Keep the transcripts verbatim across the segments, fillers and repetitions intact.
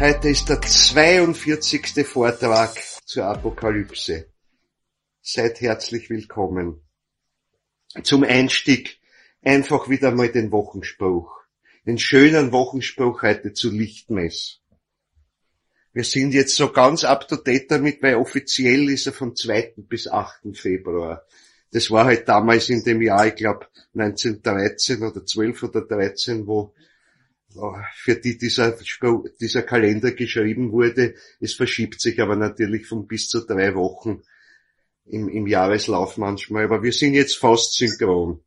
Heute ist der zweiundvierzigste Vortrag zur Apokalypse. Seid herzlich willkommen. Zum Einstieg einfach wieder mal den Wochenspruch. Den schönen Wochenspruch heute zu Lichtmess. Wir sind jetzt so ganz up to date damit, weil offiziell ist er vom zweiten bis achten Februar. Das war halt damals in dem Jahr, ich glaube neunzehnhundertdreizehn oder zwölf oder dreizehn, wo für die dieser, dieser Kalender geschrieben wurde. Es verschiebt sich aber natürlich von bis zu drei Wochen im, im Jahreslauf manchmal. Aber wir sind jetzt fast synchron.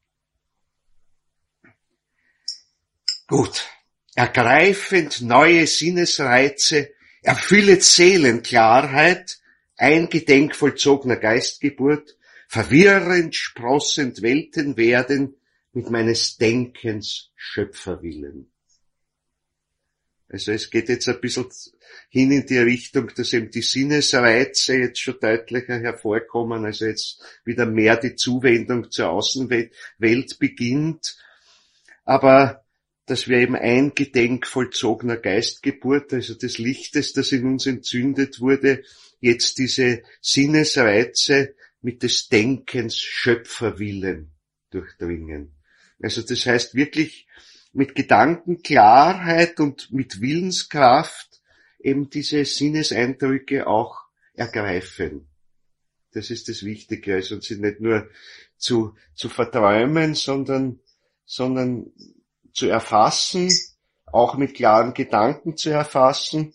Gut. Ergreifend neue Sinnesreize, erfüllet Seelenklarheit, eingedenk vollzogener Geistgeburt, verwirrend sprossend Welten werden, mit meines Denkens Schöpferwillen. Also es geht jetzt ein bisschen hin in die Richtung, dass eben die Sinnesreize jetzt schon deutlicher hervorkommen, also jetzt wieder mehr die Zuwendung zur Außenwelt Welt beginnt, aber dass wir eben eingedenk vollzogener Geistgeburt, also des Lichtes, das in uns entzündet wurde, jetzt diese Sinnesreize mit des Denkens Schöpferwillen durchdringen. Also das heißt wirklich mit Gedankenklarheit und mit Willenskraft eben diese Sinneseindrücke auch ergreifen. Das ist das Wichtige, also sie nicht nur zu, zu verträumen, sondern, sondern zu erfassen, auch mit klaren Gedanken zu erfassen.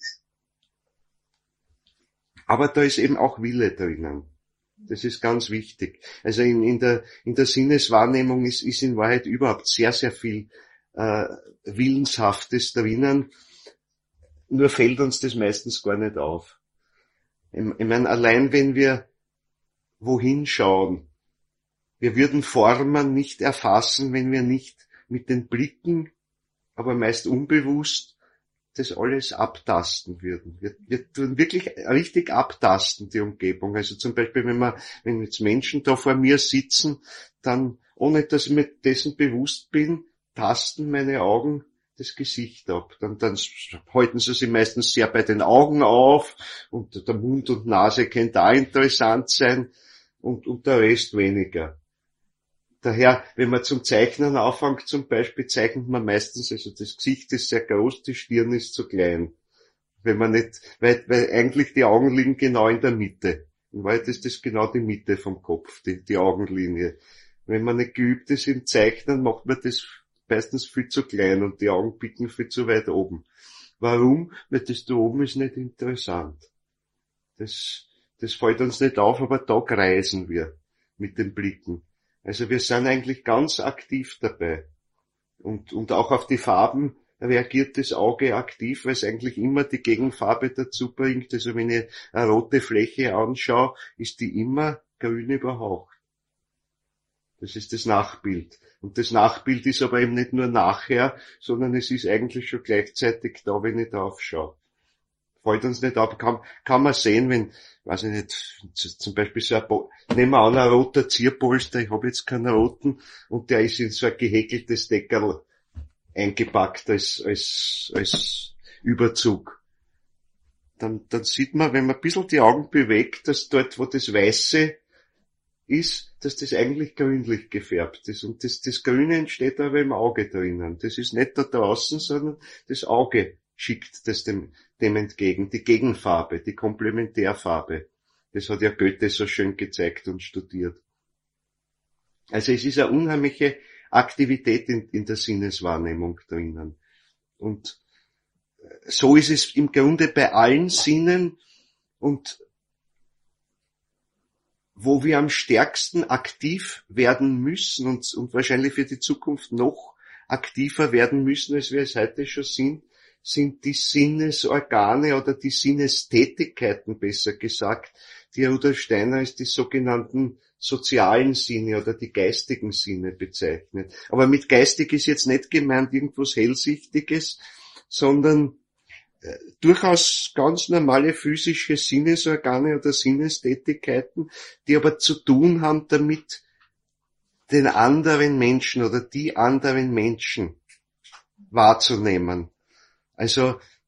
Aber da ist eben auch Wille drinnen. Das ist ganz wichtig. Also in, in der, in der Sinneswahrnehmung ist, ist in Wahrheit überhaupt sehr, sehr viel äh, Willenshaftes drinnen. Nur fällt uns das meistens gar nicht auf. Ich, ich meine, allein wenn wir wohin schauen, wir würden Formen nicht erfassen, wenn wir nicht mit den Blicken, aber meist unbewusst, das alles abtasten würden. Wir, wir tun wirklich richtig abtasten, die Umgebung. Also zum Beispiel, wenn man, wenn jetzt Menschen da vor mir sitzen, dann, ohne dass ich mir dessen bewusst bin, tasten meine Augen das Gesicht ab. Dann, dann halten sie sich meistens sehr bei den Augen auf, und der Mund und Nase könnte auch interessant sein, und, und der Rest weniger. Daher, wenn man zum Zeichnen anfängt, zum Beispiel, zeichnet man meistens, also das Gesicht ist sehr groß, die Stirn ist zu klein. Wenn man nicht, weil, weil eigentlich die Augen liegen genau in der Mitte. In Wahrheit ist das genau die Mitte vom Kopf, die, die Augenlinie. Wenn man nicht geübt ist im Zeichnen, macht man das meistens viel zu klein und die Augen picken viel zu weit oben. Warum? Weil das da oben ist nicht interessant. Das, das fällt uns nicht auf, aber da kreisen wir mit den Blicken. Also wir sind eigentlich ganz aktiv dabei. Und, und auch auf die Farben reagiert das Auge aktiv, weil es eigentlich immer die Gegenfarbe dazu bringt. Also wenn ich eine rote Fläche anschaue, ist die immer grün überhaucht. Das ist das Nachbild. Und das Nachbild ist aber eben nicht nur nachher, sondern es ist eigentlich schon gleichzeitig da, wenn ich drauf schaue. Fällt uns nicht auf, kann, kann man sehen, wenn, weiß ich nicht, zum Beispiel so ein, Bo- nehmen wir an, ein roter Zierpolster, ich habe jetzt keinen roten, und der ist in so ein gehäkeltes Deckerl eingepackt als, als, als Überzug. Dann, dann sieht man, wenn man ein bisschen die Augen bewegt, dass dort, wo das Weiße ist, dass das eigentlich grünlich gefärbt ist. Und das, das Grüne entsteht aber im Auge drinnen. Das ist nicht da draußen, sondern das Auge schickt das dem, dem entgegen, die Gegenfarbe, die Komplementärfarbe. Das hat ja Goethe so schön gezeigt und studiert. Also es ist eine unheimliche Aktivität in, in der Sinneswahrnehmung drinnen. Und so ist es im Grunde bei allen Sinnen, und wo wir am stärksten aktiv werden müssen und, und wahrscheinlich für die Zukunft noch aktiver werden müssen, als wir es heute schon sind, sind die Sinnesorgane oder die Sinnestätigkeiten, besser gesagt, die Rudolf Steiner als die sogenannten sozialen Sinne oder die geistigen Sinne bezeichnet. Aber mit geistig ist jetzt nicht gemeint irgendwas Hellsichtiges, sondern äh, durchaus ganz normale physische Sinnesorgane oder Sinnestätigkeiten, die aber zu tun haben damit, den anderen Menschen oder die anderen Menschen wahrzunehmen. Also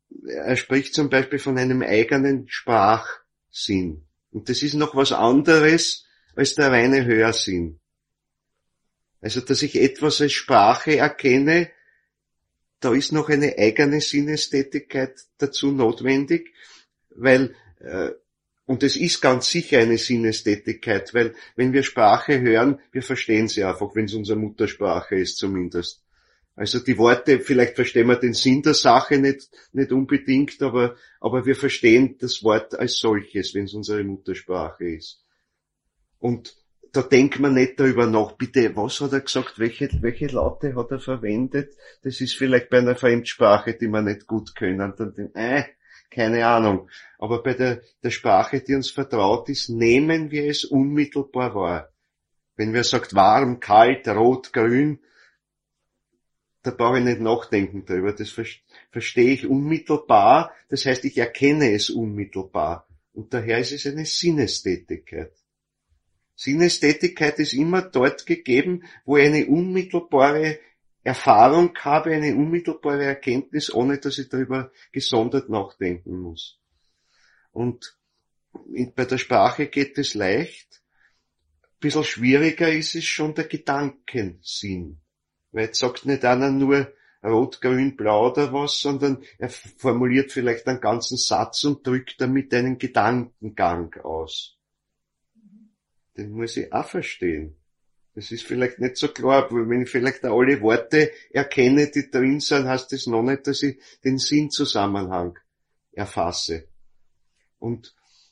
er spricht zum Beispiel von einem eigenen Sprachsinn. Und das ist noch was anderes als der reine Hörsinn. Also, dass ich etwas als Sprache erkenne, da ist noch eine eigene Sinnestätigkeit dazu notwendig, weil, äh, und es ist ganz sicher eine Sinnestätigkeit, weil wenn wir Sprache hören, wir verstehen sie einfach, wenn es unsere Muttersprache ist zumindest. Also die Worte, vielleicht verstehen wir den Sinn der Sache nicht, nicht unbedingt, aber, aber wir verstehen das Wort als solches, wenn es unsere Muttersprache ist. Und da denkt man nicht darüber nach, bitte, was hat er gesagt, welche, welche Laute hat er verwendet? Das ist vielleicht bei einer Fremdsprache, die wir nicht gut können. Dann denkt, äh, keine Ahnung. Aber bei der, der Sprache, die uns vertraut ist, nehmen wir es unmittelbar wahr. Wenn wir sagt, warm, kalt, rot, grün, da brauche ich nicht nachdenken darüber. Das verstehe ich unmittelbar. Das heißt, ich erkenne es unmittelbar. Und daher ist es eine Sinnestätigkeit. Sinnestätigkeit ist immer dort gegeben, wo ich eine unmittelbare Erfahrung habe, eine unmittelbare Erkenntnis, ohne dass ich darüber gesondert nachdenken muss. Und bei der Sprache geht es leicht. Ein bisschen schwieriger ist es schon der Gedankensinn. Weil jetzt sagt nicht einer nur rot, grün, blau oder was, sondern er formuliert vielleicht einen ganzen Satz und drückt damit einen Gedankengang aus. Den muss ich auch verstehen. Das ist vielleicht nicht so klar, weil wenn ich vielleicht auch alle Worte erkenne, die drin sind, heißt das noch nicht, dass ich den Sinnzusammenhang erfasse. Und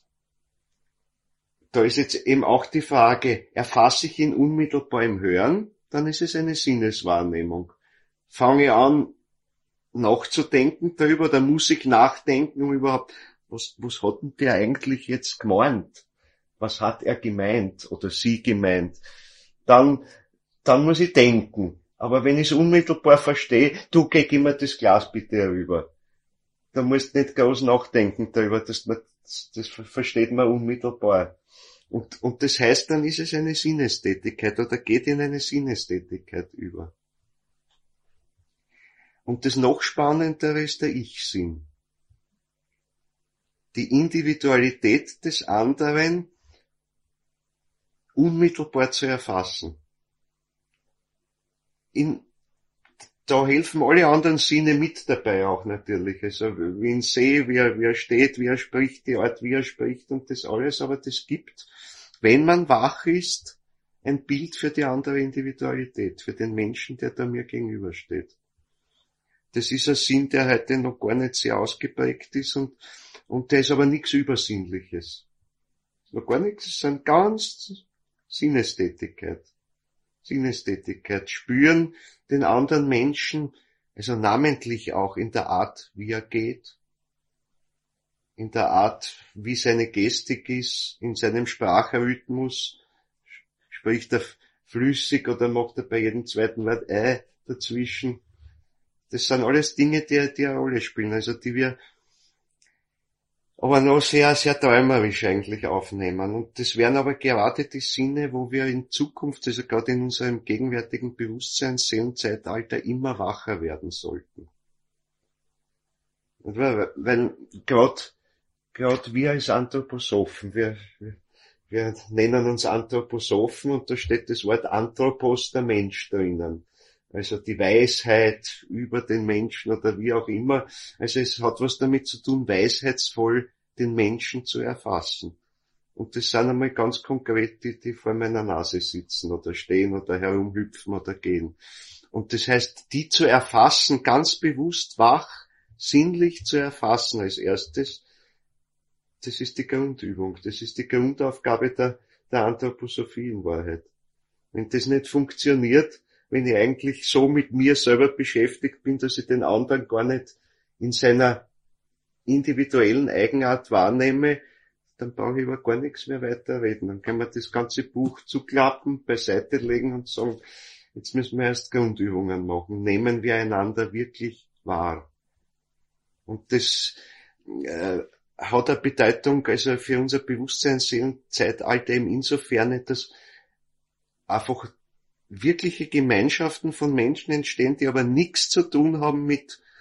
da ist jetzt eben auch die Frage, erfasse ich ihn unmittelbar im Hören, dann ist es eine Sinneswahrnehmung. Fange ich an, nachzudenken darüber, da muss ich nachdenken, um überhaupt, was, was hat denn der eigentlich jetzt gemeint? Was hat er gemeint oder sie gemeint? Dann, dann muss ich denken. Aber wenn ich es unmittelbar verstehe, du geh immer das Glas bitte herüber. Da musst du nicht groß nachdenken darüber, das, das, das versteht man unmittelbar. Und, und das heißt, dann ist es eine Sinnestätigkeit oder geht in eine Sinnestätigkeit über. Und das noch Spannendere ist der Ich-Sinn. Die Individualität des anderen unmittelbar zu erfassen. In, da helfen alle anderen Sinne mit dabei auch natürlich. Also wie ihn sehe, wie er, wie er steht, wie er spricht, die Art, wie er spricht und das alles. Aber das gibt, wenn man wach ist, ein Bild für die andere Individualität, für den Menschen, der da mir gegenübersteht. Das ist ein Sinn, der heute noch gar nicht sehr ausgeprägt ist und, und der ist aber nichts Übersinnliches. Noch gar nichts, es ist ein ganz Sinnestätigkeit. Sinnestätigkeit. Spüren den anderen Menschen, also namentlich auch in der Art, wie er geht, in der Art, wie seine Gestik ist, in seinem Sprachrhythmus, spricht er flüssig oder macht er bei jedem zweiten Wort äh dazwischen. Das sind alles Dinge, die, die eine Rolle spielen, also die wir aber noch sehr, sehr träumerisch eigentlich aufnehmen. Und das wären aber gerade die Sinne, wo wir in Zukunft, also gerade in unserem gegenwärtigen Bewusstseinsseelenzeitalter, immer wacher werden sollten. Und weil, weil gerade, gerade wir als Anthroposophen, wir, wir, wir nennen uns Anthroposophen und da steht das Wort Anthropos, der Mensch drinnen. Also die Weisheit über den Menschen oder wie auch immer. Also es hat was damit zu tun, weisheitsvoll den Menschen zu erfassen. Und das sind einmal ganz konkret die, die vor meiner Nase sitzen oder stehen oder herumhüpfen oder gehen. Und das heißt, die zu erfassen, ganz bewusst wach, sinnlich zu erfassen als erstes, das ist die Grundübung. Das ist die Grundaufgabe der, der Anthroposophie in Wahrheit. Wenn das nicht funktioniert, wenn ich eigentlich so mit mir selber beschäftigt bin, dass ich den anderen gar nicht in seiner individuellen Eigenart wahrnehme, dann brauche ich über gar nichts mehr weiter reden. Dann kann man das ganze Buch zuklappen, beiseite legen und sagen, jetzt müssen wir erst Grundübungen machen. Nehmen wir einander wirklich wahr. Und das äh, hat eine Bedeutung, also für unser Bewusstseinsseelenzeitalter eben insofern, dass einfach wirkliche Gemeinschaften von Menschen entstehen, die aber nichts zu tun haben mit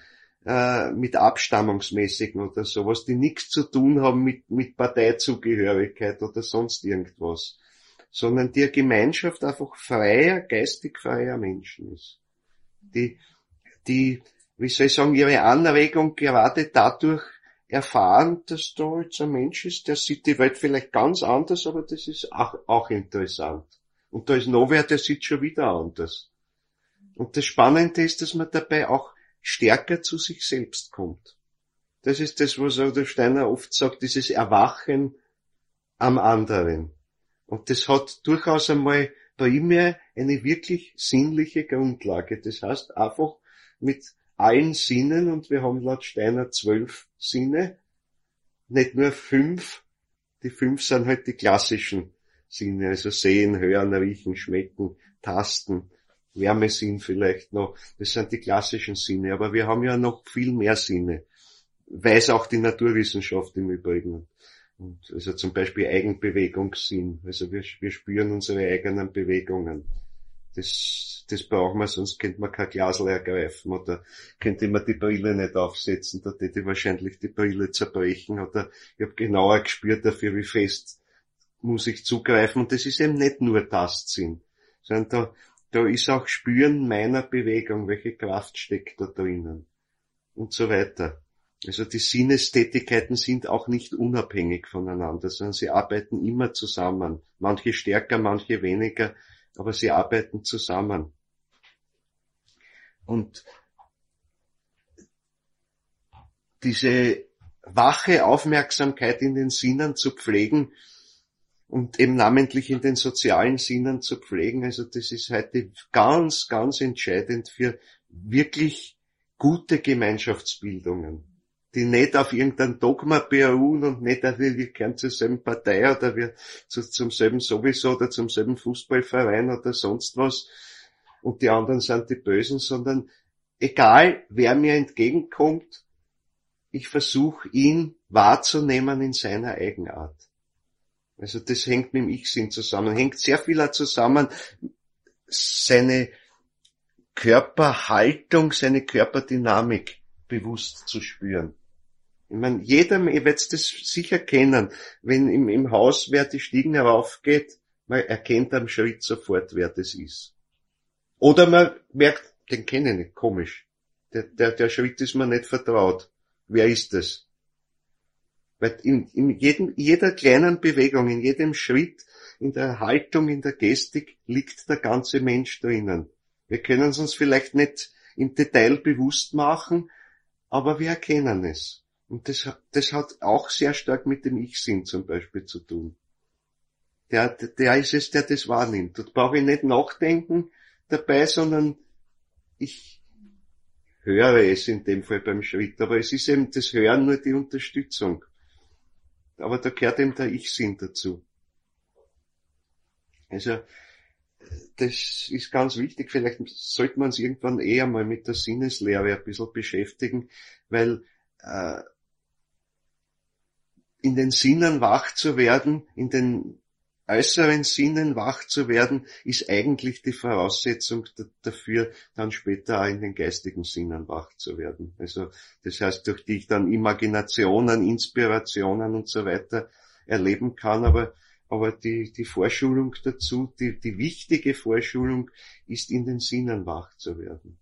äh, mit abstammungsmäßigen oder sowas, die nichts zu tun haben mit, mit Parteizugehörigkeit oder sonst irgendwas, sondern die Gemeinschaft einfach freier, geistig freier Menschen ist. Die, die, wie soll ich sagen, ihre Anregung gerade dadurch erfahren, dass da jetzt ein Mensch ist, der sieht die Welt vielleicht ganz anders, aber das ist auch, auch interessant. Und da ist noch wer, der sieht schon wieder anders. Und das Spannende ist, dass man dabei auch stärker zu sich selbst kommt. Das ist das, was auch der Steiner oft sagt, dieses Erwachen am anderen. Und das hat durchaus einmal primär eine wirklich sinnliche Grundlage. Das heißt einfach mit allen Sinnen, und wir haben laut Steiner zwölf Sinne, nicht nur fünf. Die fünf sind halt die klassischen Sinne, also sehen, hören, riechen, schmecken, tasten, Wärmesinn vielleicht noch. Das sind die klassischen Sinne. Aber wir haben ja noch viel mehr Sinne. Weiß auch die Naturwissenschaft im Übrigen. Und also zum Beispiel Eigenbewegungssinn. Also wir, wir spüren unsere eigenen Bewegungen. Das, das brauchen wir, sonst könnte man kein Glasl ergreifen oder könnte man die Brille nicht aufsetzen, da hätte ich wahrscheinlich die Brille zerbrechen oder ich habe genauer gespürt dafür, wie fest muss ich zugreifen. Und das ist eben nicht nur Tastsinn, sondern da, da ist auch Spüren meiner Bewegung, welche Kraft steckt da drinnen und so weiter. Also die Sinnestätigkeiten sind auch nicht unabhängig voneinander, sondern sie arbeiten immer zusammen. Manche stärker, manche weniger, aber sie arbeiten zusammen. Und diese wache Aufmerksamkeit in den Sinnen zu pflegen und eben namentlich in den sozialen Sinnen zu pflegen, also das ist heute ganz, ganz entscheidend für wirklich gute Gemeinschaftsbildungen, die nicht auf irgendein Dogma beruhen und nicht, dass wir, wir gehören zur selben Partei oder wir zu, zum selben sowieso oder zum selben Fußballverein oder sonst was und die anderen sind die Bösen, sondern egal, wer mir entgegenkommt, ich versuche ihn wahrzunehmen in seiner Eigenart. Also das hängt mit dem Ich-Sinn zusammen, hängt sehr viel auch zusammen, seine Körperhaltung, seine Körperdynamik bewusst zu spüren. Ich meine, jeder, ihr werdet das sicher kennen, wenn im, im Haus wer die Stiegen heraufgeht, man erkennt am Schritt sofort, wer das ist. Oder man merkt, den kenne ich nicht, komisch. Der, der, der Schritt ist mir nicht vertraut. Wer ist das? Weil in, in jedem, jeder kleinen Bewegung, in jedem Schritt, in der Haltung, in der Gestik liegt der ganze Mensch drinnen. Wir können es uns vielleicht nicht im Detail bewusst machen, aber wir erkennen es. Und das, das hat auch sehr stark mit dem Ich-Sinn zum Beispiel zu tun. Der, der ist es, der das wahrnimmt. Dort brauche ich nicht nachdenken dabei, sondern ich höre es in dem Fall beim Schritt. Aber es ist eben das Hören nur die Unterstützung. Aber da gehört eben der Ich-Sinn dazu. Also, das ist ganz wichtig. Vielleicht sollte man es irgendwann eher mal mit der Sinneslehre ein bisschen beschäftigen, weil äh, in den Sinnen wach zu werden, in den äußeren Sinnen wach zu werden, ist eigentlich die Voraussetzung d- dafür, dann später auch in den geistigen Sinnen wach zu werden. Also das heißt, durch die ich dann Imaginationen, Inspirationen und so weiter erleben kann, aber aber die die Vorschulung dazu, die die wichtige Vorschulung ist, in den Sinnen wach zu werden.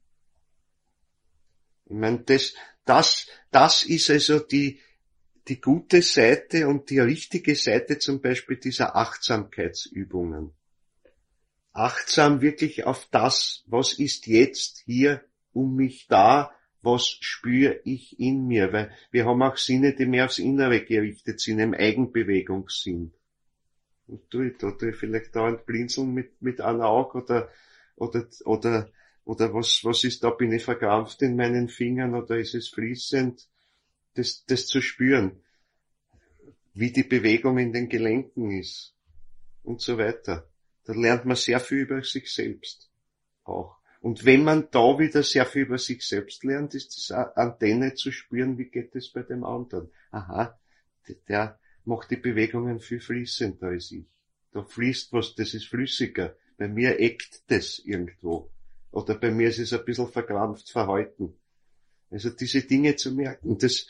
Ich meine, das das das ist also die die gute Seite und die richtige Seite zum Beispiel dieser Achtsamkeitsübungen. Achtsam wirklich auf das, was ist jetzt hier um mich da, was spüre ich in mir, weil wir haben auch Sinne, die mehr aufs Innere gerichtet sind, im Eigenbewegungssinn. Und tue ich da, tue ich vielleicht da ein Blinzeln mit, mit einer Auge oder, oder, oder, oder was, was ist da, bin ich verkrampft in meinen Fingern oder ist es fließend? Das, das zu spüren, wie die Bewegung in den Gelenken ist und so weiter. Da lernt man sehr viel über sich selbst auch. Und wenn man da wieder sehr viel über sich selbst lernt, ist das eine Antenne zu spüren, wie geht es bei dem anderen. Aha, der macht die Bewegungen viel fließender als ich. Da fließt was, das ist flüssiger. Bei mir eckt das irgendwo. Oder bei mir ist es ein bisschen verkrampft verhalten. Also diese Dinge zu merken, das,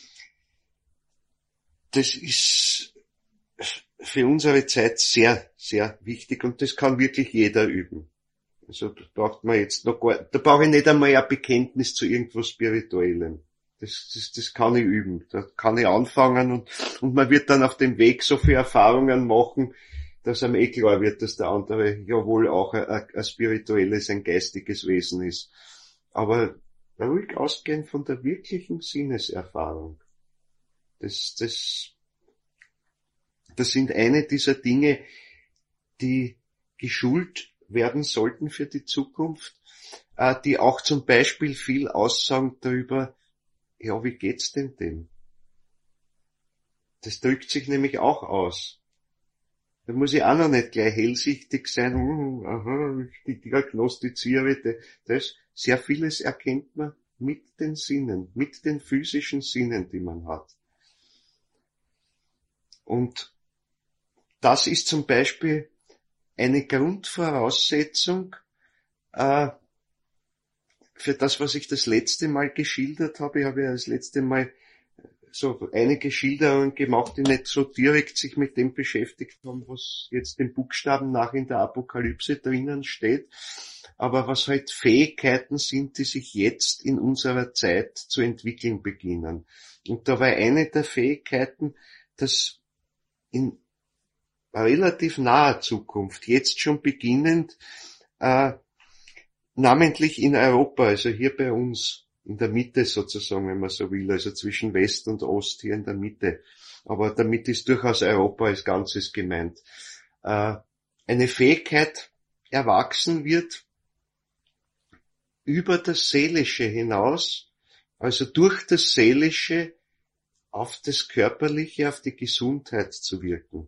das ist für unsere Zeit sehr, sehr wichtig und das kann wirklich jeder üben. Also da braucht man jetzt noch gar, da brauche ich nicht einmal ein Bekenntnis zu irgendwas Spirituellem. Das, das, das kann ich üben. Da kann ich anfangen und, und man wird dann auf dem Weg so viele Erfahrungen machen, dass einem eh klar wird, dass der andere ja wohl auch ein, ein, ein spirituelles, ein geistiges Wesen ist. Aber ruhig ausgehen von der wirklichen Sinneserfahrung. Das, das, das sind eine dieser Dinge, die geschult werden sollten für die Zukunft, äh, die auch zum Beispiel viel aussagen darüber, ja, wie geht's denn dem? Das drückt sich nämlich auch aus. Da muss ich auch noch nicht gleich hellsichtig sein, uh, aha, ich diagnostiziere das. Sehr vieles erkennt man mit den Sinnen, mit den physischen Sinnen, die man hat. Und das ist zum Beispiel eine Grundvoraussetzung äh, für das, was ich das letzte Mal geschildert habe. Ich habe ja das letzte Mal so einige Schilderungen gemacht, die nicht so direkt sich mit dem beschäftigt haben, was jetzt den Buchstaben nach in der Apokalypse drinnen steht, aber was halt Fähigkeiten sind, die sich jetzt in unserer Zeit zu entwickeln beginnen. Und da war eine der Fähigkeiten, dass in relativ naher Zukunft, jetzt schon beginnend, äh, namentlich in Europa, also hier bei uns, in der Mitte sozusagen, wenn man so will, also zwischen West und Ost hier in der Mitte. Aber damit ist durchaus Europa als Ganzes gemeint. Äh, eine Fähigkeit erwachsen wird über das Seelische hinaus, also durch das Seelische auf das Körperliche, auf die Gesundheit zu wirken.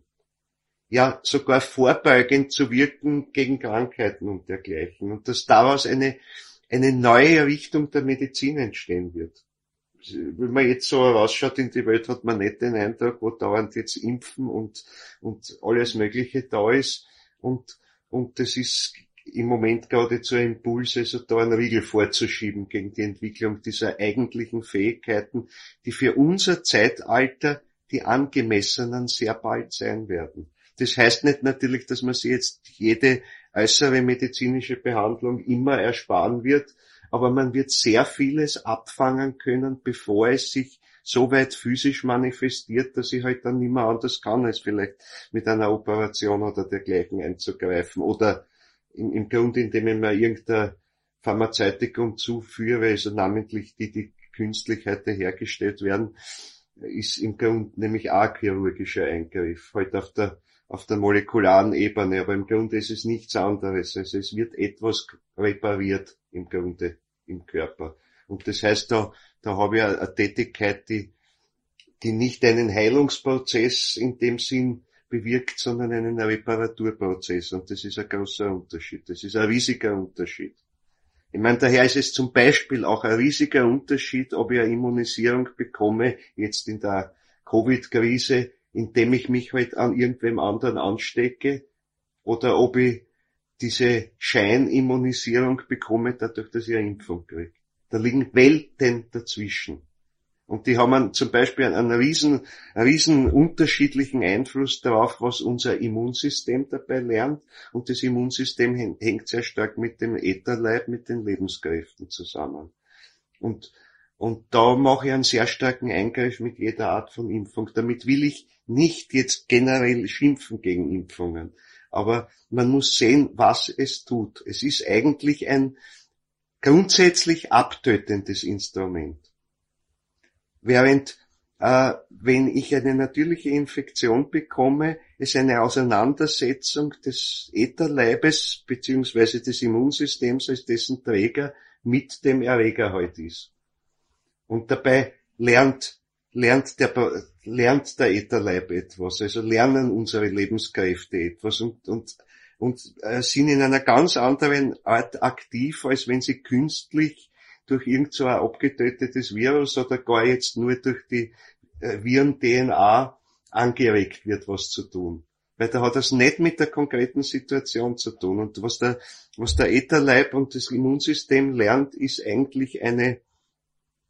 Ja, sogar vorbeugend zu wirken gegen Krankheiten und dergleichen. Und dass daraus eine eine neue Richtung der Medizin entstehen wird. Wenn man jetzt so rausschaut in die Welt, hat man nicht den Eindruck, wo dauernd jetzt Impfen und, und alles Mögliche da ist. Und, und das ist im Moment geradezu ein Impuls, also da einen Riegel vorzuschieben gegen die Entwicklung dieser eigentlichen Fähigkeiten, die für unser Zeitalter die angemessenen sehr bald sein werden. Das heißt nicht natürlich, dass man sich jetzt jede äußere medizinische Behandlung immer ersparen wird, aber man wird sehr vieles abfangen können, bevor es sich so weit physisch manifestiert, dass ich halt dann nicht mehr anders kann, als vielleicht mit einer Operation oder dergleichen einzugreifen. Oder im, im Grunde, indem ich mir irgendein Pharmazeutikum zuführe, also namentlich die, die künstlich heute hergestellt werden, ist im Grunde nämlich auch ein chirurgischer Eingriff, halt auf der auf der molekularen Ebene, aber im Grunde ist es nichts anderes. Also es wird etwas repariert im Grunde im Körper. Und das heißt, da, da habe ich eine Tätigkeit, die, die nicht einen Heilungsprozess in dem Sinn bewirkt, sondern einen Reparaturprozess. Und das ist ein großer Unterschied. Das ist ein riesiger Unterschied. Ich meine, daher ist es zum Beispiel auch ein riesiger Unterschied, ob ich eine Immunisierung bekomme, jetzt in der Covid-Krise, indem ich mich halt an irgendwem anderen anstecke, oder ob ich diese Scheinimmunisierung bekomme, dadurch, dass ich eine Impfung kriege. Da liegen Welten dazwischen. Und die haben zum Beispiel einen riesen, einen riesen unterschiedlichen Einfluss darauf, was unser Immunsystem dabei lernt. Und das Immunsystem hängt sehr stark mit dem Ätherleib, mit den Lebenskräften zusammen. Und Und da mache ich einen sehr starken Eingriff mit jeder Art von Impfung. Damit will ich nicht jetzt generell schimpfen gegen Impfungen. Aber man muss sehen, was es tut. Es ist eigentlich ein grundsätzlich abtötendes Instrument. Während, äh, wenn ich eine natürliche Infektion bekomme, es eine Auseinandersetzung des Ätherleibes beziehungsweise des Immunsystems als dessen Träger mit dem Erreger halt ist. Und dabei lernt, lernt der, lernt der Ätherleib etwas, also lernen unsere Lebenskräfte etwas und, und, und äh, sind in einer ganz anderen Art aktiv, als wenn sie künstlich durch irgend so ein abgetötetes Virus oder gar jetzt nur durch die äh, Viren-D N A angeregt wird, was zu tun. Weil da hat das nicht mit der konkreten Situation zu tun. Und was der, was der Ätherleib und das Immunsystem lernt, ist eigentlich eine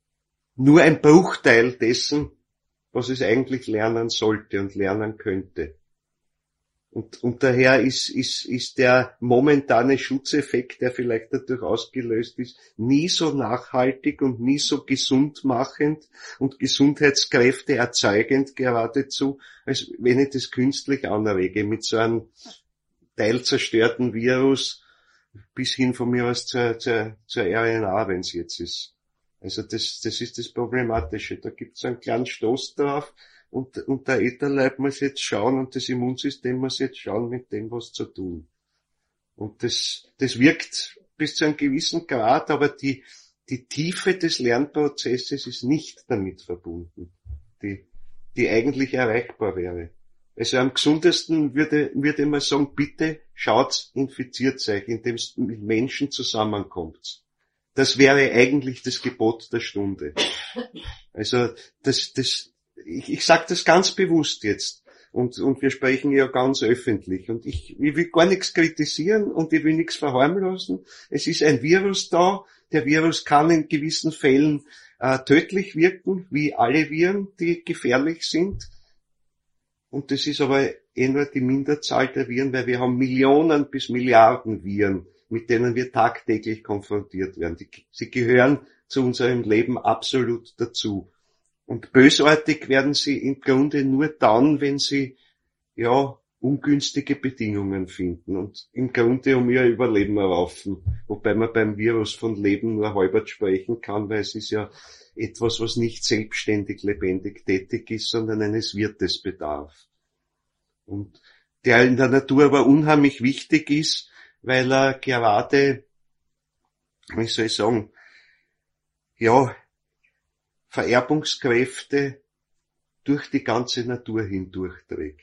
nur ein Bruchteil dessen, was es eigentlich lernen sollte und lernen könnte. Und, und daher ist, ist, ist der momentane Schutzeffekt, der vielleicht dadurch ausgelöst ist, nie so nachhaltig und nie so gesundmachend und Gesundheitskräfte erzeugend geradezu, als wenn ich das künstlich anrege, mit so einem teilzerstörten Virus bis hin von mir aus zur, zur, zur R N A, wenn es jetzt ist. Also das, das ist das Problematische. Da gibt es einen kleinen Stoß drauf. Und, und der Ätherleib muss jetzt schauen und das Immunsystem muss jetzt schauen, mit dem was zu tun. Und das, das wirkt bis zu einem gewissen Grad, aber die, die Tiefe des Lernprozesses ist nicht damit verbunden, die, die eigentlich erreichbar wäre. Also am gesundesten würde, würde man sagen, bitte schaut, infiziert euch, indem es mit Menschen zusammenkommt. Das wäre eigentlich das Gebot der Stunde. Also das, das, Ich, ich sage das ganz bewusst jetzt und, und wir sprechen ja ganz öffentlich und ich, ich will gar nichts kritisieren und ich will nichts verharmlosen. Es ist ein Virus da, der Virus kann in gewissen Fällen äh, tödlich wirken, wie alle Viren, die gefährlich sind, und das ist aber eh nur die Minderzahl der Viren, weil wir haben Millionen bis Milliarden Viren, mit denen wir tagtäglich konfrontiert werden. Die, sie gehören zu unserem Leben absolut dazu. Und bösartig werden sie im Grunde nur dann, wenn sie, ja, ungünstige Bedingungen finden und im Grunde um ihr Überleben erlaufen. Wobei man beim Virus von Leben nur halbert sprechen kann, weil es ist ja etwas, was nicht selbstständig lebendig tätig ist, sondern eines Wirtes bedarf. Und der in der Natur aber unheimlich wichtig ist, weil er gerade, wie soll ich sagen, ja, Vererbungskräfte durch die ganze Natur hindurchträgt.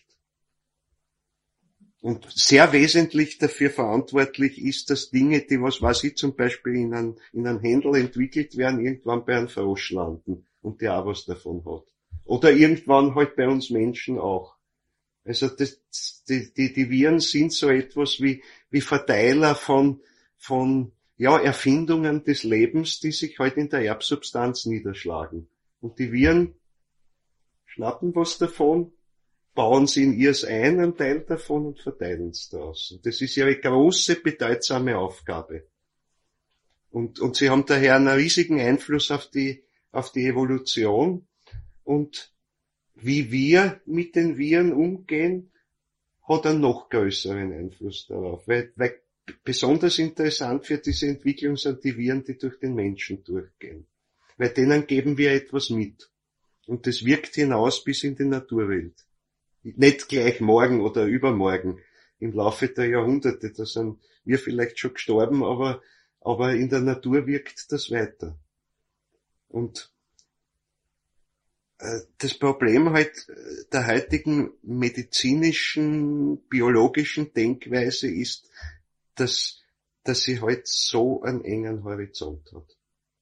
Und sehr wesentlich dafür verantwortlich ist, dass Dinge, die, was weiß ich, zum Beispiel in einem, in einem Händel entwickelt werden, irgendwann bei einem Frosch landen und der auch was davon hat. Oder irgendwann halt bei uns Menschen auch. Also das, die, die, die Viren sind so etwas wie, wie Verteiler von, von, ja, Erfindungen des Lebens, die sich halt in der Erbsubstanz niederschlagen. Und die Viren schnappen was davon, bauen sie in ihrs ein, einen Teil davon und verteilen es daraus. Und das ist ihre große, bedeutsame Aufgabe. Und, und sie haben daher einen riesigen Einfluss auf die, auf die Evolution. Und wie wir mit den Viren umgehen, hat einen noch größeren Einfluss darauf. Weil, weil besonders interessant für diese Entwicklung sind die Viren, die durch den Menschen durchgehen. Weil denen geben wir etwas mit. Und das wirkt hinaus bis in die Naturwelt. Nicht gleich morgen oder übermorgen, im Laufe der Jahrhunderte, da sind wir vielleicht schon gestorben, aber, aber in der Natur wirkt das weiter. Und äh, das Problem halt der heutigen medizinischen, biologischen Denkweise ist, dass, dass sie halt so einen engen Horizont hat.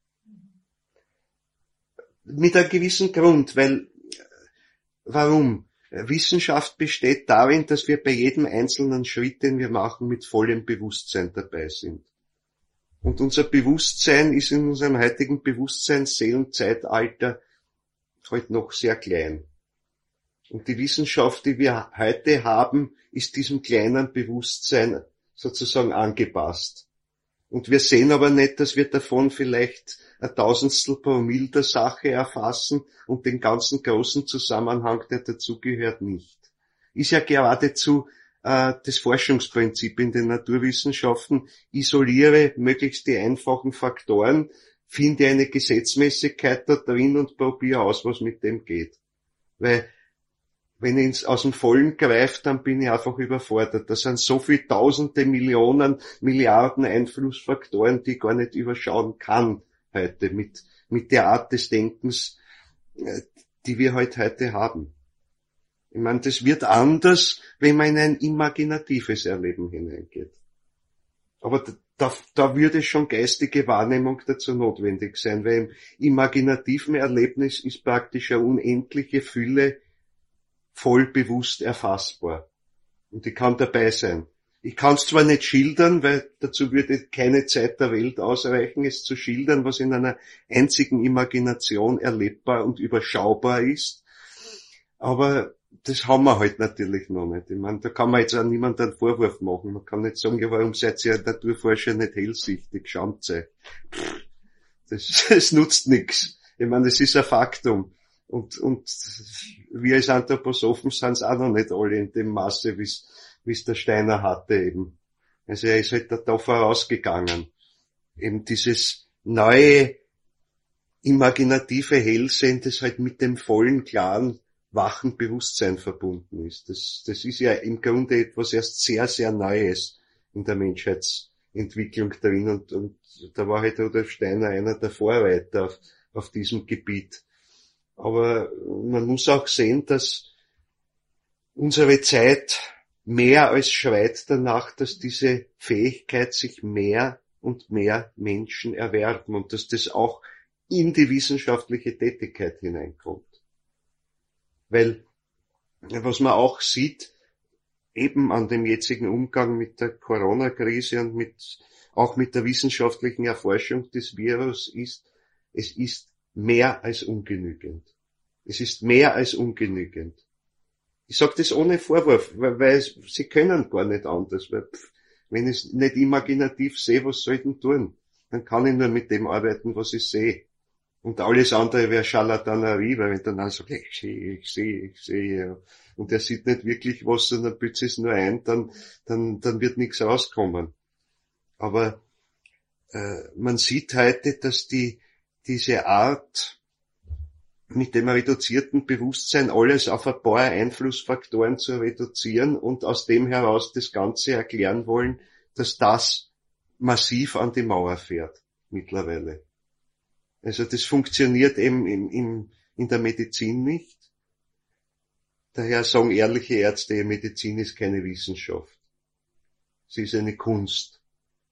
Mit einem gewissen Grund, weil, warum? Wissenschaft besteht darin, dass wir bei jedem einzelnen Schritt, den wir machen, mit vollem Bewusstsein dabei sind. Und unser Bewusstsein ist in unserem heutigen Bewusstseinsseelenzeitalter halt noch sehr klein. Und die Wissenschaft, die wir heute haben, ist diesem kleinen Bewusstsein sozusagen angepasst. Und wir sehen aber nicht, dass wir davon vielleicht ein Tausendstel Promille der Sache erfassen und den ganzen großen Zusammenhang, der dazugehört, nicht. Ist ja geradezu äh, das Forschungsprinzip in den Naturwissenschaften. Isoliere möglichst die einfachen Faktoren, finde eine Gesetzmäßigkeit da drin und probiere aus, was mit dem geht. Weil wenn ich ins, aus dem Vollen greife, dann bin ich einfach überfordert. Das sind so viele Tausende, Millionen, Milliarden Einflussfaktoren, die ich gar nicht überschauen kann heute mit, mit der Art des Denkens, die wir halt heute haben. Ich meine, das wird anders, wenn man in ein imaginatives Erleben hineingeht. Aber da, da würde schon geistige Wahrnehmung dazu notwendig sein, weil im imaginativen Erlebnis ist praktisch eine unendliche Fülle voll bewusst erfassbar. Und die kann dabei sein. Ich kann es zwar nicht schildern, weil dazu würde keine Zeit der Welt ausreichen, es zu schildern, was in einer einzigen Imagination erlebbar und überschaubar ist, aber das haben wir halt natürlich noch nicht. Ich meine, da kann man jetzt auch niemandem einen Vorwurf machen. Man kann nicht sagen, ja, warum seid ihr Naturforscher nicht hellsichtig? Schaut euch. Das, das nutzt nichts. Ich meine, das ist ein Faktum. Und, und wir als Anthroposophen sind es auch noch nicht alle in dem Maße, wie es der Steiner hatte eben. Also er ist halt da vorausgegangen. Eben dieses neue, imaginative Hellsehen, das halt mit dem vollen, klaren, wachen Bewusstsein verbunden ist. Das, das ist ja im Grunde etwas erst sehr, sehr Neues in der Menschheitsentwicklung drin. Und, und da war halt Rudolf Steiner einer der Vorreiter auf, auf diesem Gebiet. Aber man muss auch sehen, dass unsere Zeit mehr als schreit danach, dass diese Fähigkeit sich mehr und mehr Menschen erwerben und dass das auch in die wissenschaftliche Tätigkeit hineinkommt. Weil, was man auch sieht, eben an dem jetzigen Umgang mit der Corona-Krise und mit, auch mit der wissenschaftlichen Erforschung des Virus ist, es ist mehr als ungenügend. Es ist mehr als ungenügend. Ich sage das ohne Vorwurf, weil, weil sie können gar nicht anders. Weil, pff, wenn ich es nicht imaginativ sehe, was soll ich denn tun? Dann kann ich nur mit dem arbeiten, was ich sehe. Und alles andere wäre Scharlatanerie, weil wenn dann einer sagt, ich sehe, ich sehe, ich sehe, und er sieht nicht wirklich was, sondern bützt es nur ein, dann, dann, dann wird nichts rauskommen. Aber äh, man sieht heute, dass die diese Art mit dem reduzierten Bewusstsein alles auf ein paar Einflussfaktoren zu reduzieren und aus dem heraus das Ganze erklären wollen, dass das massiv an die Mauer fährt mittlerweile. Also das funktioniert eben in, in, in der Medizin nicht. Daher sagen ehrliche Ärzte, Medizin ist keine Wissenschaft. Sie ist eine Kunst.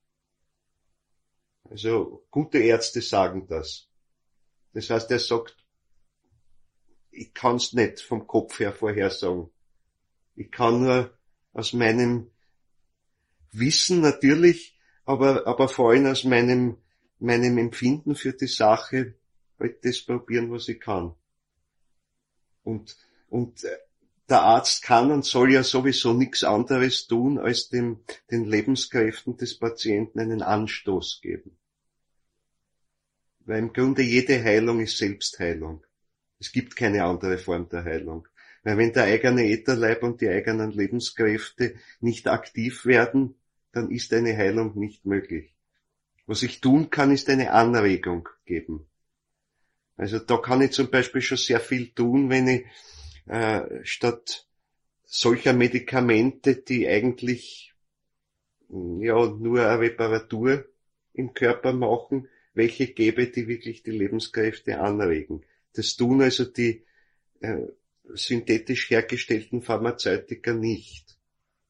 Also gute Ärzte sagen das. Das heißt, er sagt, ich kann's nicht vom Kopf her vorhersagen. Ich kann nur aus meinem Wissen natürlich, aber, aber vor allem aus meinem meinem Empfinden für die Sache halt das probieren, was ich kann. Und, und der Arzt kann und soll ja sowieso nichts anderes tun, als dem, den Lebenskräften des Patienten einen Anstoß geben. Weil im Grunde jede Heilung ist Selbstheilung. Es gibt keine andere Form der Heilung. Weil wenn der eigene Ätherleib und die eigenen Lebenskräfte nicht aktiv werden, dann ist eine Heilung nicht möglich. Was ich tun kann, ist eine Anregung geben. Also da kann ich zum Beispiel schon sehr viel tun, wenn ich äh, statt solcher Medikamente, die eigentlich ja nur eine Reparatur im Körper machen, welche gebe, die wirklich die Lebenskräfte anregen. Das tun also die äh, synthetisch hergestellten Pharmazeutika nicht.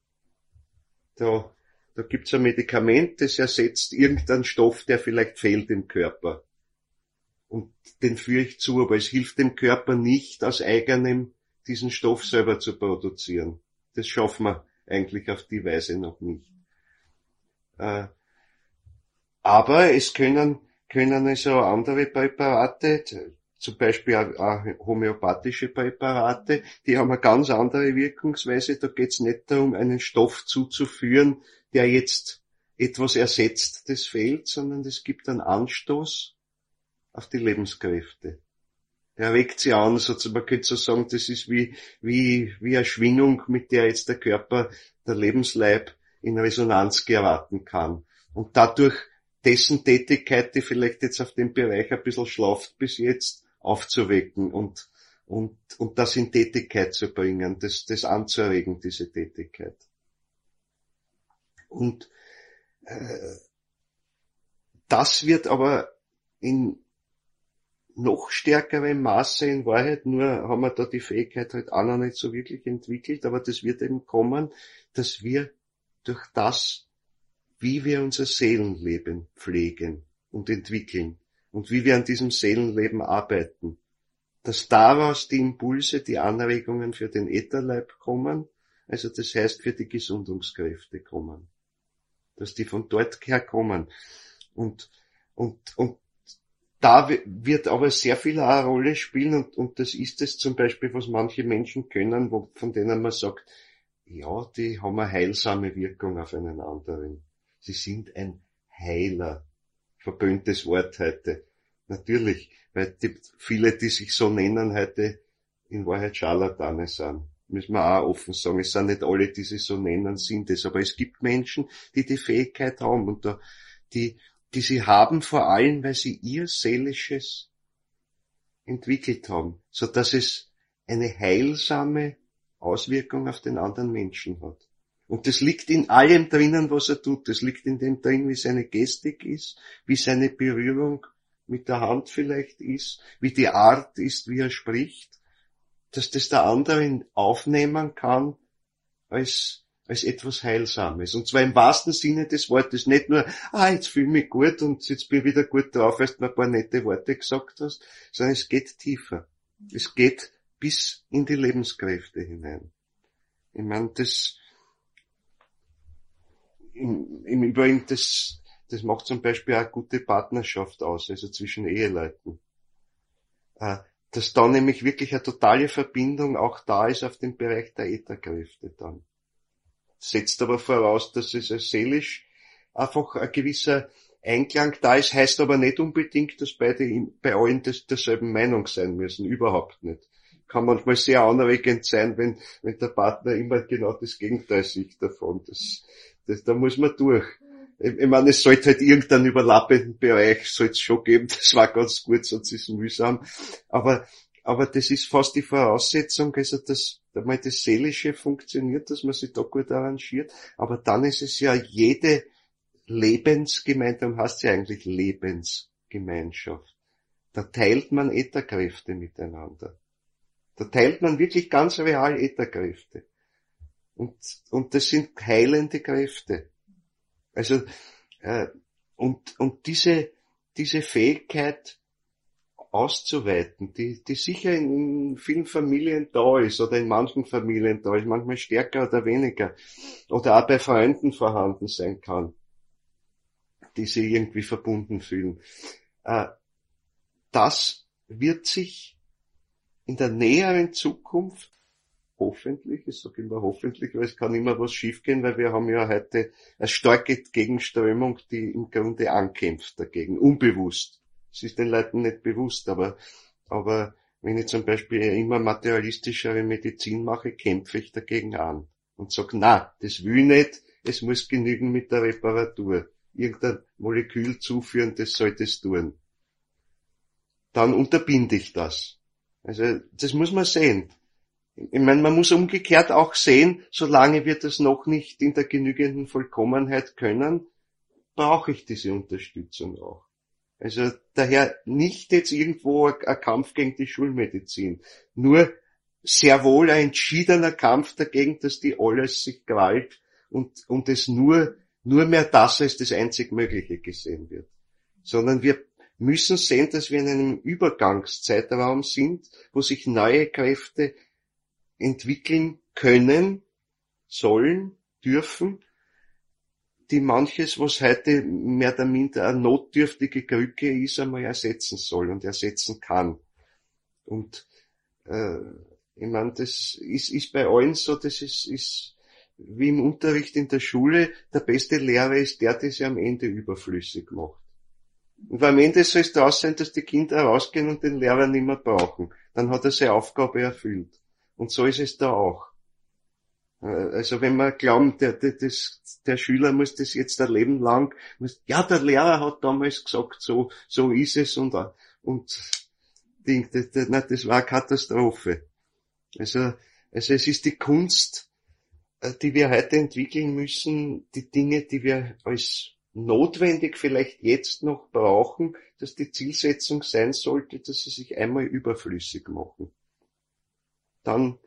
Da Da gibt's ein Medikament, das ersetzt irgendeinen Stoff, der vielleicht fehlt im Körper. Und den führe ich zu, aber es hilft dem Körper nicht, aus eigenem diesen Stoff selber zu produzieren. Das schaffen wir eigentlich auf die Weise noch nicht. Äh, aber es können, können also andere Präparate, zum Beispiel auch homöopathische Präparate, die haben eine ganz andere Wirkungsweise. Da geht's nicht darum, einen Stoff zuzuführen, der jetzt etwas ersetzt, das fehlt, sondern es gibt einen Anstoß auf die Lebenskräfte. Der regt sie an, sozusagen, man könnte so sagen, das ist wie, wie, wie eine Schwingung, mit der jetzt der Körper, der Lebensleib in Resonanz geraten kann. Und dadurch dessen Tätigkeit, die vielleicht jetzt auf dem Bereich ein bisschen schlaft bis jetzt, aufzuwecken und, und, und das in Tätigkeit zu bringen, das, das anzuregen, diese Tätigkeit. Und äh, das wird aber in noch stärkerem Maße in Wahrheit, nur haben wir da die Fähigkeit halt auch noch nicht so wirklich entwickelt, aber das wird eben kommen, dass wir durch das, wie wir unser Seelenleben pflegen und entwickeln und wie wir an diesem Seelenleben arbeiten, dass daraus die Impulse, die Anregungen für den Ätherleib kommen also das heißt für die Gesundungskräfte kommen. Dass die von dort herkommen. Und, und, und da wird aber sehr viel auch eine Rolle spielen und, und das ist es zum Beispiel, was manche Menschen können, wo, von denen man sagt, ja, die haben eine heilsame Wirkung auf einen anderen. Sie sind ein Heiler. Verböhntes Wort heute. Natürlich, weil die, viele, die sich so nennen heute, in Wahrheit Scharlatane sind. Müssen wir auch offen sagen. Es sind nicht alle, die sich so nennen, sind es. Aber es gibt Menschen, die die Fähigkeit haben und da, die, die sie haben vor allem, weil sie ihr Seelisches entwickelt haben, so dass es eine heilsame Auswirkung auf den anderen Menschen hat. Und das liegt in allem drinnen, was er tut. Das liegt in dem drin, wie seine Gestik ist, wie seine Berührung mit der Hand vielleicht ist, wie die Art ist, wie er spricht, dass das der andere aufnehmen kann als als etwas Heilsames. Und zwar im wahrsten Sinne des Wortes. Nicht nur, ah, jetzt fühle ich mich gut und jetzt bin ich wieder gut drauf, weil du mir ein paar nette Worte gesagt hast, sondern es geht tiefer. Es geht bis in die Lebenskräfte hinein. Ich meine, das, im, im Übrigen, das, das macht zum Beispiel auch gute Partnerschaft aus, also zwischen Eheleuten. Äh, dass da nämlich wirklich eine totale Verbindung auch da ist auf dem Bereich der Ätherkräfte dann. Setzt aber voraus, dass es seelisch einfach ein gewisser Einklang da ist, heißt aber nicht unbedingt, dass beide bei allen des, derselben Meinung sein müssen, überhaupt nicht. Kann manchmal sehr anregend sein, wenn, wenn der Partner immer genau das Gegenteil sieht davon. Das, das, da muss man durch. Ich, ich meine, es sollte halt irgendeinen überlappenden Bereich, soll es schon geben, das war ganz gut, sonst ist es mühsam. Aber, aber das ist fast die Voraussetzung, also dass einmal das Seelische funktioniert, dass man sich da gut arrangiert, aber dann ist es ja jede Lebensgemeinschaft, heißt ja eigentlich Lebensgemeinschaft. Da teilt man Ätherkräfte miteinander. Da teilt man wirklich ganz real Ätherkräfte. Und, und das sind heilende Kräfte. Also, äh, und, und diese, diese Fähigkeit auszuweiten, die, die sicher in vielen Familien da ist oder in manchen Familien da ist, manchmal stärker oder weniger, oder auch bei Freunden vorhanden sein kann, die sich irgendwie verbunden fühlen. Äh, das wird sich in der näheren Zukunft hoffentlich, ich sage immer hoffentlich, weil es kann immer was schiefgehen, weil wir haben ja heute eine starke Gegenströmung, die im Grunde ankämpft dagegen, unbewusst. Es ist den Leuten nicht bewusst, aber, aber wenn ich zum Beispiel immer materialistischere Medizin mache, kämpfe ich dagegen an und sage, na, das will ich nicht, es muss genügen mit der Reparatur. Irgendein Molekül zuführen, das soll das tun. Dann unterbinde ich das. Also, das muss man sehen. Ich meine, man muss umgekehrt auch sehen, solange wir das noch nicht in der genügenden Vollkommenheit können, brauche ich diese Unterstützung auch. Also daher nicht jetzt irgendwo ein, ein Kampf gegen die Schulmedizin, nur sehr wohl ein entschiedener Kampf dagegen, dass die alles sich quält und, und es nur, nur mehr das als das einzig Mögliche gesehen wird. Sondern wir müssen sehen, dass wir in einem Übergangszeitraum sind, wo sich neue Kräfte entwickeln können, sollen, dürfen, die manches, was heute mehr oder minder eine notdürftige Krücke ist, einmal ersetzen soll und ersetzen kann. Und äh, ich meine, das ist, ist bei allen so, das ist, ist wie im Unterricht in der Schule, der beste Lehrer ist der, der sie am Ende überflüssig macht. Und am Ende soll es daraus sein, dass die Kinder rausgehen und den Lehrer nicht mehr brauchen. Dann hat er seine Aufgabe erfüllt. Und so ist es da auch. Also wenn wir glauben, der, der, das, der Schüler muss das jetzt ein Leben lang, muss, ja, der Lehrer hat damals gesagt, so, so ist es und, und, Ding, das, das, nein, das war eine Katastrophe. Also, also es ist die Kunst, die wir heute entwickeln müssen, die Dinge, die wir als notwendig vielleicht jetzt noch brauchen, dass die Zielsetzung sein sollte, dass sie sich einmal überflüssig machen. Dann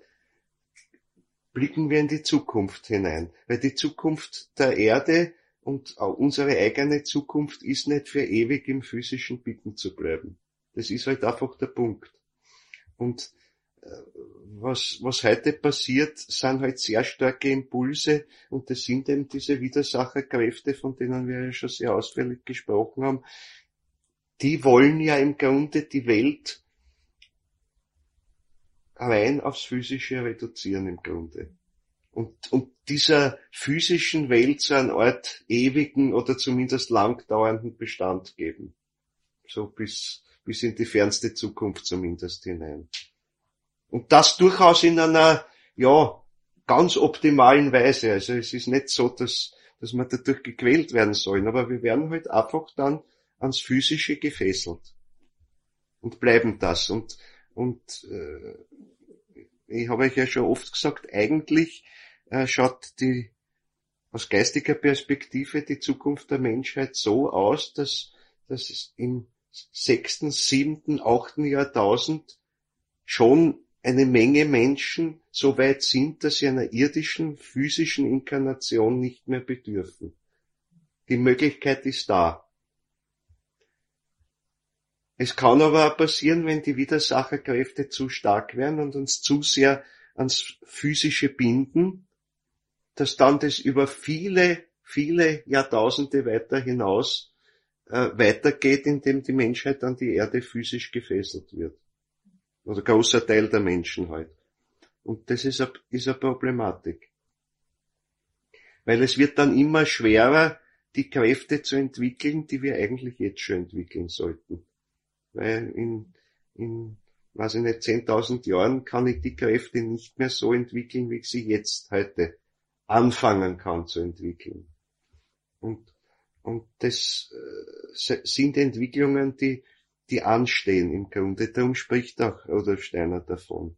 blicken wir in die Zukunft hinein, weil die Zukunft der Erde und auch unsere eigene Zukunft ist nicht für ewig im physischen Bitten zu bleiben. Das ist halt einfach der Punkt. Und was, was heute passiert, sind halt sehr starke Impulse und das sind eben diese Widersacherkräfte, von denen wir ja schon sehr ausführlich gesprochen haben. Die wollen ja im Grunde die Welt rein aufs Physische reduzieren im Grunde. Und, und dieser physischen Welt so eine Art ewigen oder zumindest langdauernden Bestand geben. So bis, bis in die fernste Zukunft zumindest hinein. Und das durchaus in einer, ja, ganz optimalen Weise. Also es ist nicht so, dass, dass wir dadurch gequält werden sollen, aber wir werden halt einfach dann ans Physische gefesselt. Und bleiben das. Und, und, äh, ich habe euch ja schon oft gesagt, eigentlich äh, schaut die, aus geistiger Perspektive die Zukunft der Menschheit so aus, dass, dass es im sechsten, siebten, achten Jahrtausend schon eine Menge Menschen so weit sind, dass sie einer irdischen, physischen Inkarnation nicht mehr bedürfen. Die Möglichkeit ist da. Es kann aber auch passieren, wenn die Widersacherkräfte zu stark werden und uns zu sehr ans Physische binden, dass dann das über viele, viele Jahrtausende weiter hinaus äh, weitergeht, indem die Menschheit an die Erde physisch gefesselt wird. Oder großer Teil der Menschen halt. Und das ist eine, ist eine Problematik. Weil es wird dann immer schwerer, die Kräfte zu entwickeln, die wir eigentlich jetzt schon entwickeln sollten. Weil in, in, weiß ich nicht, zehntausend Jahren kann ich die Kräfte nicht mehr so entwickeln, wie ich sie jetzt heute anfangen kann zu entwickeln. Und, und das äh, sind Entwicklungen, die die anstehen im Grunde. Darum spricht auch Rudolf Steiner davon.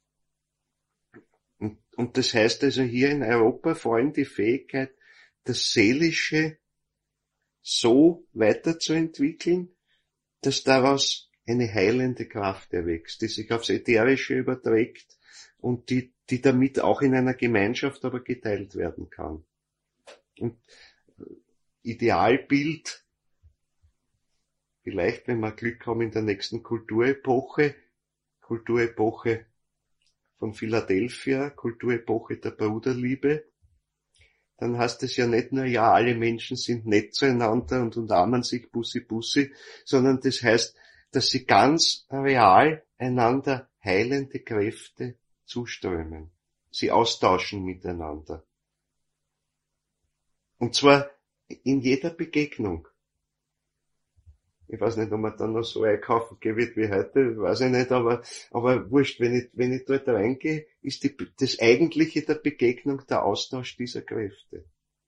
Und, und das heißt also hier in Europa vor allem die Fähigkeit, das Seelische so weiterzuentwickeln, dass daraus eine heilende Kraft erwächst, die sich aufs Ätherische überträgt und die, die damit auch in einer Gemeinschaft aber geteilt werden kann. Und Idealbild, vielleicht, wenn wir Glück haben in der nächsten Kulturepoche, Kulturepoche von Philadelphia, Kulturepoche der Bruderliebe, dann heißt es ja nicht nur, ja, alle Menschen sind nett zueinander und umarmen sich Bussi Bussi, sondern das heißt, dass sie ganz real einander heilende Kräfte zuströmen. Sie austauschen miteinander. Und zwar in jeder Begegnung. Ich weiß nicht, ob man dann noch so einkaufen gehen wird wie heute, weiß ich nicht, aber, aber wurscht, wenn ich, wenn ich dort reingehe, ist die, das Eigentliche der Begegnung der Austausch dieser Kräfte.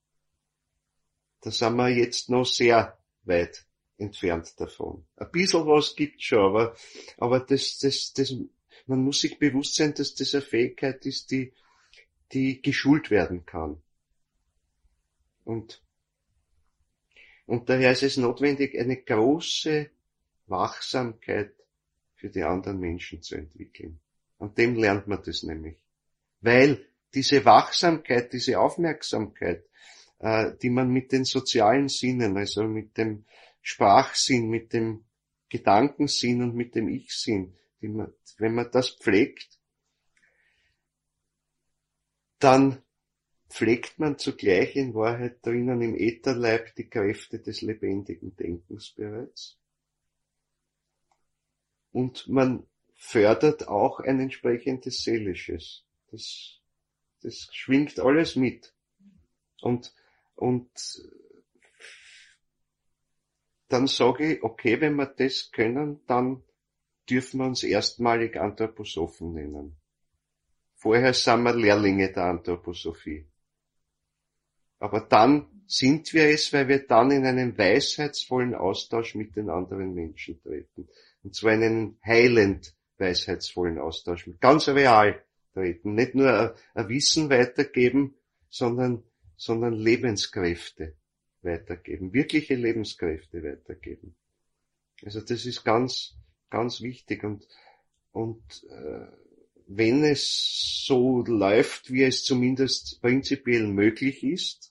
Da sind wir jetzt noch sehr weit entfernt davon. Ein bisschen was gibt's schon, aber, aber das, das, das, man muss sich bewusst sein, dass das eine Fähigkeit ist, die, die geschult werden kann. Und Und daher ist es notwendig, eine große Wachsamkeit für die anderen Menschen zu entwickeln. An dem lernt man das nämlich. Weil diese Wachsamkeit, diese Aufmerksamkeit, äh, die man mit den sozialen Sinnen, also mit dem Sprachsinn, mit dem Gedankensinn und mit dem Ich-Sinn, die man, wenn man das pflegt, dann pflegt man zugleich in Wahrheit drinnen im Ätherleib die Kräfte des lebendigen Denkens bereits. Und man fördert auch ein entsprechendes Seelisches. Das, das schwingt alles mit. Und, und dann sage ich, okay, wenn wir das können, dann dürfen wir uns erstmalig Anthroposophen nennen. Vorher sind wir Lehrlinge der Anthroposophie. Aber dann sind wir es, weil wir dann in einen weisheitsvollen Austausch mit den anderen Menschen treten. Und zwar in einen heilend weisheitsvollen Austausch, mit ganz real treten. Nicht nur ein Wissen weitergeben, sondern, sondern Lebenskräfte weitergeben. Wirkliche Lebenskräfte weitergeben. Also das ist ganz, ganz wichtig. Und, und äh, wenn es so läuft, wie es zumindest prinzipiell möglich ist,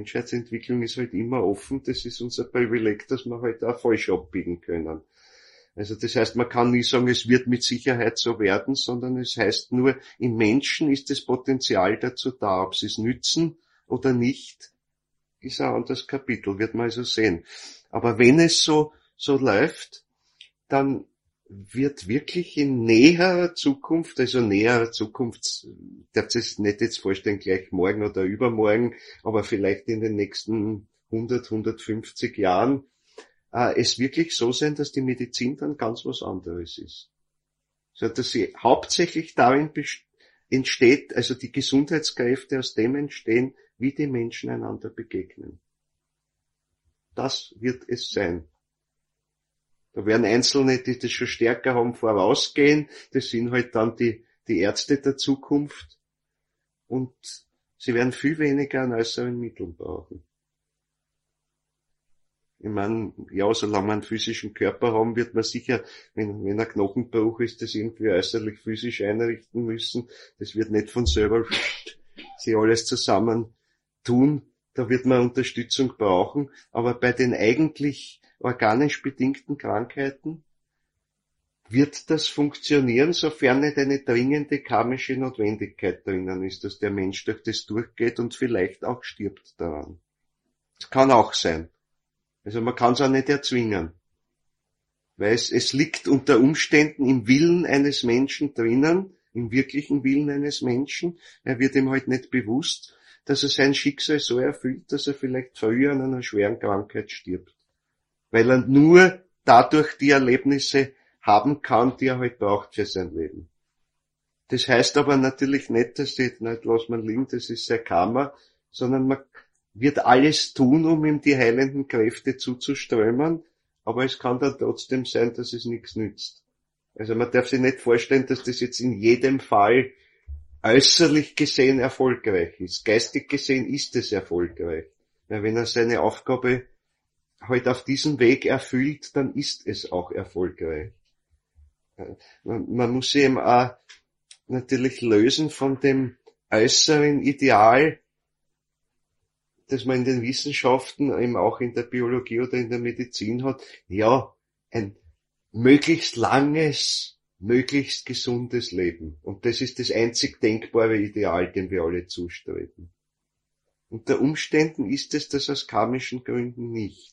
Menschheitsentwicklung ist halt immer offen, das ist unser Privileg, dass wir halt auch falsch abbiegen können. Also das heißt, man kann nie sagen, es wird mit Sicherheit so werden, sondern es heißt nur, im Menschen ist das Potenzial dazu da. Ob sie es nützen oder nicht, ist ein anderes Kapitel, wird man also sehen. Aber wenn es so, so läuft, dann wird wirklich in näherer Zukunft, also näherer Zukunft, darf ich es nicht jetzt vorstellen, gleich morgen oder übermorgen, aber vielleicht in den nächsten hundert, hundertfünfzig Jahren, äh, es wirklich so sein, dass die Medizin dann ganz was anderes ist. So, dass sie hauptsächlich darin entsteht, also die Gesundheitskräfte aus dem entstehen, wie die Menschen einander begegnen. Das wird es sein. Da werden Einzelne, die das schon stärker haben, vorausgehen. Das sind halt dann die, die Ärzte der Zukunft. Und sie werden viel weniger an äußeren Mitteln brauchen. Ich meine, ja, solange wir einen physischen Körper haben, wird man sicher, wenn, wenn ein Knochenbruch ist, das irgendwie äußerlich physisch einrichten müssen. Das wird nicht von selber sie alles zusammen tun. Da wird man Unterstützung brauchen. Aber bei den eigentlich organisch bedingten Krankheiten wird das funktionieren, sofern nicht eine dringende karmische Notwendigkeit drinnen ist, dass der Mensch durch das durchgeht und vielleicht auch stirbt daran. Das kann auch sein. Also man kann es auch nicht erzwingen. Weil es, es liegt unter Umständen im Willen eines Menschen drinnen, im wirklichen Willen eines Menschen. Er wird ihm halt nicht bewusst, dass er sein Schicksal so erfüllt, dass er vielleicht früher an einer schweren Krankheit stirbt. Weil er nur dadurch die Erlebnisse haben kann, die er halt braucht für sein Leben. Das heißt aber natürlich nicht, dass die, nicht lass man liegen, das ist sein Karma, sondern man wird alles tun, um ihm die heilenden Kräfte zuzuströmen, aber es kann dann trotzdem sein, dass es nichts nützt. Also man darf sich nicht vorstellen, dass das jetzt in jedem Fall äußerlich gesehen erfolgreich ist. Geistig gesehen ist es erfolgreich. Weil wenn er seine Aufgabe halt auf diesem Weg erfüllt, dann ist es auch erfolgreich. Man, man muss sich eben auch natürlich lösen von dem äußeren Ideal, das man in den Wissenschaften, eben auch in der Biologie oder in der Medizin hat. Ja, ein möglichst langes, möglichst gesundes Leben. Und das ist das einzig denkbare Ideal, dem wir alle zustreben. Unter Umständen ist es das aus karmischen Gründen nicht.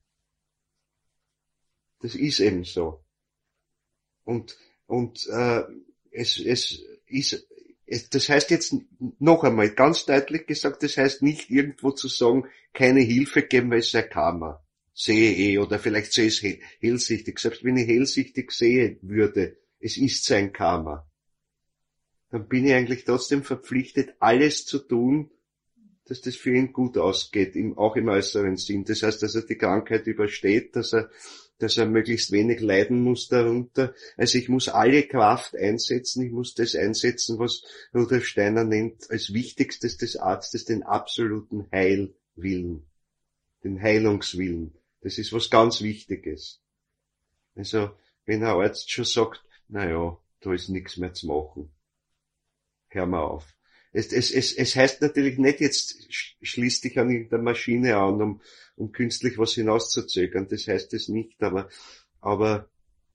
Das ist eben so. Und, und, äh, es, es ist, es, das heißt jetzt noch einmal ganz deutlich gesagt, das heißt nicht irgendwo zu sagen, keine Hilfe geben, weil es sei Karma. Sehe eh, oder vielleicht sehe ich es hellsichtig. Selbst wenn ich hellsichtig sehen würde, es ist sein Karma. Dann bin ich eigentlich trotzdem verpflichtet, alles zu tun, dass das für ihn gut ausgeht, im, auch im äußeren Sinn. Das heißt, dass er die Krankheit übersteht, dass er dass er möglichst wenig leiden muss darunter. Also ich muss alle Kraft einsetzen, ich muss das einsetzen, was Rudolf Steiner nennt als Wichtigstes des Arztes, den absoluten Heilwillen, den Heilungswillen. Das ist was ganz Wichtiges. Also wenn ein Arzt schon sagt, na ja, da ist nichts mehr zu machen, hör mal auf. Es, es, es, es heißt natürlich nicht, jetzt schließ dich an irgendeiner Maschine an, um, um künstlich was hinauszuzögern. Das heißt es nicht, aber, aber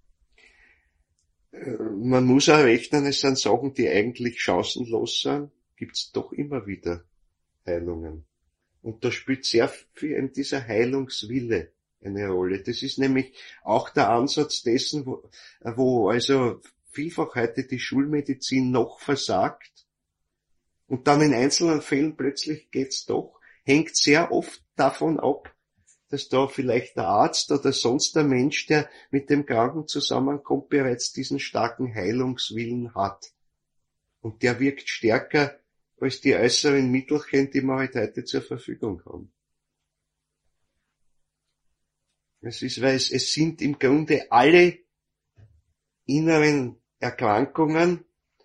äh, man muss auch rechnen, es sind Sachen, die eigentlich chancenlos sind, gibt's doch immer wieder Heilungen. Und da spielt sehr viel eben dieser Heilungswille eine Rolle. Das ist nämlich auch der Ansatz dessen, wo, wo also vielfach heute die Schulmedizin noch versagt. Und dann in einzelnen Fällen plötzlich geht's doch, hängt sehr oft davon ab, dass da vielleicht der Arzt oder sonst der Mensch, der mit dem Kranken zusammenkommt, bereits diesen starken Heilungswillen hat. Und der wirkt stärker als die äußeren Mittelchen, die wir halt heute zur Verfügung haben. Es ist, weil es, es sind im Grunde alle inneren Erkrankungen,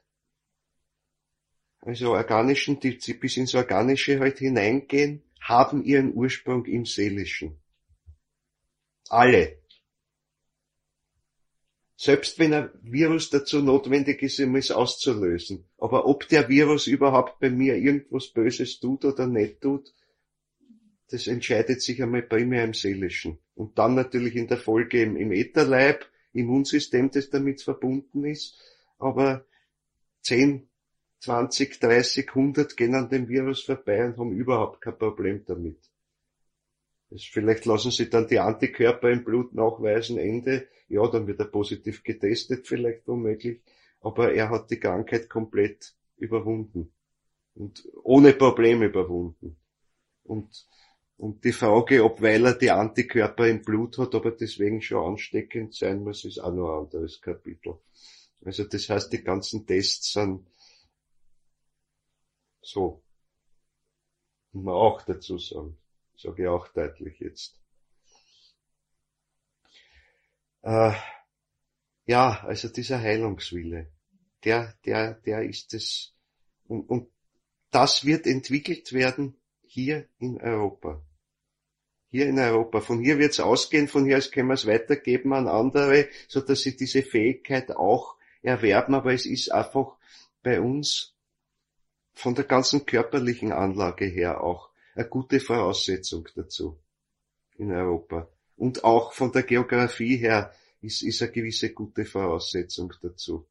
also organischen, die bis ins Organische halt hineingehen, haben ihren Ursprung im Seelischen. Alle. Selbst wenn ein Virus dazu notwendig ist, um es auszulösen. Aber ob der Virus überhaupt bei mir irgendwas Böses tut oder nicht tut, das entscheidet sich einmal primär im Seelischen. Und dann natürlich in der Folge im, im Ätherleib, Immunsystem, das damit verbunden ist, aber zehn, zwanzig, dreißig, hundert gehen an dem Virus vorbei und haben überhaupt kein Problem damit. Das, vielleicht lassen sie dann die Antikörper im Blut nachweisen, Ende, ja, dann wird er positiv getestet, vielleicht womöglich, aber er hat die Krankheit komplett überwunden und ohne Probleme überwunden. Und, und die Frage, ob weil er die Antikörper im Blut hat, ob er deswegen schon ansteckend sein muss, ist auch noch ein anderes Kapitel. Also das heißt, die ganzen Tests sind so, muss man auch dazu sagen, sage ich auch deutlich jetzt. Äh, ja, also dieser Heilungswille, der, der, der ist es, und, und das wird entwickelt werden hier in Europa. Hier in Europa. Von hier wird es ausgehen, von hier aus können wir es weitergeben an andere, so dass sie diese Fähigkeit auch erwerben, aber es ist einfach bei uns von der ganzen körperlichen Anlage her auch eine gute Voraussetzung dazu in Europa. Und auch von der Geografie her ist, ist eine gewisse gute Voraussetzung dazu.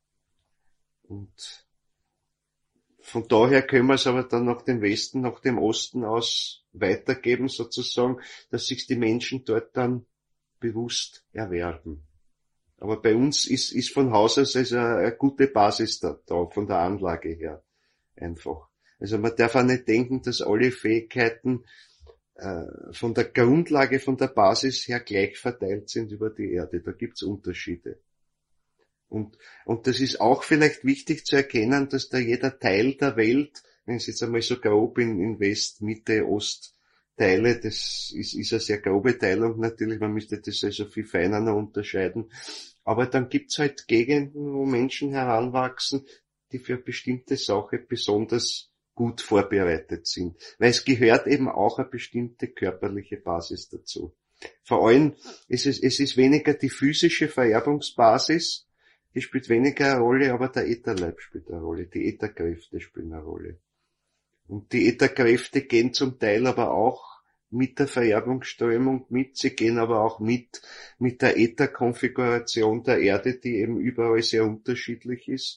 Und von daher können wir es aber dann nach dem Westen, nach dem Osten aus weitergeben, sozusagen, dass sich die Menschen dort dann bewusst erwerben. Aber bei uns ist, ist von Haus aus also eine, eine gute Basis da, da, von der Anlage her. Einfach. Also man darf auch nicht denken, dass alle Fähigkeiten äh, von der Grundlage, von der Basis her gleich verteilt sind über die Erde. Da gibt's Unterschiede. Und, und das ist auch vielleicht wichtig zu erkennen, dass da jeder Teil der Welt, wenn es jetzt einmal so grob in, in West, Mitte, Ost teile, das ist, ist eine sehr grobe Teilung natürlich, man müsste das also viel feiner noch unterscheiden. Aber dann gibt's halt Gegenden, wo Menschen heranwachsen, die für eine bestimmte Sache besonders gut vorbereitet sind. Weil es gehört eben auch eine bestimmte körperliche Basis dazu. Vor allem ist es, es ist weniger die physische Vererbungsbasis, die spielt weniger eine Rolle, aber der Ätherleib spielt eine Rolle, die Ätherkräfte spielen eine Rolle. Und die Ätherkräfte gehen zum Teil aber auch mit der Vererbungsströmung mit, sie gehen aber auch mit, mit der Ätherkonfiguration der Erde, die eben überall sehr unterschiedlich ist.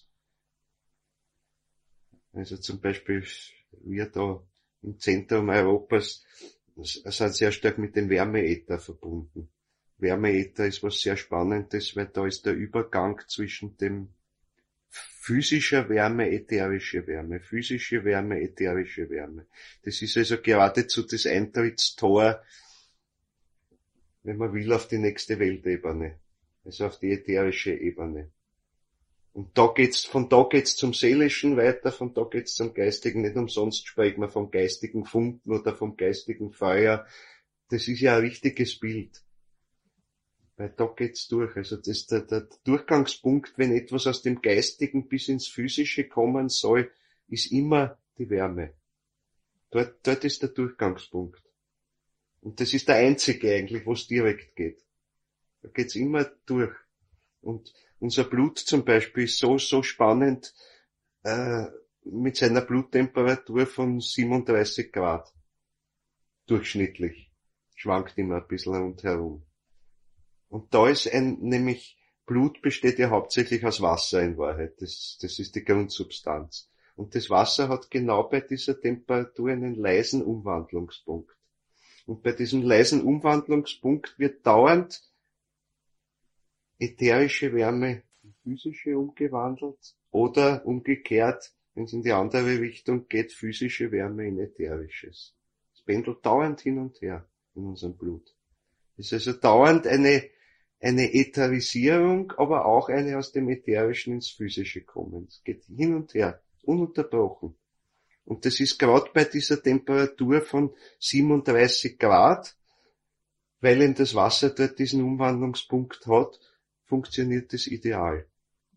Also zum Beispiel wir da im Zentrum Europas sind sehr stark mit dem Wärmeäther verbunden. Wärmeäther ist was sehr Spannendes, weil da ist der Übergang zwischen dem physischer Wärme, ätherische Wärme, physische Wärme, ätherische Wärme. Das ist also geradezu das Eintrittstor, wenn man will, auf die nächste Weltebene, also auf die ätherische Ebene. Und da geht's, von da geht's zum Seelischen weiter, von da geht's zum Geistigen. Nicht umsonst spricht man vom geistigen Funken oder vom geistigen Feuer. Das ist ja ein wichtiges Bild. Weil da geht's durch. Also das ist der, der Durchgangspunkt, wenn etwas aus dem Geistigen bis ins Physische kommen soll, ist immer die Wärme. Dort, dort ist der Durchgangspunkt. Und das ist der einzige eigentlich, wo es direkt geht. Da geht's immer durch. Und unser Blut zum Beispiel ist so, so spannend, äh, mit seiner Bluttemperatur von siebenunddreißig Grad. Durchschnittlich. Schwankt immer ein bisschen rundherum. Und da ist ein, nämlich, Blut besteht ja hauptsächlich aus Wasser in Wahrheit. Das, das ist die Grundsubstanz. Und das Wasser hat genau bei dieser Temperatur einen leisen Umwandlungspunkt. Und bei diesem leisen Umwandlungspunkt wird dauernd ätherische Wärme in physische umgewandelt oder umgekehrt, wenn es in die andere Richtung geht, physische Wärme in ätherisches. Es pendelt dauernd hin und her in unserem Blut. Es ist also dauernd eine, eine Ätherisierung, aber auch eine aus dem Ätherischen ins Physische kommen. Es geht hin und her, ununterbrochen. Und das ist gerade bei dieser Temperatur von siebenunddreißig Grad, weil eben das Wasser dort diesen Umwandlungspunkt hat, funktioniert das ideal.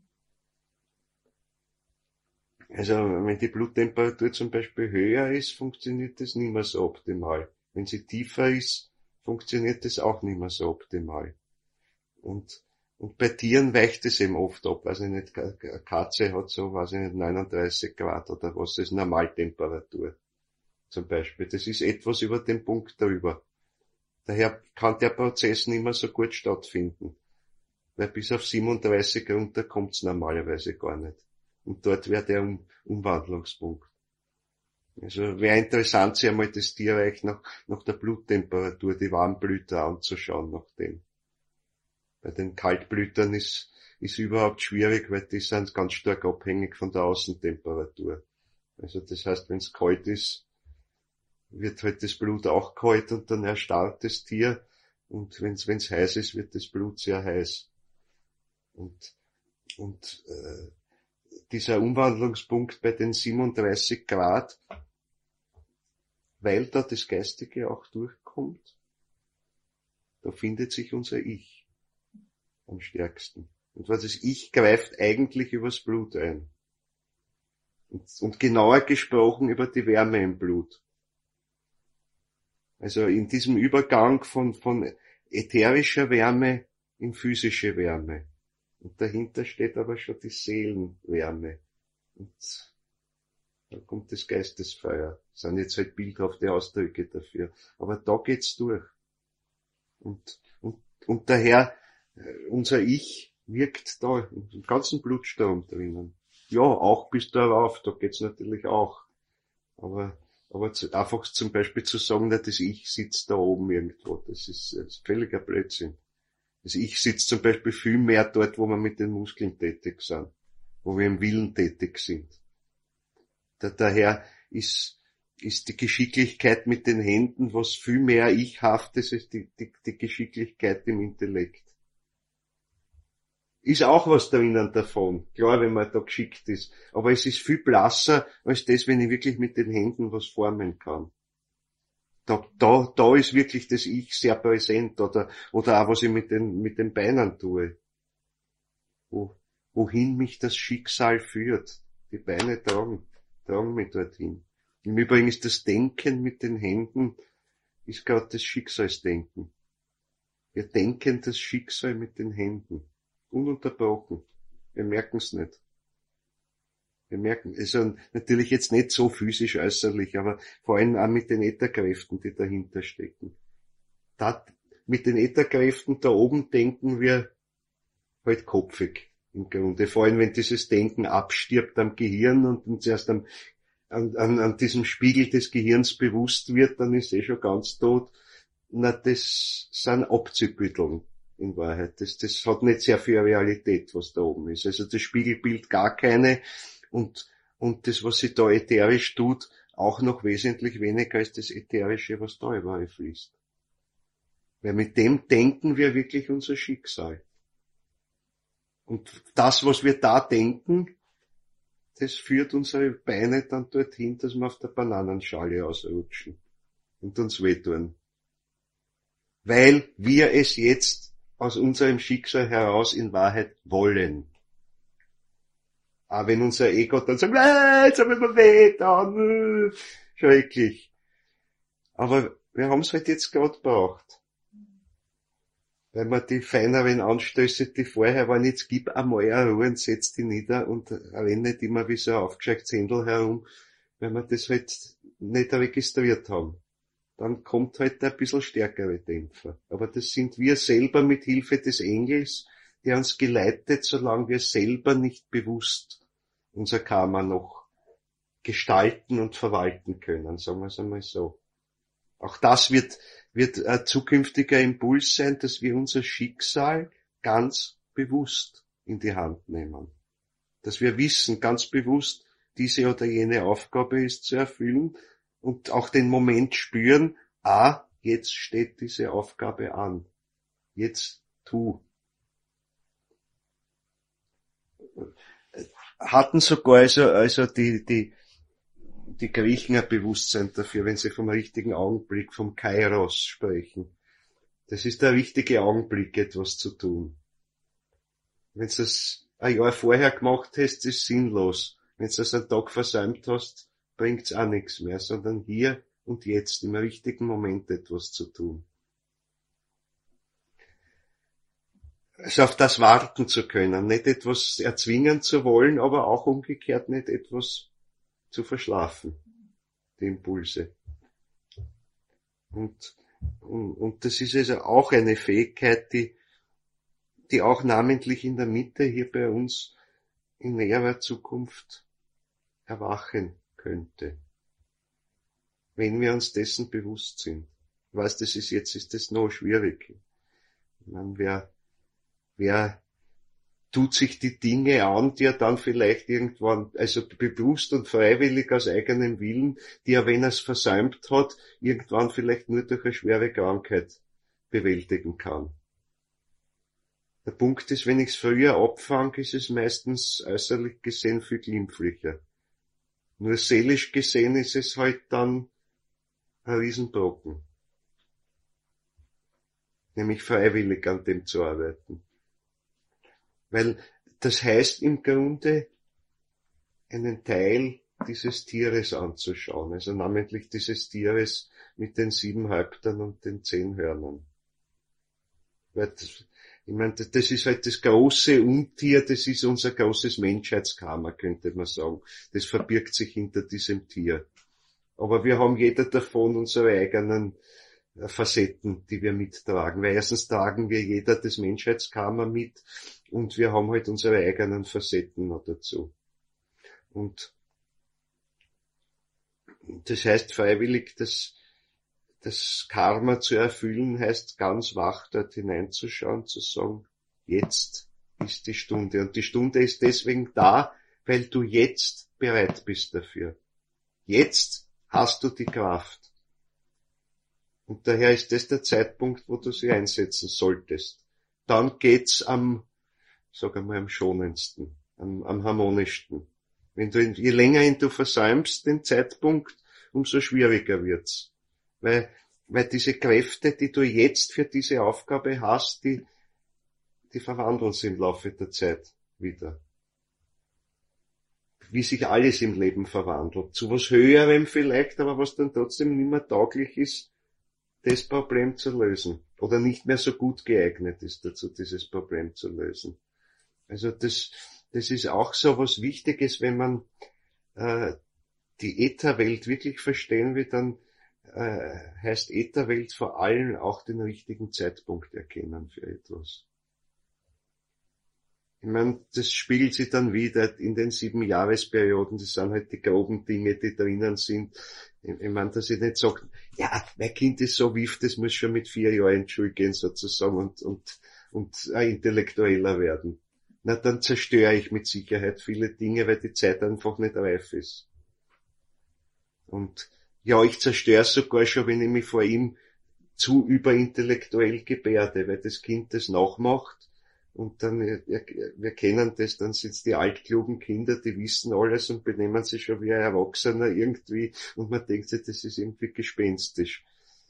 Also wenn die Bluttemperatur zum Beispiel höher ist, funktioniert das nicht mehr so optimal. Wenn sie tiefer ist, funktioniert das auch nicht mehr so optimal. Und, und bei Tieren weicht es eben oft ab. Also nicht, eine Katze hat so, weiß ich nicht, neununddreißig Grad oder was, das ist Normaltemperatur. Zum Beispiel. Das ist etwas über den Punkt drüber. Daher kann der Prozess nicht mehr so gut stattfinden. weil bis auf siebenunddreißig runter kommt's normalerweise gar nicht. Und dort wäre der um, Umwandlungspunkt. Also wäre interessant, sich einmal das Tierreich nach, nach der Bluttemperatur, die Warmblüter anzuschauen nach dem. Bei den Kaltblütern ist, ist überhaupt schwierig, weil die sind ganz stark abhängig von der Außentemperatur. Also das heißt, wenn es kalt ist, wird halt das Blut auch kalt und dann erstarrt das Tier. Und wenn es heiß ist, wird das Blut sehr heiß. Und, und äh, dieser Umwandlungspunkt bei den siebenunddreißig Grad, weil da das Geistige auch durchkommt, da findet sich unser Ich am stärksten. Und was das Ich greift eigentlich übers Blut ein. Und, und genauer gesprochen über die Wärme im Blut. Also in diesem Übergang von, von ätherischer Wärme in physische Wärme. Und dahinter steht aber schon die Seelenwärme. Und da kommt das Geistesfeuer. Das sind jetzt halt bildhafte Ausdrücke dafür. Aber da geht's durch. Und, und, und daher, unser Ich wirkt da im ganzen Blutstrom drinnen. Ja, auch bis darauf, da geht's natürlich auch. Aber, aber zu, einfach zum Beispiel zu sagen, dass das Ich sitzt da oben irgendwo, das ist, das ist völliger Blödsinn. Das Ich sitzt zum Beispiel viel mehr dort, wo wir mit den Muskeln tätig sind, wo wir im Willen tätig sind. Da, daher ist, ist die Geschicklichkeit mit den Händen was viel mehr Ichhaftes als die, die, die Geschicklichkeit im Intellekt. Ist auch was drinnen davon, klar, wenn man da geschickt ist. Aber es ist viel blasser als das, wenn ich wirklich mit den Händen was formen kann. Da, da, da ist wirklich das Ich sehr präsent, oder, oder auch was ich mit den, mit den Beinen tue. Wo, wohin mich das Schicksal führt. Die Beine tragen, tragen mich dorthin. Im Übrigen ist das Denken mit den Händen, ist gerade das Schicksalsdenken. Wir denken das Schicksal mit den Händen. Ununterbrochen. Wir merken es nicht. Wir merken, also natürlich jetzt nicht so physisch äußerlich, aber vor allem auch mit den Ätherkräften, die dahinter stecken. Da, mit den Ätherkräften da oben denken wir halt kopfig im Grunde. Vor allem, wenn dieses Denken abstirbt am Gehirn und uns erst am, an, an, an diesem Spiegel des Gehirns bewusst wird, dann ist eh schon ganz tot. Na, das sind Abziehbütteln. In Wahrheit. Das, das hat nicht sehr viel Realität, was da oben ist. Also das Spiegelbild gar keine und, und das, was sich da ätherisch tut, auch noch wesentlich weniger als das Ätherische, was da überall fließt. Weil mit dem denken wir wirklich unser Schicksal. Und das, was wir da denken, das führt unsere Beine dann dorthin, dass wir auf der Bananenschale ausrutschen und uns wehtun. Weil wir es jetzt aus unserem Schicksal heraus in Wahrheit wollen. Aber wenn unser Ego dann sagt, äh, jetzt haben wir weh getan, äh, schrecklich. Aber wir haben es halt jetzt gerade gebraucht. Weil man die feineren Anstöße, die vorher waren, jetzt gib einmal eine Ruhe und setz die nieder und renn nicht immer wie so ein aufgescheuchtes Händel herum, weil wir das halt nicht registriert haben. Dann kommt halt ein bisschen stärkere Dämpfer. Aber das sind wir selber mit Hilfe des Engels, der uns geleitet, solange wir selber nicht bewusst unser Karma noch gestalten und verwalten können, sagen wir es einmal so. Auch das wird, wird ein zukünftiger Impuls sein, dass wir unser Schicksal ganz bewusst in die Hand nehmen. Dass wir wissen, ganz bewusst, diese oder jene Aufgabe ist zu erfüllen, und auch den Moment spüren, ah, jetzt steht diese Aufgabe an. Jetzt tu. Hatten sogar also, also die, die, die Griechen ein Bewusstsein dafür, wenn sie vom richtigen Augenblick, vom Kairos sprechen. Das ist der richtige Augenblick, etwas zu tun. Wenn du das ein Jahr vorher gemacht hast, ist sinnlos. Wenn du das einen Tag versäumt hast, bringt's auch nichts mehr, sondern hier und jetzt im richtigen Moment etwas zu tun. Also auf das warten zu können, nicht etwas erzwingen zu wollen, aber auch umgekehrt nicht etwas zu verschlafen, die Impulse. Und, und, und das ist also auch eine Fähigkeit, die, die auch namentlich in der Mitte hier bei uns in näherer Zukunft erwachen könnte. Wenn wir uns dessen bewusst sind. Ich weiß, das ist jetzt, ist das noch schwierig. Ich meine, wer, wer tut sich die Dinge an, die er dann vielleicht irgendwann, also bewusst und freiwillig aus eigenem Willen, die er, wenn er es versäumt hat, irgendwann vielleicht nur durch eine schwere Krankheit bewältigen kann. Der Punkt ist, wenn ich es früher abfange, ist es meistens äußerlich gesehen viel glimpflicher. Nur seelisch gesehen ist es halt dann ein Riesenbrocken. Nämlich freiwillig an dem zu arbeiten. Weil das heißt im Grunde, einen Teil dieses Tieres anzuschauen, also namentlich dieses Tieres mit den sieben Häuptern und den zehn Hörnern. Weil das, ich meine, das ist halt das große Untier, das ist unser großes Menschheitskarma, könnte man sagen. Das verbirgt sich hinter diesem Tier. Aber wir haben jeder davon unsere eigenen Facetten, die wir mittragen. Weil erstens tragen wir jeder das Menschheitskarma mit und wir haben halt unsere eigenen Facetten noch dazu. Und das heißt freiwillig, das, das Karma zu erfüllen, heißt ganz wach dort hineinzuschauen, zu sagen, jetzt ist die Stunde. Und die Stunde ist deswegen da, weil du jetzt bereit bist dafür. Jetzt hast du die Kraft. Und daher ist das der Zeitpunkt, wo du sie einsetzen solltest. Dann geht's am, sag einmal, am schonendsten, am, am harmonischsten. Wenn du, je länger ihn du versäumst, den Zeitpunkt, umso schwieriger wird's. Weil, weil diese Kräfte, die du jetzt für diese Aufgabe hast, die, die verwandeln sich im Laufe der Zeit wieder. Wie sich alles im Leben verwandelt. Zu was Höherem vielleicht, aber was dann trotzdem nicht mehr tauglich ist, das Problem zu lösen. Oder nicht mehr so gut geeignet ist dazu, dieses Problem zu lösen. Also das, das ist auch so was Wichtiges, wenn man äh, die Ätherwelt wirklich verstehen will, dann äh, heißt Ätherwelt vor allem auch den richtigen Zeitpunkt erkennen für etwas. Ich meine, das spiegelt sich dann wieder in den sieben Jahresperioden, das sind halt die groben Dinge, die drinnen sind. Ich meine, dass ich nicht sage, ja, mein Kind ist so wiff, das muss schon mit vier Jahren in die Schule gehen sozusagen und, und, und ein Intellektueller werden. Na, dann zerstöre ich mit Sicherheit viele Dinge, weil die Zeit einfach nicht reif ist. Und ja, ich zerstöre sogar schon, wenn ich mich vor ihm zu überintellektuell gebärde, weil das Kind das nachmacht. Und dann, wir kennen das, dann sind's die altklugen Kinder, die wissen alles und benehmen sich schon wie ein Erwachsener irgendwie und man denkt sich, das ist irgendwie gespenstisch.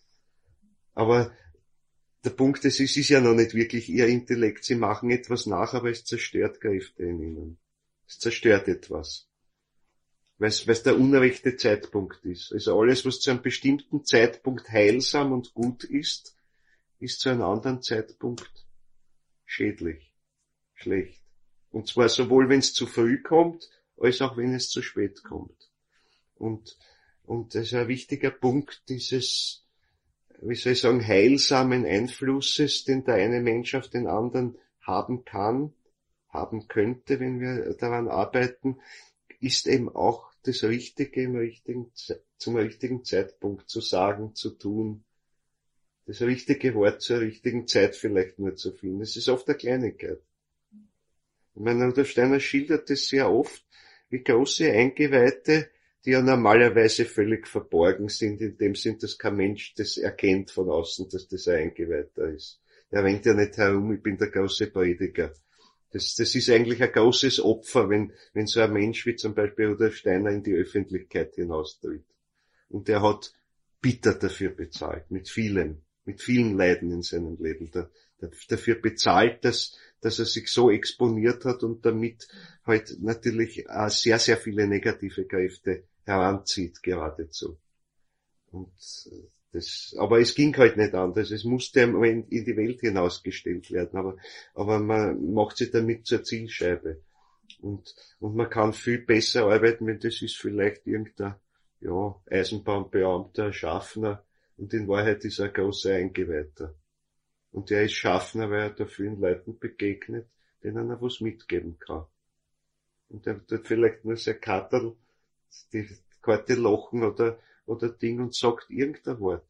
Aber der Punkt ist, es ist ja noch nicht wirklich ihr Intellekt, sie machen etwas nach, aber es zerstört Kräfte in ihnen. Es zerstört etwas. Weil es der unrechte Zeitpunkt ist. Also alles, was zu einem bestimmten Zeitpunkt heilsam und gut ist, ist zu einem anderen Zeitpunkt schädlich, schlecht. Und zwar sowohl, wenn es zu früh kommt, als auch wenn es zu spät kommt. Und, und das ist ein wichtiger Punkt dieses, wie soll ich sagen, heilsamen Einflusses, den der eine Mensch auf den anderen haben kann, haben könnte, wenn wir daran arbeiten, ist eben auch das Richtige im richtigen, zum richtigen Zeitpunkt zu sagen, zu tun, das richtige Wort zur richtigen Zeit vielleicht nur zu finden. Es ist oft eine Kleinigkeit. Ich meine, Rudolf Steiner schildert das sehr oft, wie große Eingeweihte, die ja normalerweise völlig verborgen sind, in dem Sinn, dass kein Mensch das erkennt von außen, dass das ein Eingeweihter ist. Der rennt ja nicht herum, ich bin der große Prediger. Das, das ist eigentlich ein großes Opfer, wenn, wenn so ein Mensch wie zum Beispiel Rudolf Steiner in die Öffentlichkeit hinaustritt. Und er hat bitter dafür bezahlt, mit vielem. mit vielen Leiden in seinem Leben, da, da, dafür bezahlt, dass, dass er sich so exponiert hat und damit halt natürlich äh, sehr, sehr viele negative Kräfte heranzieht geradezu. Und das, aber es ging halt nicht anders, es musste in, in die Welt hinausgestellt werden, aber, aber man macht sich damit zur Zielscheibe. Und, und man kann viel besser arbeiten, wenn das ist vielleicht irgendein, ja, Eisenbahnbeamter, Schaffner, und in Wahrheit ist er ein großer Eingeweihter. Und er ist Schaffner, weil er da vielen Leuten begegnet, denen er was mitgeben kann. Und er tut vielleicht nur sein Katerl, die Karte lachen oder, oder Ding und sagt irgendein Wort.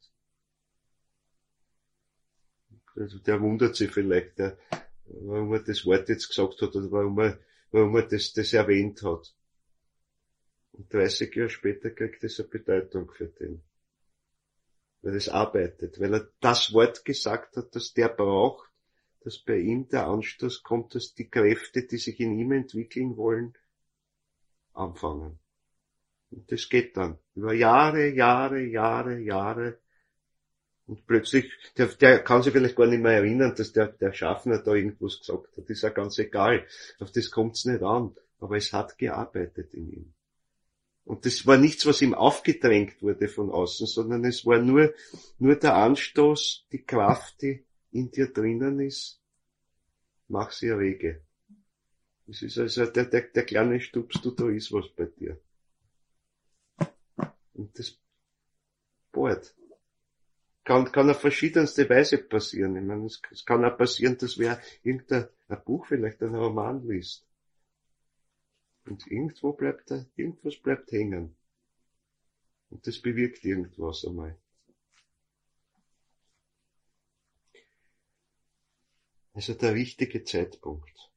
Also der wundert sich vielleicht, der, warum er das Wort jetzt gesagt hat oder warum er, warum er das, das erwähnt hat. Und dreißig Jahre später kriegt das eine Bedeutung für den. Weil es arbeitet, weil er das Wort gesagt hat, das der braucht, dass bei ihm der Anstoß kommt, dass die Kräfte, die sich in ihm entwickeln wollen, anfangen. Und das geht dann über Jahre, Jahre, Jahre, Jahre. Und plötzlich, der, der kann sich vielleicht gar nicht mehr erinnern, dass der, der Schaffner da irgendwas gesagt hat. Das ist ja ganz egal. Auf das kommt's nicht an. Aber es hat gearbeitet in ihm. Und das war nichts, was ihm aufgedrängt wurde von außen, sondern es war nur, nur der Anstoß, die Kraft, die in dir drinnen ist, mach sie rege. Das ist also der, der, der kleine Stups, du, da ist was bei dir. Und das bohrt. Kann, kann auf verschiedenste Weise passieren. Ich meine, es, es kann auch passieren, dass wer irgendein ein Buch, vielleicht ein Roman liest. Und irgendwo bleibt da, irgendwas bleibt hängen. Und das bewirkt irgendwas einmal. Also der richtige Zeitpunkt.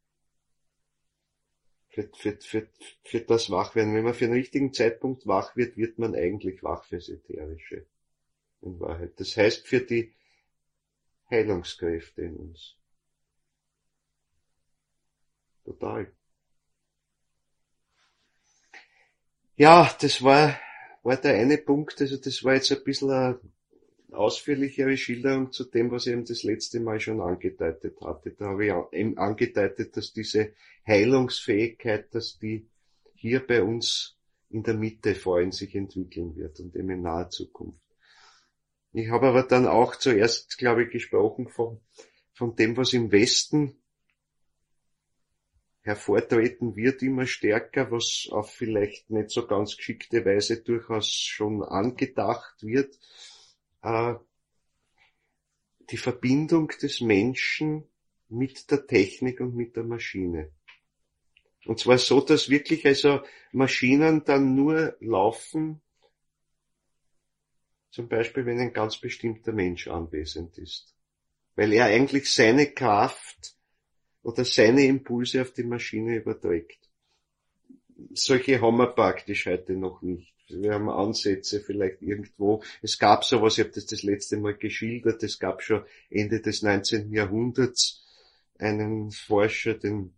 Für, für, für, für das Wachwerden. Wenn man für den richtigen Zeitpunkt wach wird, wird man eigentlich wach fürs Ätherische. In Wahrheit. Das heißt für die Heilungskräfte in uns. Total. Ja, das war, war der eine Punkt, also das war jetzt ein bisschen eine ausführlichere Schilderung zu dem, was ich eben das letzte Mal schon angedeutet hatte. Da habe ich eben angedeutet, dass diese Heilungsfähigkeit, dass die hier bei uns in der Mitte vor allem sich entwickeln wird und eben in naher Zukunft. Ich habe aber dann auch zuerst, glaube ich, gesprochen von, von dem, was im Westen hervortreten wird, immer stärker, was auf vielleicht nicht so ganz geschickte Weise durchaus schon angedacht wird, äh, die Verbindung des Menschen mit der Technik und mit der Maschine. Und zwar so, dass wirklich also Maschinen dann nur laufen, zum Beispiel, wenn ein ganz bestimmter Mensch anwesend ist. Weil er eigentlich seine Kraft oder seine Impulse auf die Maschine überträgt. Solche haben wir praktisch heute noch nicht. Wir haben Ansätze vielleicht irgendwo. Es gab sowas, ich habe das das letzte Mal geschildert, es gab schon Ende des neunzehnten Jahrhunderts einen Forscher, den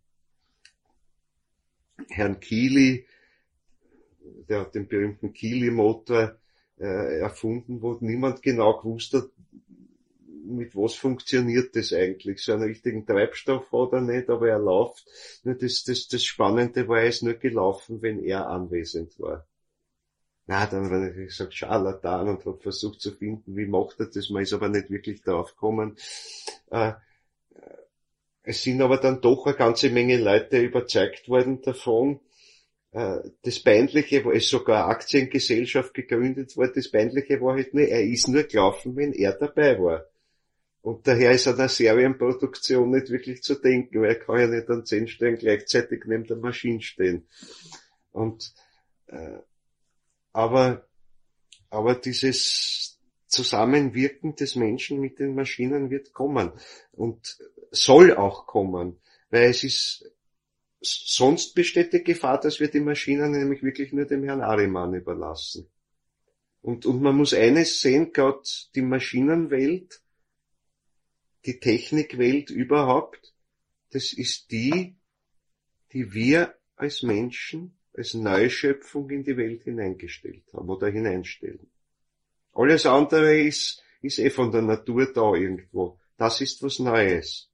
Herrn Keely, der hat den berühmten Keely-Motor äh, erfunden, wo niemand genau gewusst hat, mit was funktioniert das eigentlich? So einen richtigen Treibstoff hat er nicht, aber er läuft. Nur das, das, das Spannende war, er ist nur gelaufen, wenn er anwesend war. Na, dann habe ich gesagt, Scharlatan, und habe versucht zu finden, wie macht er das? Man ist aber nicht wirklich drauf gekommen. Äh, es sind aber dann doch eine ganze Menge Leute überzeugt worden davon. Äh, das Peinliche war, es sogar eine Aktiengesellschaft gegründet worden, das Peinliche war halt nur, er ist nur gelaufen, wenn er dabei war. Und daher ist an der Serienproduktion nicht wirklich zu denken, weil er kann ja nicht an zehn Stellen gleichzeitig neben der Maschine stehen. Und äh, aber aber dieses Zusammenwirken des Menschen mit den Maschinen wird kommen und soll auch kommen, weil es ist, sonst besteht die Gefahr, dass wir die Maschinen nämlich wirklich nur dem Herrn Ahriman überlassen. Und und man muss eines sehen, gerade die Maschinenwelt, die Technikwelt überhaupt, das ist die, die wir als Menschen, als Neuschöpfung in die Welt hineingestellt haben oder hineinstellen. Alles andere ist, ist eh von der Natur da irgendwo. Das ist was Neues.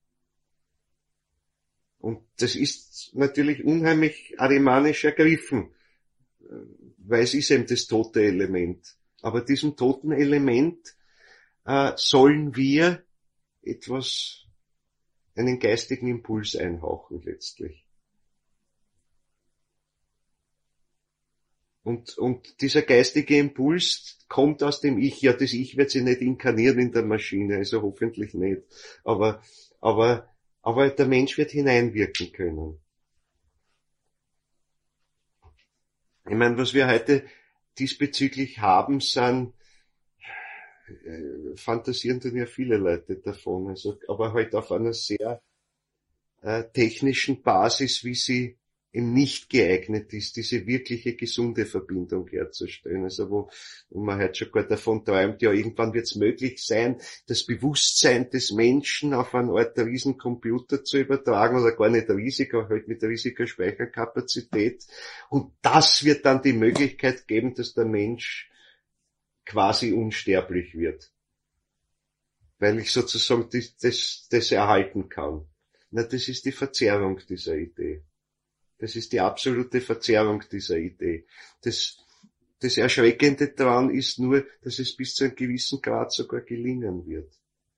Und das ist natürlich unheimlich arimanisch ergriffen, weil es ist eben das tote Element. Aber diesem toten Element äh, sollen wir etwas, einen geistigen Impuls einhauchen letztlich. Und, und dieser geistige Impuls kommt aus dem Ich. Ja, das Ich wird sich nicht inkarnieren in der Maschine, also hoffentlich nicht. Aber, aber, aber der Mensch wird hineinwirken können. Ich meine, was wir heute diesbezüglich haben, sind, äh, fantasieren dann ja viele Leute davon, also, aber halt auf einer sehr äh, technischen Basis, wie sie eben nicht geeignet ist, diese wirkliche gesunde Verbindung herzustellen. Also wo, wo man halt schon gar davon träumt, ja, irgendwann wird es möglich sein, das Bewusstsein des Menschen auf eine Art riesen Computer zu übertragen, oder gar nicht riesig, aber halt mit riesiger Speicherkapazität. Und das wird dann die Möglichkeit geben, dass der Mensch quasi unsterblich wird. Weil ich sozusagen das, das, das erhalten kann. Na, das ist die Verzerrung dieser Idee. Das ist die absolute Verzerrung dieser Idee. Das, das Erschreckende daran ist nur, dass es bis zu einem gewissen Grad sogar gelingen wird.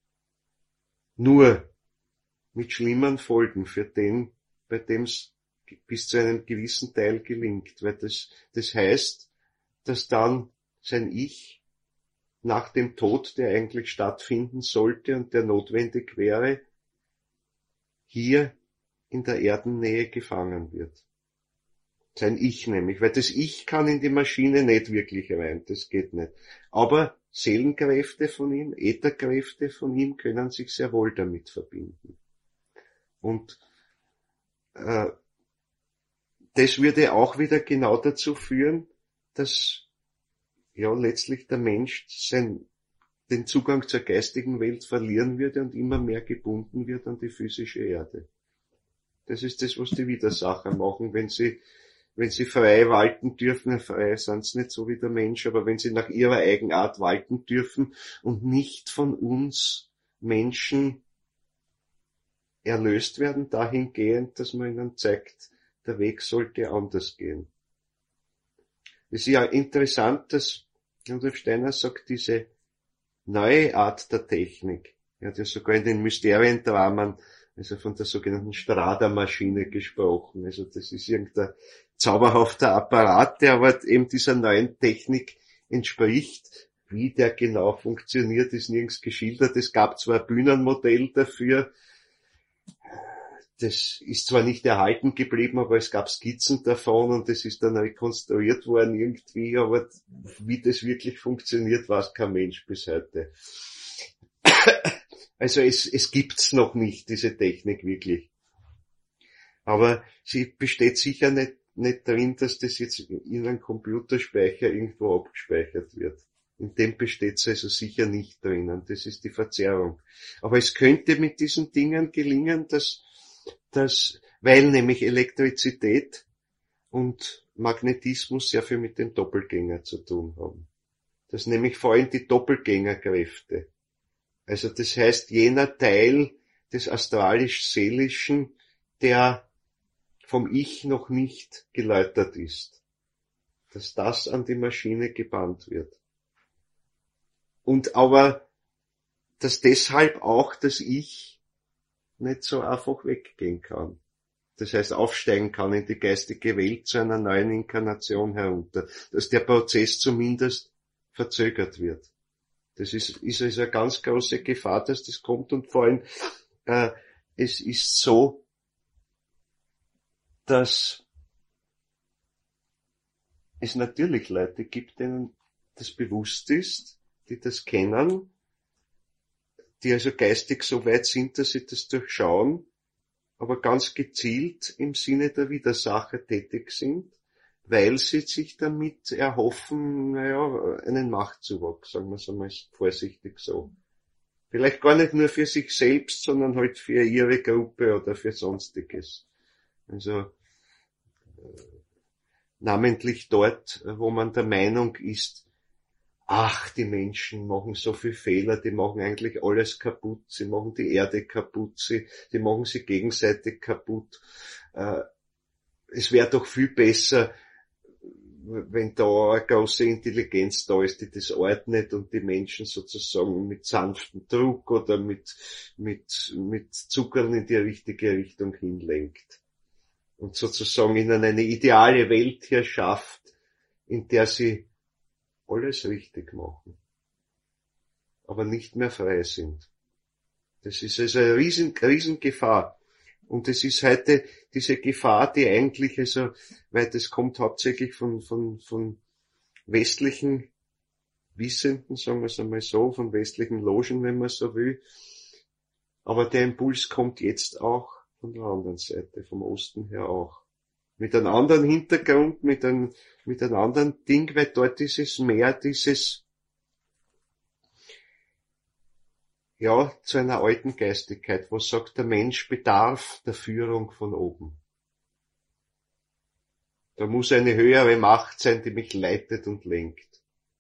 Nur mit schlimmen Folgen für den, bei dem es bis zu einem gewissen Teil gelingt. Weil das, das heißt, dass dann sein Ich nach dem Tod, der eigentlich stattfinden sollte und der notwendig wäre, hier in der Erdennähe gefangen wird. Sein Ich nämlich, weil das Ich kann in die Maschine nicht wirklich rein, das geht nicht. Aber Seelenkräfte von ihm, Ätherkräfte von ihm können sich sehr wohl damit verbinden. Und äh, das würde auch wieder genau dazu führen, dass ja letztlich der Mensch sein, den Zugang zur geistigen Welt verlieren würde und immer mehr gebunden wird an die physische Erde. Das ist das, was die Widersacher machen, wenn sie, wenn sie frei walten dürfen. Frei sind sie nicht so wie der Mensch, aber wenn sie nach ihrer Eigenart walten dürfen und nicht von uns Menschen erlöst werden, dahingehend, dass man ihnen zeigt, der Weg sollte anders gehen. Es ist ja interessant, dass Rudolf Steiner sagt, diese neue Art der Technik, er hat ja sogar in den Mysteriendramen, also von der sogenannten Strada-Maschine gesprochen. Also das ist irgendein zauberhafter Apparat, der aber eben dieser neuen Technik entspricht. Wie der genau funktioniert, ist nirgends geschildert. Es gab zwar ein Bühnenmodell dafür, das ist zwar nicht erhalten geblieben, aber es gab Skizzen davon und das ist dann rekonstruiert worden irgendwie, aber wie das wirklich funktioniert, weiß kein Mensch bis heute. Also es, es gibt's noch nicht, diese Technik wirklich. Aber sie besteht sicher nicht, nicht drin, dass das jetzt in einem Computerspeicher irgendwo abgespeichert wird. In dem besteht's also sicher nicht drinnen. Das ist die Verzerrung. Aber es könnte mit diesen Dingen gelingen, dass dass, weil nämlich Elektrizität und Magnetismus sehr viel mit dem Doppelgänger zu tun haben. Das nämlich vor allem die Doppelgängerkräfte. Also das heißt, jener Teil des astralisch-seelischen, der vom Ich noch nicht geläutert ist, dass das an die Maschine gebannt wird. Und aber, dass deshalb auch das Ich nicht so einfach weggehen kann. Das heißt, aufsteigen kann in die geistige Welt zu einer neuen Inkarnation herunter. Dass der Prozess zumindest verzögert wird. Das ist, ist also eine ganz große Gefahr, dass das kommt und vor allem, äh, es ist so, dass es natürlich Leute gibt, denen das bewusst ist, die das kennen, die also geistig so weit sind, dass sie das durchschauen, aber ganz gezielt im Sinne der Widersacher tätig sind, weil sie sich damit erhoffen, naja, einen Machtzuwachs, sagen wir es einmal vorsichtig so. Vielleicht gar nicht nur für sich selbst, sondern halt für ihre Gruppe oder für Sonstiges. Also äh, namentlich dort, wo man der Meinung ist, ach, die Menschen machen so viel Fehler, die machen eigentlich alles kaputt, sie machen die Erde kaputt, sie, die machen sie gegenseitig kaputt. Äh, es wäre doch viel besser, wenn da eine große Intelligenz da ist, die das ordnet und die Menschen sozusagen mit sanftem Druck oder mit, mit, mit Zuckern in die richtige Richtung hinlenkt. Und sozusagen ihnen eine ideale Welt hier schafft, in der sie alles richtig machen, aber nicht mehr frei sind. Das ist also eine riesen, riesen Gefahr. Und es ist heute diese Gefahr, die eigentlich, also, weil das kommt hauptsächlich von, von, von westlichen Wissenden, sagen wir es einmal so, von westlichen Logen, wenn man so will. Aber der Impuls kommt jetzt auch von der anderen Seite, vom Osten her auch. Mit einem anderen Hintergrund, mit einem, mit einem anderen Ding, weil dort ist es mehr dieses, ja, zu einer alten Geistigkeit, wo sagt, der Mensch bedarf der Führung von oben. Da muss eine höhere Macht sein, die mich leitet und lenkt.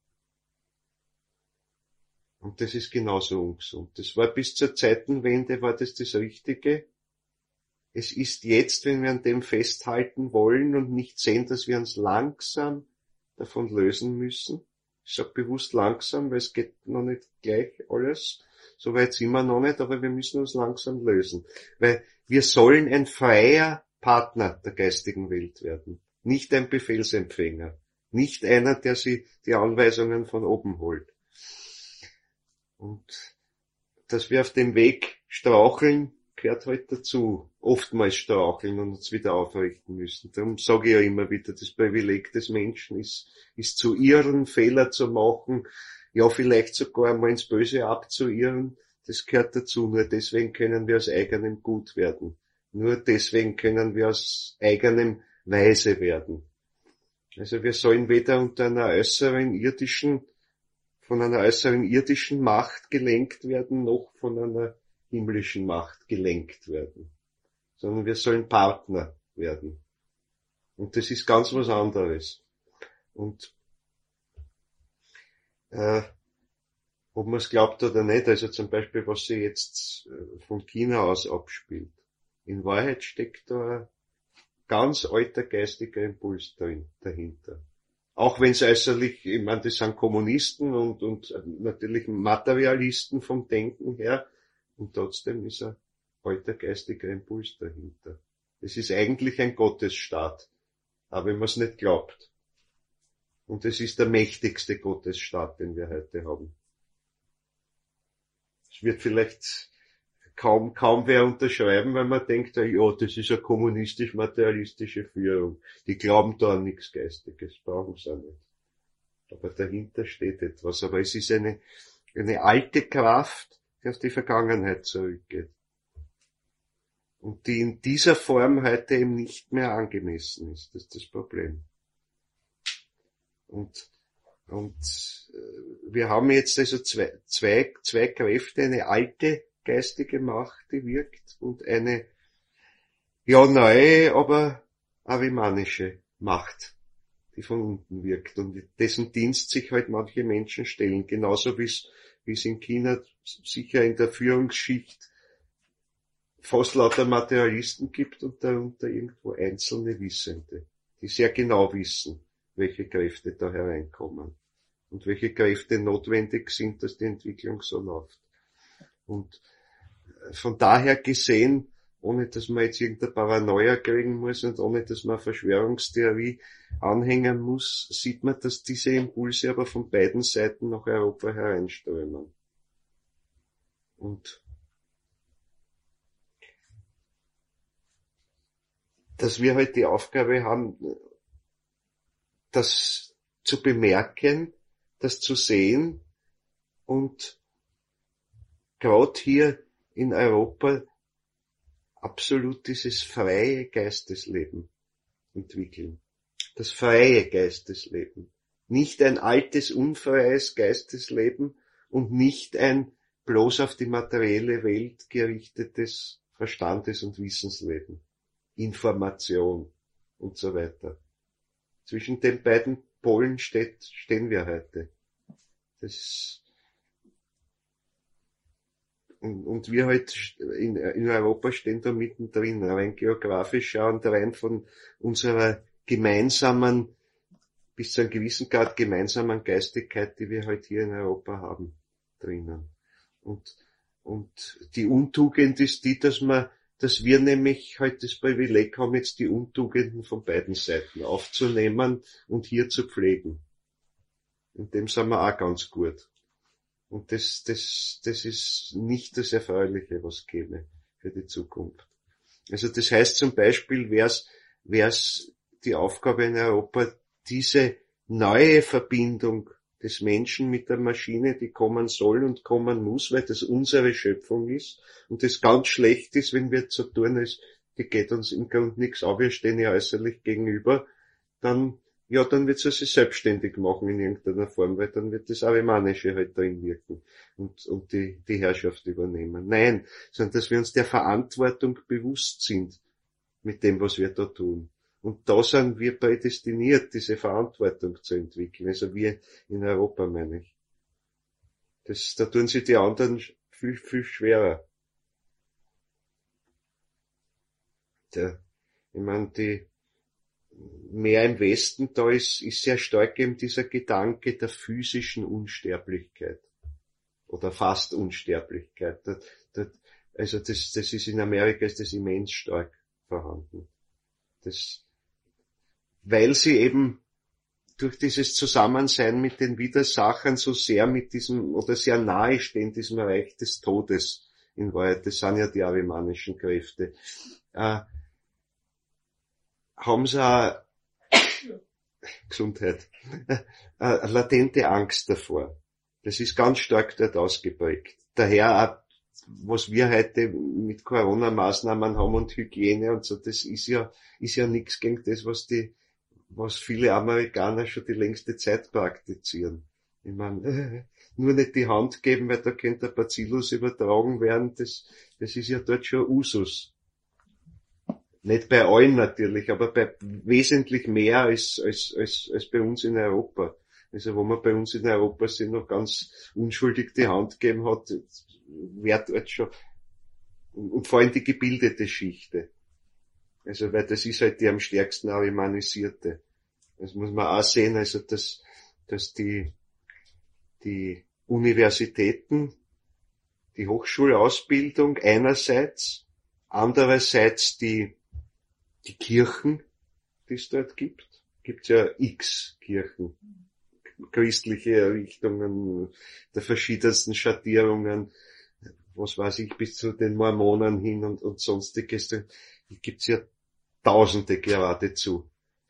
Und das ist genauso ungesund. Das war bis zur Zeitenwende, war das das Richtige. Es ist jetzt, wenn wir an dem festhalten wollen und nicht sehen, dass wir uns langsam davon lösen müssen. Ich sage bewusst langsam, weil es geht noch nicht gleich alles. So weit sind wir noch nicht, aber wir müssen uns langsam lösen. Weil wir sollen ein freier Partner der geistigen Welt werden. Nicht ein Befehlsempfänger. Nicht einer, der sich die Anweisungen von oben holt. Und dass wir auf dem Weg straucheln, gehört halt dazu. Oftmals straucheln und uns wieder aufrichten müssen. Darum sage ich ja immer wieder, das Privileg des Menschen ist, ist zu irren, Fehler zu machen, ja vielleicht sogar mal ins Böse abzuirren. Das gehört dazu. Nur deswegen können wir aus eigenem Gut werden. Nur deswegen können wir aus eigenem Weise werden. Also wir sollen weder unter einer äußeren irdischen von einer äußeren irdischen Macht gelenkt werden, noch von einer himmlischen Macht gelenkt werden. Sondern wir sollen Partner werden. Und das ist ganz was anderes. Und äh, ob man es glaubt oder nicht, also zum Beispiel, was sich jetzt äh, von China aus abspielt. In Wahrheit steckt da ein ganz alter geistiger Impuls drin, dahinter. Auch wenn es äußerlich, ich meine, das sind Kommunisten und, und natürlich Materialisten vom Denken her, und trotzdem ist ein alter geistiger Impuls dahinter. Es ist eigentlich ein Gottesstaat, aber wenn man es nicht glaubt. Und es ist der mächtigste Gottesstaat, den wir heute haben. Es wird vielleicht kaum, kaum wer unterschreiben, weil man denkt, ja, das ist eine kommunistisch-materialistische Führung. Die glauben da an nichts Geistiges, brauchen sie auch nicht. Aber dahinter steht etwas. Aber es ist eine, eine alte Kraft, die auf die Vergangenheit zurückgeht. Und die in dieser Form heute eben nicht mehr angemessen ist. Das ist das Problem. Und, und wir haben jetzt also zwei, zwei, zwei Kräfte, eine alte geistige Macht, die wirkt, und eine, ja, neue, aber avimanische Macht, die von unten wirkt und dessen Dienst sich halt manche Menschen stellen, genauso wie es, wie es in China sicher in der Führungsschicht fast lauter Materialisten gibt und darunter irgendwo einzelne Wissende, die sehr genau wissen, welche Kräfte da hereinkommen und welche Kräfte notwendig sind, dass die Entwicklung so läuft. Und von daher gesehen, ohne dass man jetzt irgendeine Paranoia kriegen muss und ohne dass man Verschwörungstheorie anhängen muss, sieht man, dass diese Impulse aber von beiden Seiten nach Europa hereinströmen. Und dass wir halt die Aufgabe haben, das zu bemerken, das zu sehen und gerade hier in Europa absolut dieses freie Geistesleben entwickeln. Das freie Geistesleben. Nicht ein altes, unfreies Geistesleben und nicht ein bloß auf die materielle Welt gerichtetes Verstandes- und Wissensleben. Information und so weiter. Zwischen den beiden Polen steht, stehen wir heute. Das Und, und wir halt in, in Europa stehen da mittendrin, rein geografisch schauend, rein von unserer gemeinsamen, bis zu einem gewissen Grad gemeinsamen Geistigkeit, die wir halt hier in Europa haben, drinnen. Und, und die Untugend ist die, dass man, dass wir nämlich halt das Privileg haben, jetzt die Untugenden von beiden Seiten aufzunehmen und hier zu pflegen. In dem sind wir auch ganz gut. Und das, das, das ist nicht das Erfreuliche, was käme für die Zukunft. Also das heißt zum Beispiel, wär's, wär's die Aufgabe in Europa, diese neue Verbindung des Menschen mit der Maschine, die kommen soll und kommen muss, weil das unsere Schöpfung ist und das ganz schlecht ist, wenn wir so tun, als die geht uns im Grunde nichts auf, wir stehen ja äußerlich gegenüber, dann, ja, dann wird sie sich selbstständig machen in irgendeiner Form, weil dann wird das Arimanische halt darin wirken und, und die, die Herrschaft übernehmen. Nein, sondern dass wir uns der Verantwortung bewusst sind mit dem, was wir da tun. Und da sind wir prädestiniert, diese Verantwortung zu entwickeln. Also wir in Europa, meine ich. Das, da tun sich die anderen viel, viel schwerer. Der, ich meine, die, mehr im Westen, da ist, ist sehr stark eben dieser Gedanke der physischen Unsterblichkeit. Oder fast Unsterblichkeit. Das, das, also das, das ist in Amerika ist das immens stark vorhanden. Das, weil sie eben durch dieses Zusammensein mit den Widersachern so sehr mit diesem, oder sehr nahe stehen, diesem Reich des Todes in Wahrheit, das sind ja die arimanischen Kräfte, äh, haben sie auch Gesundheit, eine latente Angst davor. Das ist ganz stark dort ausgeprägt. Daher auch, was wir heute mit Corona-Maßnahmen haben und Hygiene und so, das ist ja, ist ja nichts gegen das, was die, was viele Amerikaner schon die längste Zeit praktizieren. Ich meine, nur nicht die Hand geben, weil da könnte der Bacillus übertragen werden, das, das ist ja dort schon Usus. Nicht bei allen natürlich, aber bei wesentlich mehr als, als, als, als bei uns in Europa. Also wo man bei uns in Europa sich noch ganz unschuldig die Hand gegeben hat, wird dort schon, und vor allem die gebildete Schichte. Also, weil das ist halt die am stärksten arimanisierte. Das muss man auch sehen, also, dass, dass die, die Universitäten, die Hochschulausbildung einerseits, andererseits die, die Kirchen, die es dort gibt. Gibt's ja x Kirchen. Christliche Errichtungen der verschiedensten Schattierungen, was weiß ich, bis zu den Mormonen hin und, und sonstiges. Da gibt's ja Tausende geradezu.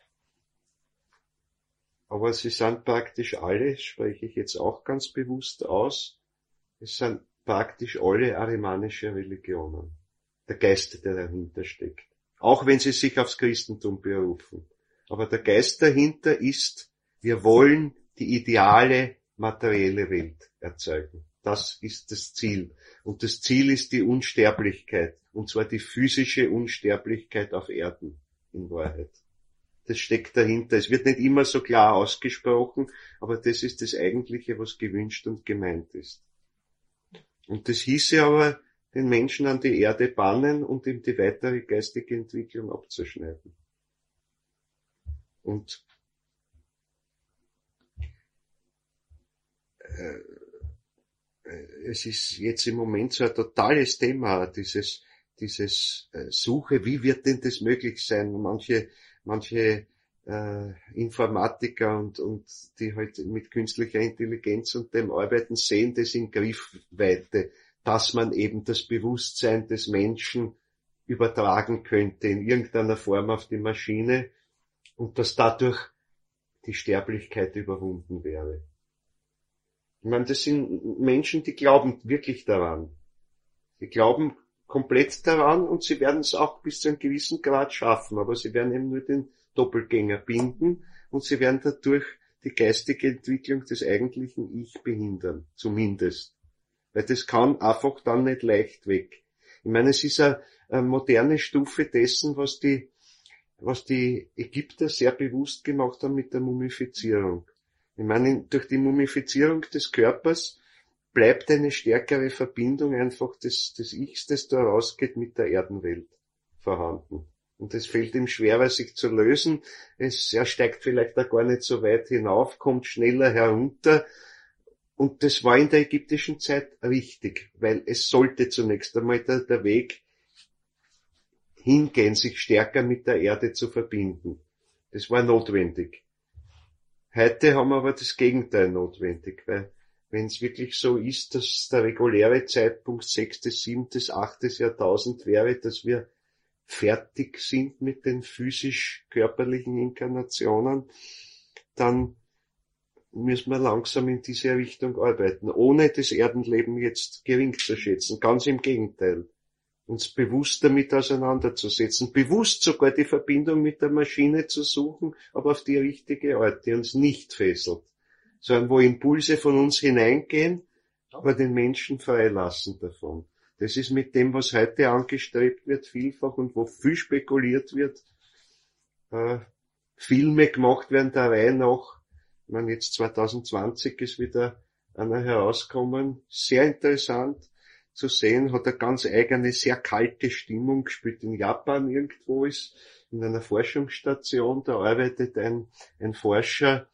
Aber sie sind praktisch alle, spreche ich jetzt auch ganz bewusst aus, es sind praktisch alle arimanische Religionen. Der Geist, der dahinter steckt. Auch wenn sie sich aufs Christentum berufen. Aber der Geist dahinter ist, wir wollen die ideale materielle Welt erzeugen. Das ist das Ziel. Und das Ziel ist die Unsterblichkeit. Und zwar die physische Unsterblichkeit auf Erden, in Wahrheit. Das steckt dahinter. Es wird nicht immer so klar ausgesprochen, aber das ist das Eigentliche, was gewünscht und gemeint ist. Und das hieße aber, den Menschen an die Erde bannen und ihm die weitere geistige Entwicklung abzuschneiden. Und äh, es ist jetzt im Moment so ein totales Thema, dieses, dieses äh, Suche, wie wird denn das möglich sein? Manche, manche äh, Informatiker und, und die halt mit künstlicher Intelligenz und dem arbeiten, sehen das in Griffweite, dass man eben das Bewusstsein des Menschen übertragen könnte in irgendeiner Form auf die Maschine und dass dadurch die Sterblichkeit überwunden wäre. Ich meine, das sind Menschen, die glauben wirklich daran. Die glauben komplett daran und sie werden es auch bis zu einem gewissen Grad schaffen, aber sie werden eben nur den Doppelgänger binden und sie werden dadurch die geistige Entwicklung des eigentlichen Ich behindern, zumindest. Weil das kann einfach dann nicht leicht weg. Ich meine, es ist eine, eine moderne Stufe dessen, was die, was die Ägypter sehr bewusst gemacht haben mit der Mumifizierung. Ich meine, durch die Mumifizierung des Körpers bleibt eine stärkere Verbindung einfach des, des Ichs, das da rausgeht, mit der Erdenwelt vorhanden. Und es fällt ihm schwerer, sich zu lösen. Es, er steigt vielleicht auch gar nicht so weit hinauf, kommt schneller herunter. Und das war in der ägyptischen Zeit richtig, weil es sollte zunächst einmal der, der Weg hingehen, sich stärker mit der Erde zu verbinden. Das war notwendig. Heute haben wir aber das Gegenteil notwendig, weil wenn es wirklich so ist, dass der reguläre Zeitpunkt sechstes, siebtes, achtes Jahrtausend wäre, dass wir fertig sind mit den physisch-körperlichen Inkarnationen, dann müssen wir langsam in diese Richtung arbeiten, ohne das Erdenleben jetzt gering zu schätzen. Ganz im Gegenteil. Uns bewusst damit auseinanderzusetzen, bewusst sogar die Verbindung mit der Maschine zu suchen, aber auf die richtige Art, die uns nicht fesselt, sondern wo Impulse von uns hineingehen, aber den Menschen freilassen davon. Das ist mit dem, was heute angestrebt wird, vielfach und wo viel spekuliert wird, äh, Filme gemacht werden der Reihe nach. Ich meine, jetzt zwanzig zwanzig ist wieder einer herausgekommen, sehr interessant zu sehen, hat eine ganz eigene, sehr kalte Stimmung, gespielt in Japan irgendwo, ist in einer Forschungsstation, da arbeitet ein, ein Forscher,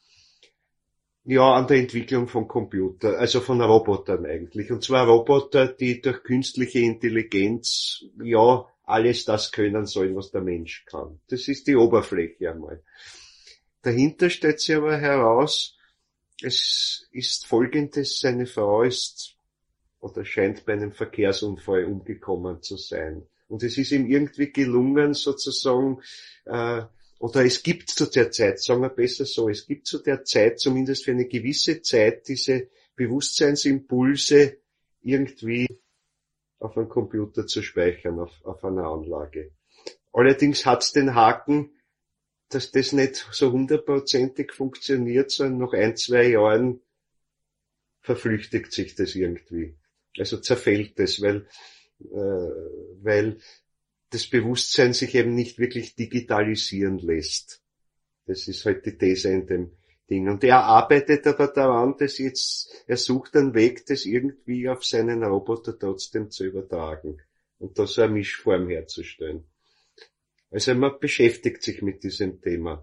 ja, an der Entwicklung von Computer, also von Robotern eigentlich. Und zwar Roboter, die durch künstliche Intelligenz, ja, alles das können sollen, was der Mensch kann. Das ist die Oberfläche einmal. Dahinter stellt sich aber heraus, es ist Folgendes, seine Frau ist oder scheint bei einem Verkehrsunfall umgekommen zu sein. Und es ist ihm irgendwie gelungen, sozusagen, äh, oder es gibt zu der Zeit, sagen wir besser so, es gibt zu der Zeit, zumindest für eine gewisse Zeit, diese Bewusstseinsimpulse irgendwie auf einem Computer zu speichern, auf, auf einer Anlage. Allerdings hat's den Haken, dass das nicht so hundertprozentig funktioniert, sondern nach ein, zwei Jahren verflüchtigt sich das irgendwie. Also zerfällt es, weil, äh, weil das Bewusstsein sich eben nicht wirklich digitalisieren lässt. Das ist halt die These in dem Ding. Und er arbeitet aber daran, dass jetzt, er sucht einen Weg, das irgendwie auf seinen Roboter trotzdem zu übertragen. Und da so eine Mischform herzustellen. Also man beschäftigt sich mit diesem Thema.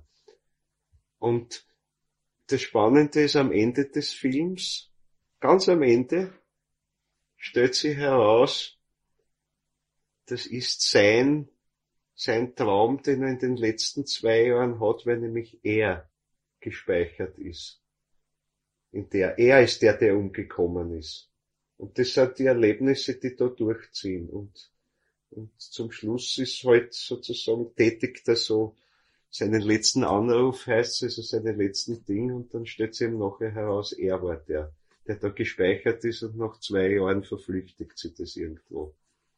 Und das Spannende ist am Ende des Films, ganz am Ende, stellt sich heraus, das ist sein, sein Traum, den er in den letzten zwei Jahren hat, weil nämlich er gespeichert ist. In der, er ist der, der umgekommen ist. Und das sind die Erlebnisse, die da durchziehen. Und, und zum Schluss ist halt sozusagen, tätigt er so seinen letzten Anruf, heißt es, also seine letzten Dinge, und dann stellt sich ihm nachher heraus, er war der, der da gespeichert ist, und nach zwei Jahren verflüchtigt sich das irgendwo.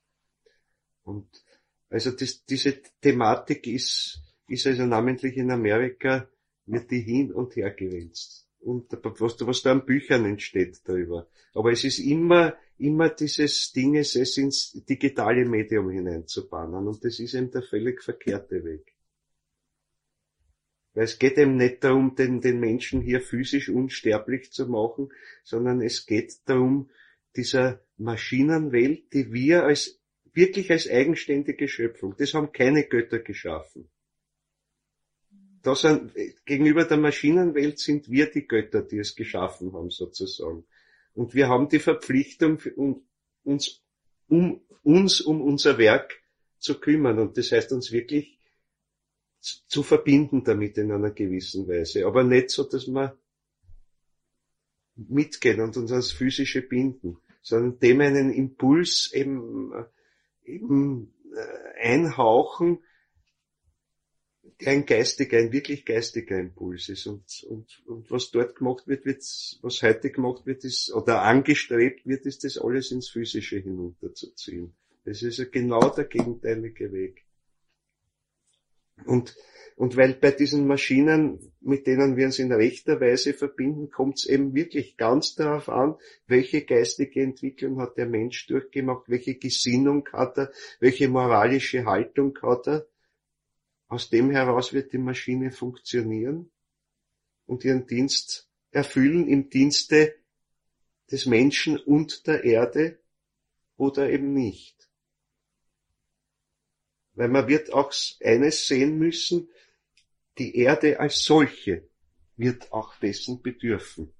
Und also das, diese Thematik ist, ist also namentlich in Amerika, wird die hin und her gewälzt. Und was, was da an Büchern entsteht darüber. Aber es ist immer, immer dieses Ding, es ins digitale Medium hineinzubannen. Und das ist eben der völlig verkehrte Weg. Weil es geht eben nicht darum, den, den Menschen hier physisch unsterblich zu machen, sondern es geht darum, dieser Maschinenwelt, die wir als, wirklich als eigenständige Schöpfung, das haben keine Götter geschaffen. Da sind, gegenüber der Maschinenwelt sind wir die Götter, die es geschaffen haben, sozusagen. Und wir haben die Verpflichtung, uns um, uns um unser Werk zu kümmern. Und das heißt, uns wirklich zu verbinden damit in einer gewissen Weise. Aber nicht so, dass wir mitgehen und uns ans Physische binden, sondern dem einen Impuls eben, eben einhauchen, der ein geistiger, ein wirklich geistiger Impuls ist. Und, und, und was dort gemacht wird, wird, was heute gemacht wird, ist, oder angestrebt wird, ist das alles ins Physische hinunterzuziehen. Das ist ja genau der gegenteilige Weg. Und, und weil bei diesen Maschinen, mit denen wir uns in rechter Weise verbinden, kommt es eben wirklich ganz darauf an, welche geistige Entwicklung hat der Mensch durchgemacht, welche Gesinnung hat er, welche moralische Haltung hat er. Aus dem heraus wird die Maschine funktionieren und ihren Dienst erfüllen im Dienste des Menschen und der Erde oder eben nicht. Weil man wird auch eines sehen müssen, die Erde als solche wird auch dessen bedürfen.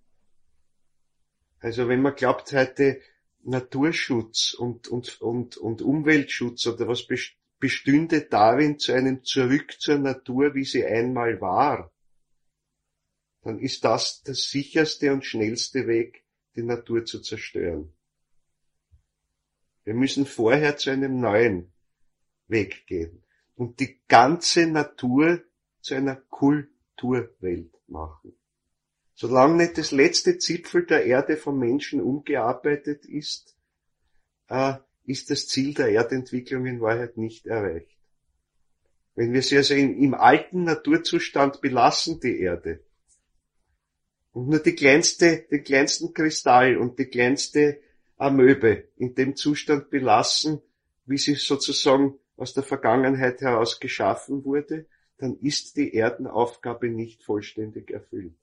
Also wenn man glaubt heute Naturschutz und, und, und, und Umweltschutz oder was bestünde darin zu einem Zurück zur Natur, wie sie einmal war, dann ist das der sicherste und schnellste Weg, die Natur zu zerstören. Wir müssen vorher zu einem neuen Weg gehen und die ganze Natur zu einer Kulturwelt machen. Solange nicht das letzte Zipfel der Erde vom Menschen umgearbeitet ist, äh, ist das Ziel der Erdentwicklung in Wahrheit nicht erreicht. Wenn wir sie also in, im alten Naturzustand belassen, die Erde, und nur die kleinste, den kleinsten Kristall und die kleinste Amöbe in dem Zustand belassen, wie sie sozusagen aus der Vergangenheit heraus geschaffen wurde, dann ist die Erdenaufgabe nicht vollständig erfüllt.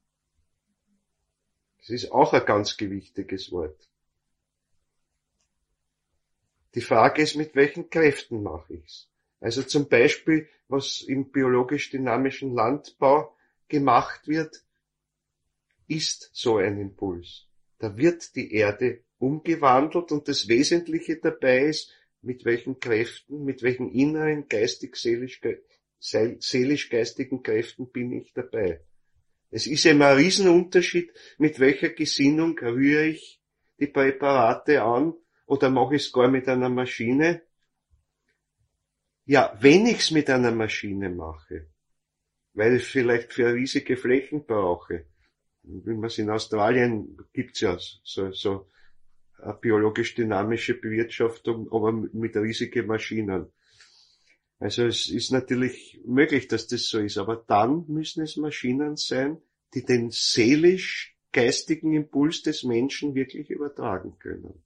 Das ist auch ein ganz gewichtiges Wort. Die Frage ist, mit welchen Kräften mache ich's? Also zum Beispiel, was im biologisch-dynamischen Landbau gemacht wird, ist so ein Impuls. Da wird die Erde umgewandelt und das Wesentliche dabei ist, mit welchen Kräften, mit welchen inneren geistig-seelisch-geistigen Kräften bin ich dabei. Es ist eben ein Riesenunterschied, mit welcher Gesinnung rühre ich die Präparate an oder mache ich es gar mit einer Maschine. Ja, wenn ich es mit einer Maschine mache, weil ich vielleicht für riesige Flächen brauche, wie man es in Australien gibt's ja so, so eine biologisch-dynamische Bewirtschaftung, aber mit riesigen Maschinen. Also es ist natürlich möglich, dass das so ist, aber dann müssen es Maschinen sein, die den seelisch-geistigen Impuls des Menschen wirklich übertragen können.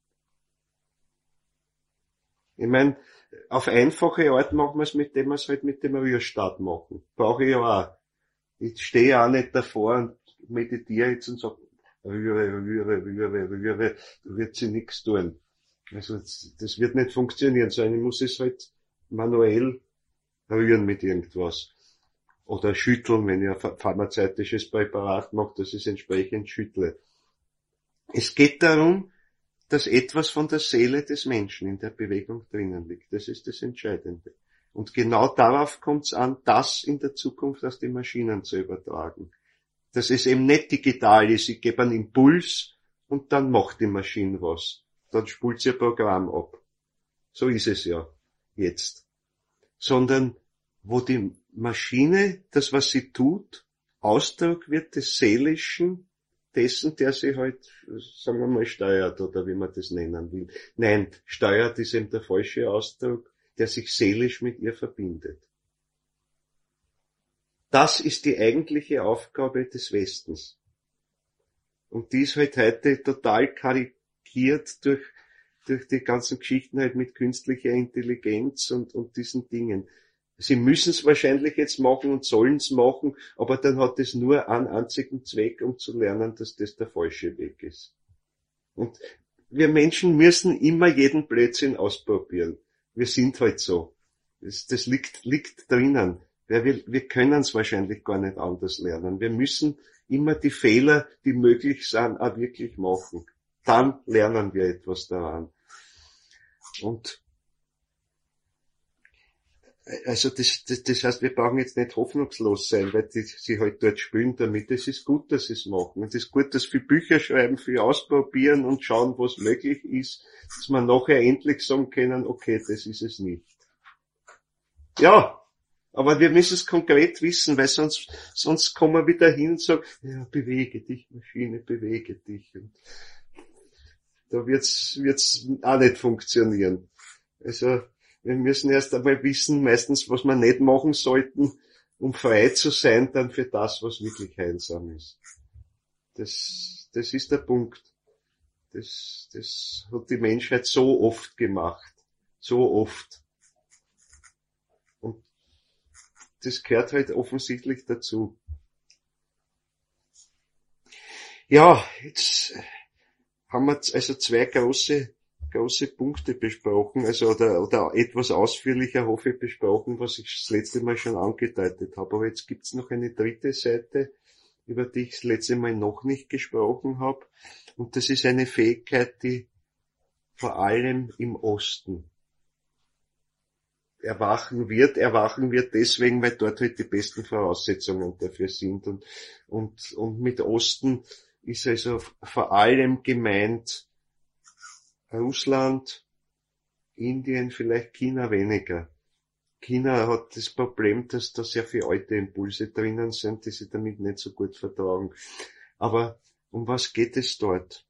Ich meine, auf einfache Art machen wir es, mit dem wir es halt mit dem Rührstab machen. Brauche ich ja auch. Ich stehe ja auch nicht davor und meditiere jetzt und sage, rühre, rühre, rühre, rühre, da wird sie nichts tun. Also das wird nicht funktionieren, sondern ich muss es halt manuell rühren mit irgendwas. Oder schütteln, wenn ich ein pharmazeutisches Präparat mache, dass ich es entsprechend schüttle. Es geht darum, dass etwas von der Seele des Menschen in der Bewegung drinnen liegt. Das ist das Entscheidende. Und genau darauf kommt es an, das in der Zukunft aus den Maschinen zu übertragen. Dass es eben nicht digital ist, ich gebe einen Impuls und dann macht die Maschine was. Dann spult sie ein Programm ab. So ist es ja jetzt. Sondern wo die Maschine, das was sie tut, Ausdruck wird des Seelischen, dessen, der sie halt, sagen wir mal, steuert, oder wie man das nennen will. Nein, steuert ist eben der falsche Ausdruck, der sich seelisch mit ihr verbindet. Das ist die eigentliche Aufgabe des Westens. Und die ist halt heute total karikiert durch, durch die ganzen Geschichten halt mit künstlicher Intelligenz und, und diesen Dingen. Sie müssen es wahrscheinlich jetzt machen und sollen es machen, aber dann hat es nur einen einzigen Zweck, um zu lernen, dass das der falsche Weg ist. Und wir Menschen müssen immer jeden Blödsinn ausprobieren. Wir sind halt so. Das, das liegt, liegt drinnen. Wir, wir können es wahrscheinlich gar nicht anders lernen. Wir müssen immer die Fehler, die möglich sind, auch wirklich machen. Dann lernen wir etwas daran. Und also das, das, das heißt, wir brauchen jetzt nicht hoffnungslos sein, weil die, sie halt dort spielen damit. Es ist gut, dass sie es machen. Es ist gut, dass viel Bücher schreiben, viel ausprobieren und schauen, was möglich ist, dass wir nachher endlich sagen können, okay, das ist es nicht. Ja, aber wir müssen es konkret wissen, weil sonst, sonst kommen wir wieder hin und sagen, ja, bewege dich, Maschine, bewege dich. Und da wird's, wird's auch nicht funktionieren. Also, wir müssen erst einmal wissen, meistens, was wir nicht machen sollten, um frei zu sein, dann für das, was wirklich heilsam ist. Das, das ist der Punkt. Das, das hat die Menschheit so oft gemacht. So oft. Und das gehört halt offensichtlich dazu. Ja, jetzt haben wir also zwei große große Punkte besprochen, also oder, oder etwas ausführlicher, hoffe ich, besprochen, was ich das letzte Mal schon angedeutet habe. Aber jetzt gibt's noch eine dritte Seite, über die ich das letzte Mal noch nicht gesprochen habe. Und das ist eine Fähigkeit, die vor allem im Osten erwachen wird, erwachen wird deswegen, weil dort halt die besten Voraussetzungen dafür sind. Und, und, und mit Osten ist also vor allem gemeint Russland, Indien, vielleicht China weniger. China hat das Problem, dass da sehr viele alte Impulse drinnen sind, die sie damit nicht so gut vertragen. Aber um was geht es dort?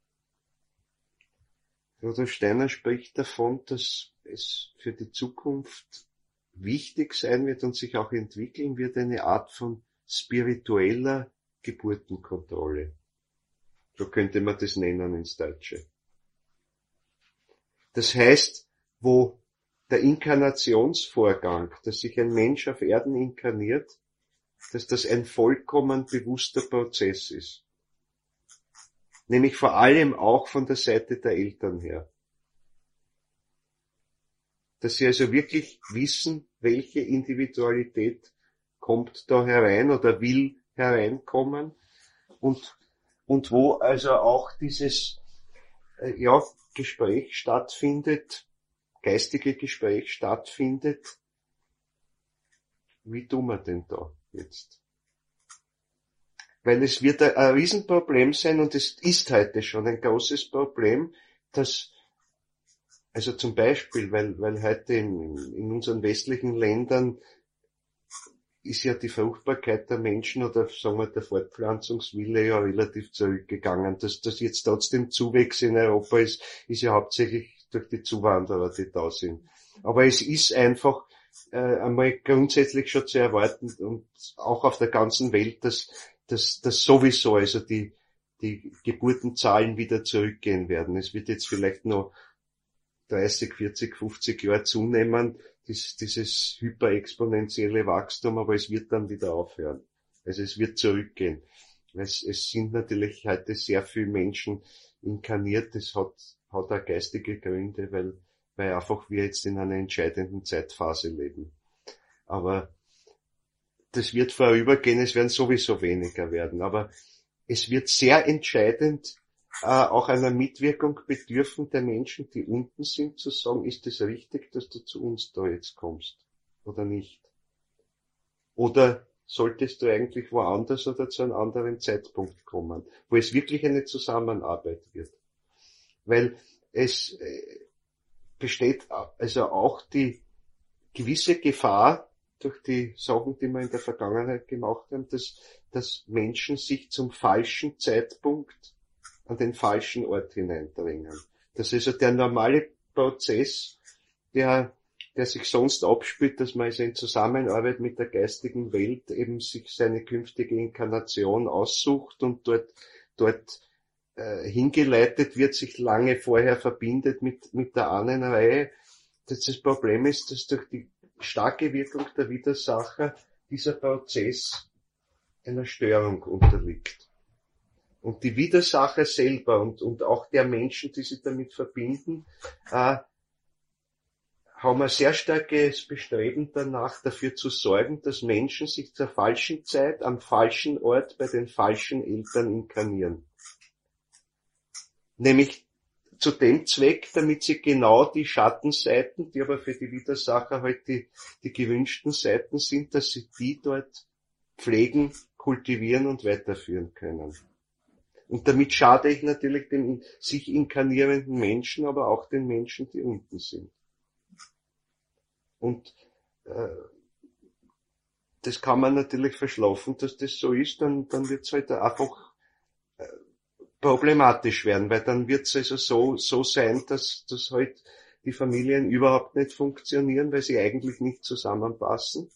Rudolf Steiner spricht davon, dass es für die Zukunft wichtig sein wird und sich auch entwickeln wird, eine Art von spiritueller Geburtenkontrolle. So könnte man das nennen ins Deutsche. Das heißt, wo der Inkarnationsvorgang, dass sich ein Mensch auf Erden inkarniert, dass das ein vollkommen bewusster Prozess ist. Nämlich vor allem auch von der Seite der Eltern her. Dass sie also wirklich wissen, welche Individualität kommt da herein oder will hereinkommen und, und wo also auch dieses, äh, ja, Gespräch stattfindet, geistige Gespräch stattfindet. Wie tun wir denn da jetzt? Weil es wird ein, ein Riesenproblem sein und es ist heute schon ein großes Problem, dass, also zum Beispiel, weil, weil heute in, in unseren westlichen Ländern ist ja die Fruchtbarkeit der Menschen oder sagen wir der Fortpflanzungswille ja relativ zurückgegangen. Dass das jetzt trotzdem Zuwächs in Europa ist, ist ja hauptsächlich durch die Zuwanderer, die da sind. Aber es ist einfach äh, einmal grundsätzlich schon zu erwarten und auch auf der ganzen Welt, dass dass, dass sowieso also die die Geburtenzahlen wieder zurückgehen werden. Es wird jetzt vielleicht noch dreißig, vierzig, fünfzig Jahre zunehmen, dies, dieses hyperexponentielle Wachstum, aber es wird dann wieder aufhören. Also es wird zurückgehen. Es, es sind natürlich heute sehr viele Menschen inkarniert, das hat, hat auch geistige Gründe, weil, weil einfach wir jetzt in einer entscheidenden Zeitphase leben. Aber das wird vorübergehen, es werden sowieso weniger werden, aber es wird sehr entscheidend äh, auch einer Mitwirkung bedürfen der Menschen, die unten sind, zu sagen, ist es richtig, dass du zu uns da jetzt kommst oder nicht? Oder solltest du eigentlich woanders oder zu einem anderen Zeitpunkt kommen, wo es wirklich eine Zusammenarbeit wird? Weil es äh, besteht also auch die gewisse Gefahr, durch die Sachen, die wir in der Vergangenheit gemacht haben, dass, dass Menschen sich zum falschen Zeitpunkt an den falschen Ort hineindrängen. Das ist also der normale Prozess, der, der sich sonst abspielt, dass man also in Zusammenarbeit mit der geistigen Welt eben sich seine künftige Inkarnation aussucht und dort, dort äh, hingeleitet wird, sich lange vorher verbindet mit, mit der Ahnenreihe. Das, das Problem ist, dass durch die starke Wirkung der Widersacher dieser Prozess einer Störung unterliegt. Und die Widersacher selber und, und auch der Menschen, die sich damit verbinden, äh, haben ein sehr starkes Bestreben danach, dafür zu sorgen, dass Menschen sich zur falschen Zeit, am falschen Ort, bei den falschen Eltern inkarnieren. Nämlich zu dem Zweck, damit sie genau die Schattenseiten, die aber für die Widersacher halt die, die gewünschten Seiten sind, dass sie die dort pflegen, kultivieren und weiterführen können. Und damit schade ich natürlich den sich inkarnierenden Menschen, aber auch den Menschen, die unten sind. Und äh, das kann man natürlich verschlafen, dass das so ist, dann, dann wird es halt einfach äh, problematisch werden, weil dann wird es also so, so sein, dass, dass halt die Familien überhaupt nicht funktionieren, weil sie eigentlich nicht zusammenpassen.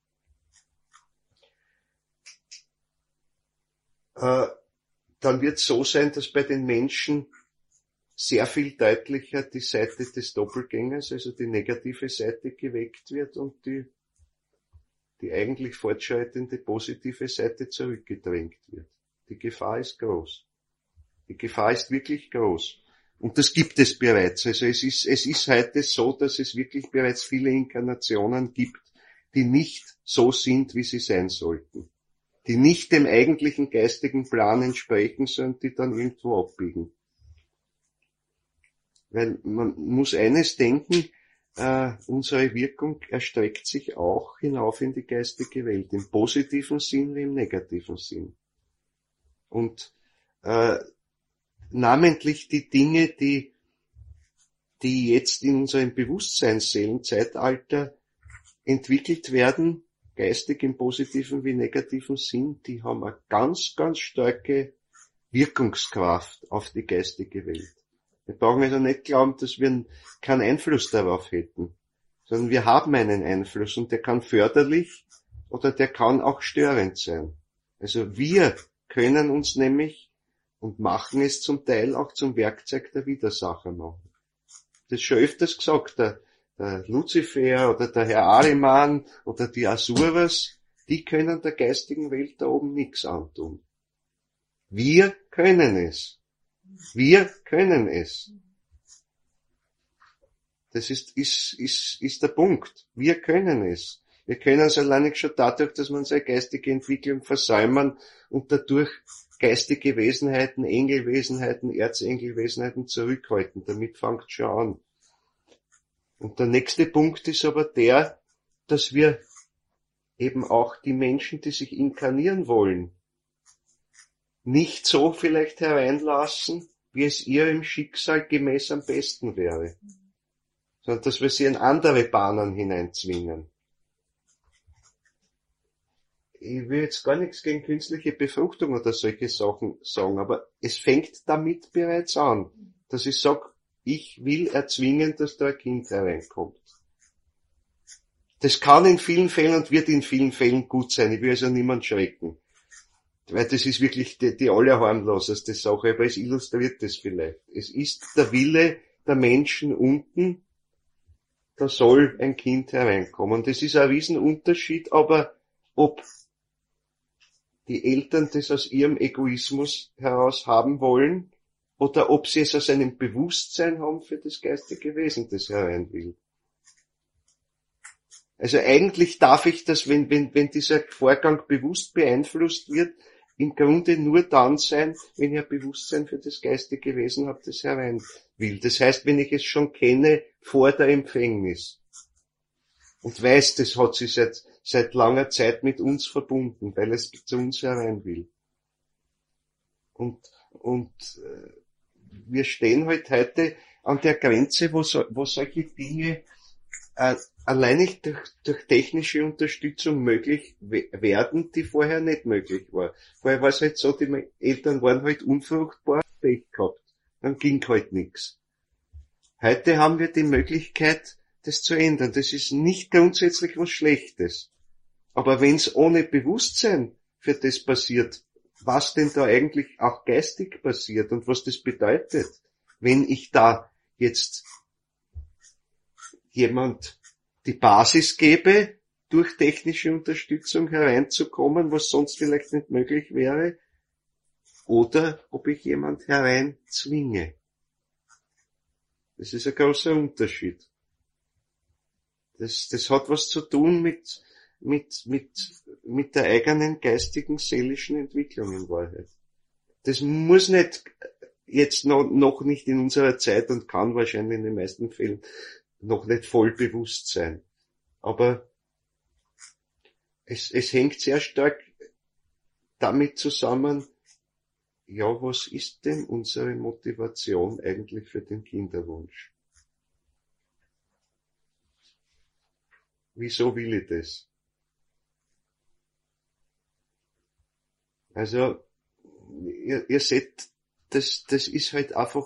Äh, dann wird es so sein, dass bei den Menschen sehr viel deutlicher die Seite des Doppelgängers, also die negative Seite geweckt wird und die, die eigentlich fortschreitende positive Seite zurückgedrängt wird. Die Gefahr ist groß. Die Gefahr ist wirklich groß. Und das gibt es bereits. Also es ist, es ist heute so, dass es wirklich bereits viele Inkarnationen gibt, die nicht so sind, wie sie sein sollten. Die nicht dem eigentlichen geistigen Plan entsprechen, sondern die dann irgendwo abbiegen. Weil man muss eines denken, äh, unsere Wirkung erstreckt sich auch hinauf in die geistige Welt, im positiven Sinn wie im negativen Sinn. Und äh, namentlich die Dinge, die, die jetzt in unserem Bewusstseinsseelenzeitalter entwickelt werden, geistig im positiven wie negativen Sinn, die haben eine ganz, ganz starke Wirkungskraft auf die geistige Welt. Wir brauchen also nicht glauben, dass wir keinen Einfluss darauf hätten, sondern wir haben einen Einfluss und der kann förderlich oder der kann auch störend sein. Also wir können uns nämlich und machen es zum Teil auch zum Werkzeug der Widersacher machen. Das ist schon öfters gesagt, der, der Luzifer oder der Herr Ahriman oder die Asuras, die können der geistigen Welt da oben nichts antun. Wir können es. Wir können es. Das ist, ist, ist, ist der Punkt. Wir können es. Wir können es allein schon dadurch, dass wir unsere geistige Entwicklung versäumen und dadurch geistige Wesenheiten, Engelwesenheiten, Erzengelwesenheiten zurückhalten. Damit fängt schon an. Und der nächste Punkt ist aber der, dass wir eben auch die Menschen, die sich inkarnieren wollen, nicht so vielleicht hereinlassen, wie es ihrem Schicksal gemäß am besten wäre, sondern dass wir sie in andere Bahnen hineinzwingen. Ich will jetzt gar nichts gegen künstliche Befruchtung oder solche Sachen sagen, aber es fängt damit bereits an, dass ich sage, ich will erzwingen, dass da ein Kind hereinkommt. Das kann in vielen Fällen und wird in vielen Fällen gut sein. Ich will also niemand schrecken. Weil das ist wirklich die, die allerharmloseste Sache, aber es illustriert das vielleicht. Es ist der Wille der Menschen unten, da soll ein Kind hereinkommen. Das ist ein Riesenunterschied, aber ob die Eltern das aus ihrem Egoismus heraus haben wollen oder ob sie es aus einem Bewusstsein haben für das geistige Wesen, das herein will. Also eigentlich darf ich das, wenn, wenn, wenn dieser Vorgang bewusst beeinflusst wird, im Grunde nur dann sein, wenn ich ein Bewusstsein für das geistige Wesen habe, das herein will. Das heißt, wenn ich es schon kenne vor der Empfängnis und weiß, das hat sich seit, seit langer Zeit mit uns verbunden, weil es zu uns herein will. Und, und äh, wir stehen halt heute an der Grenze, wo, so, wo solche Dinge äh, allein durch, durch technische Unterstützung möglich werden, die vorher nicht möglich war. Vorher war es halt so, die Eltern waren halt unfruchtbar, Pech gehabt. Dann ging halt nichts. Heute haben wir die Möglichkeit, das zu ändern. Das ist nicht grundsätzlich was Schlechtes. Aber wenn es ohne Bewusstsein für das passiert, was denn da eigentlich auch geistig passiert und was das bedeutet, wenn ich da jetzt jemand die Basis gebe, durch technische Unterstützung hereinzukommen, was sonst vielleicht nicht möglich wäre, oder ob ich jemand hereinzwinge. Das ist ein großer Unterschied. Das, das hat was zu tun mit, mit, mit, mit der eigenen geistigen, seelischen Entwicklung in Wahrheit. Das muss nicht jetzt noch, noch nicht in unserer Zeit und kann wahrscheinlich in den meisten Fällen noch nicht voll bewusst sein. Aber es, es hängt sehr stark damit zusammen, ja, was ist denn unsere Motivation eigentlich für den Kinderwunsch? Wieso will ich das? Also, ihr, ihr seht, das, das ist halt einfach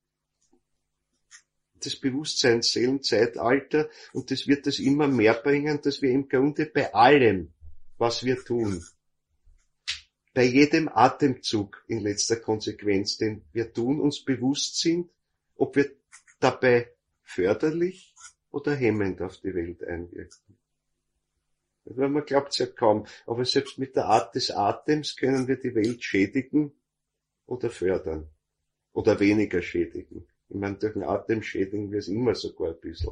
das Bewusstseinsseelenzeitalter und das wird das immer mehr bringen, dass wir im Grunde bei allem, was wir tun, bei jedem Atemzug in letzter Konsequenz, den wir tun, uns bewusst sind, ob wir dabei förderlich oder hemmend auf die Welt einwirken. Also man glaubt es ja kaum, aber selbst mit der Art des Atems können wir die Welt schädigen oder fördern oder weniger schädigen. Ich meine, durch den Atem schädigen wir es immer sogar ein bisschen.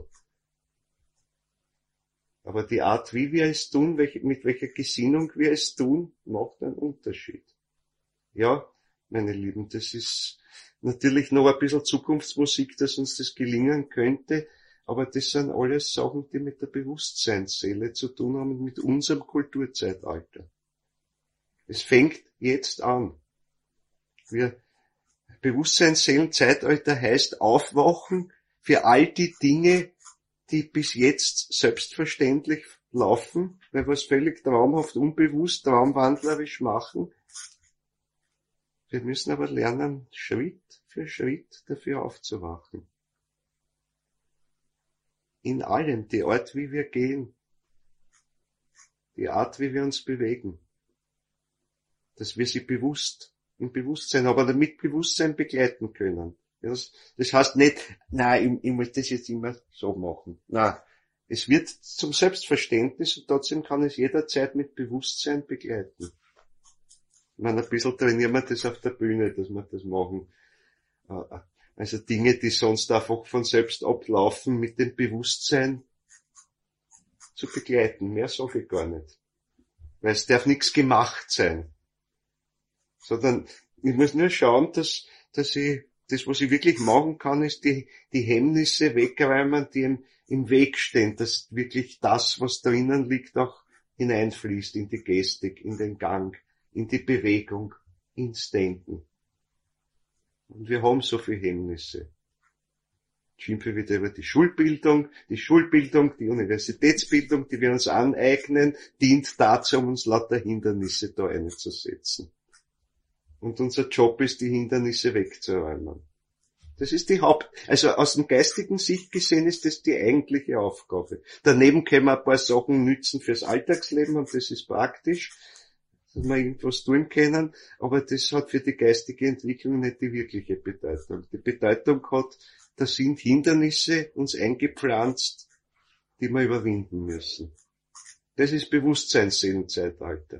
Aber die Art, wie wir es tun, welche, mit welcher Gesinnung wir es tun, macht einen Unterschied. Ja, meine Lieben, das ist natürlich noch ein bisschen Zukunftsmusik, dass uns das gelingen könnte, aber das sind alles Sachen, die mit der Bewusstseinsseele zu tun haben und mit unserem Kulturzeitalter. Es fängt jetzt an. Wir, Bewusstseinsseelenzeitalter heißt aufwachen für all die Dinge, die bis jetzt selbstverständlich laufen, weil wir es völlig traumhaft, unbewusst, traumwandlerisch machen. Wir müssen aber lernen, Schritt für Schritt dafür aufzuwachen. In allem, die Art, wie wir gehen, die Art, wie wir uns bewegen, dass wir sie bewusst, im Bewusstsein, aber damit Bewusstsein begleiten können. Das, das heißt nicht, nein, ich, ich muss das jetzt immer so machen. Nein, es wird zum Selbstverständnis und trotzdem kann es jederzeit mit Bewusstsein begleiten. Ich meine, ein bisschen trainieren wir das auf der Bühne, dass wir das machen. Also Dinge, die sonst einfach von selbst ablaufen, mit dem Bewusstsein zu begleiten. Mehr sage ich gar nicht. Weil es darf nichts gemacht sein. Sondern ich muss nur schauen, dass, dass ich, das, was ich wirklich machen kann, ist die, die Hemmnisse wegräumen, die im, im Weg stehen, dass wirklich das, was drinnen liegt, auch hineinfließt in die Gestik, in den Gang, in die Bewegung, ins Denken. Und wir haben so viele Hemmnisse. Ich schimpfe wieder über die Schulbildung. Die Schulbildung, die Universitätsbildung, die wir uns aneignen, dient dazu, um uns lauter Hindernisse da einzusetzen. Und unser Job ist, die Hindernisse wegzuräumen. Das ist die Haupt, also aus dem geistigen Sicht gesehen ist das die eigentliche Aufgabe. Daneben können wir ein paar Sachen nützen fürs Alltagsleben und das ist praktisch, dass wir irgendwas tun können, aber das hat für die geistige Entwicklung nicht die wirkliche Bedeutung. Die Bedeutung hat, da sind Hindernisse uns eingepflanzt, die wir überwinden müssen. Das ist Bewusstseinsseelenzeitalter.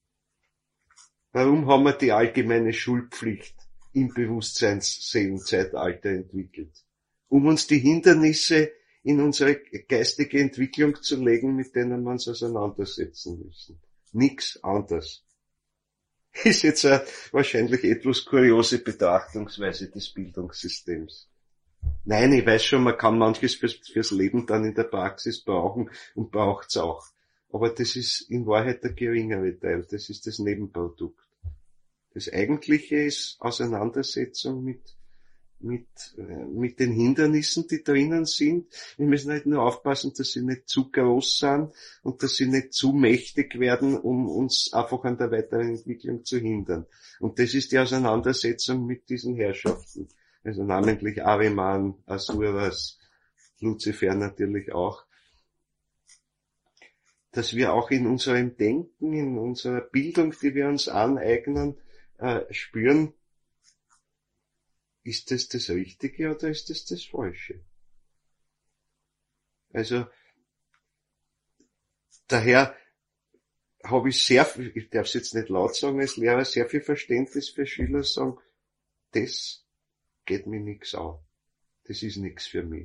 Warum haben wir die allgemeine Schulpflicht im Bewusstseinsseelenzeitalter entwickelt? Um uns die Hindernisse in unsere geistige Entwicklung zu legen, mit denen wir uns auseinandersetzen müssen. Nix anderes. Ist jetzt eine wahrscheinlich etwas kuriose Betrachtungsweise des Bildungssystems. Nein, ich weiß schon, man kann manches fürs, fürs Leben dann in der Praxis brauchen und braucht's auch. Aber das ist in Wahrheit der geringere Teil, das ist das Nebenprodukt. Das Eigentliche ist Auseinandersetzung mit, mit, mit den Hindernissen, die drinnen sind. Wir müssen halt nur aufpassen, dass sie nicht zu groß sind und dass sie nicht zu mächtig werden, um uns einfach an der weiteren Entwicklung zu hindern. Und das ist die Auseinandersetzung mit diesen Herrschaften. Also namentlich Ahriman, Asuras, Luzifer natürlich auch. Dass wir auch in unserem Denken, in unserer Bildung, die wir uns aneignen, äh, spüren, ist das das Richtige oder ist das das Falsche? Also, daher habe ich sehr viel, ich darf es jetzt nicht laut sagen als Lehrer, sehr viel Verständnis für Schüler sagen, das geht mir nichts an. Das ist nichts für mich.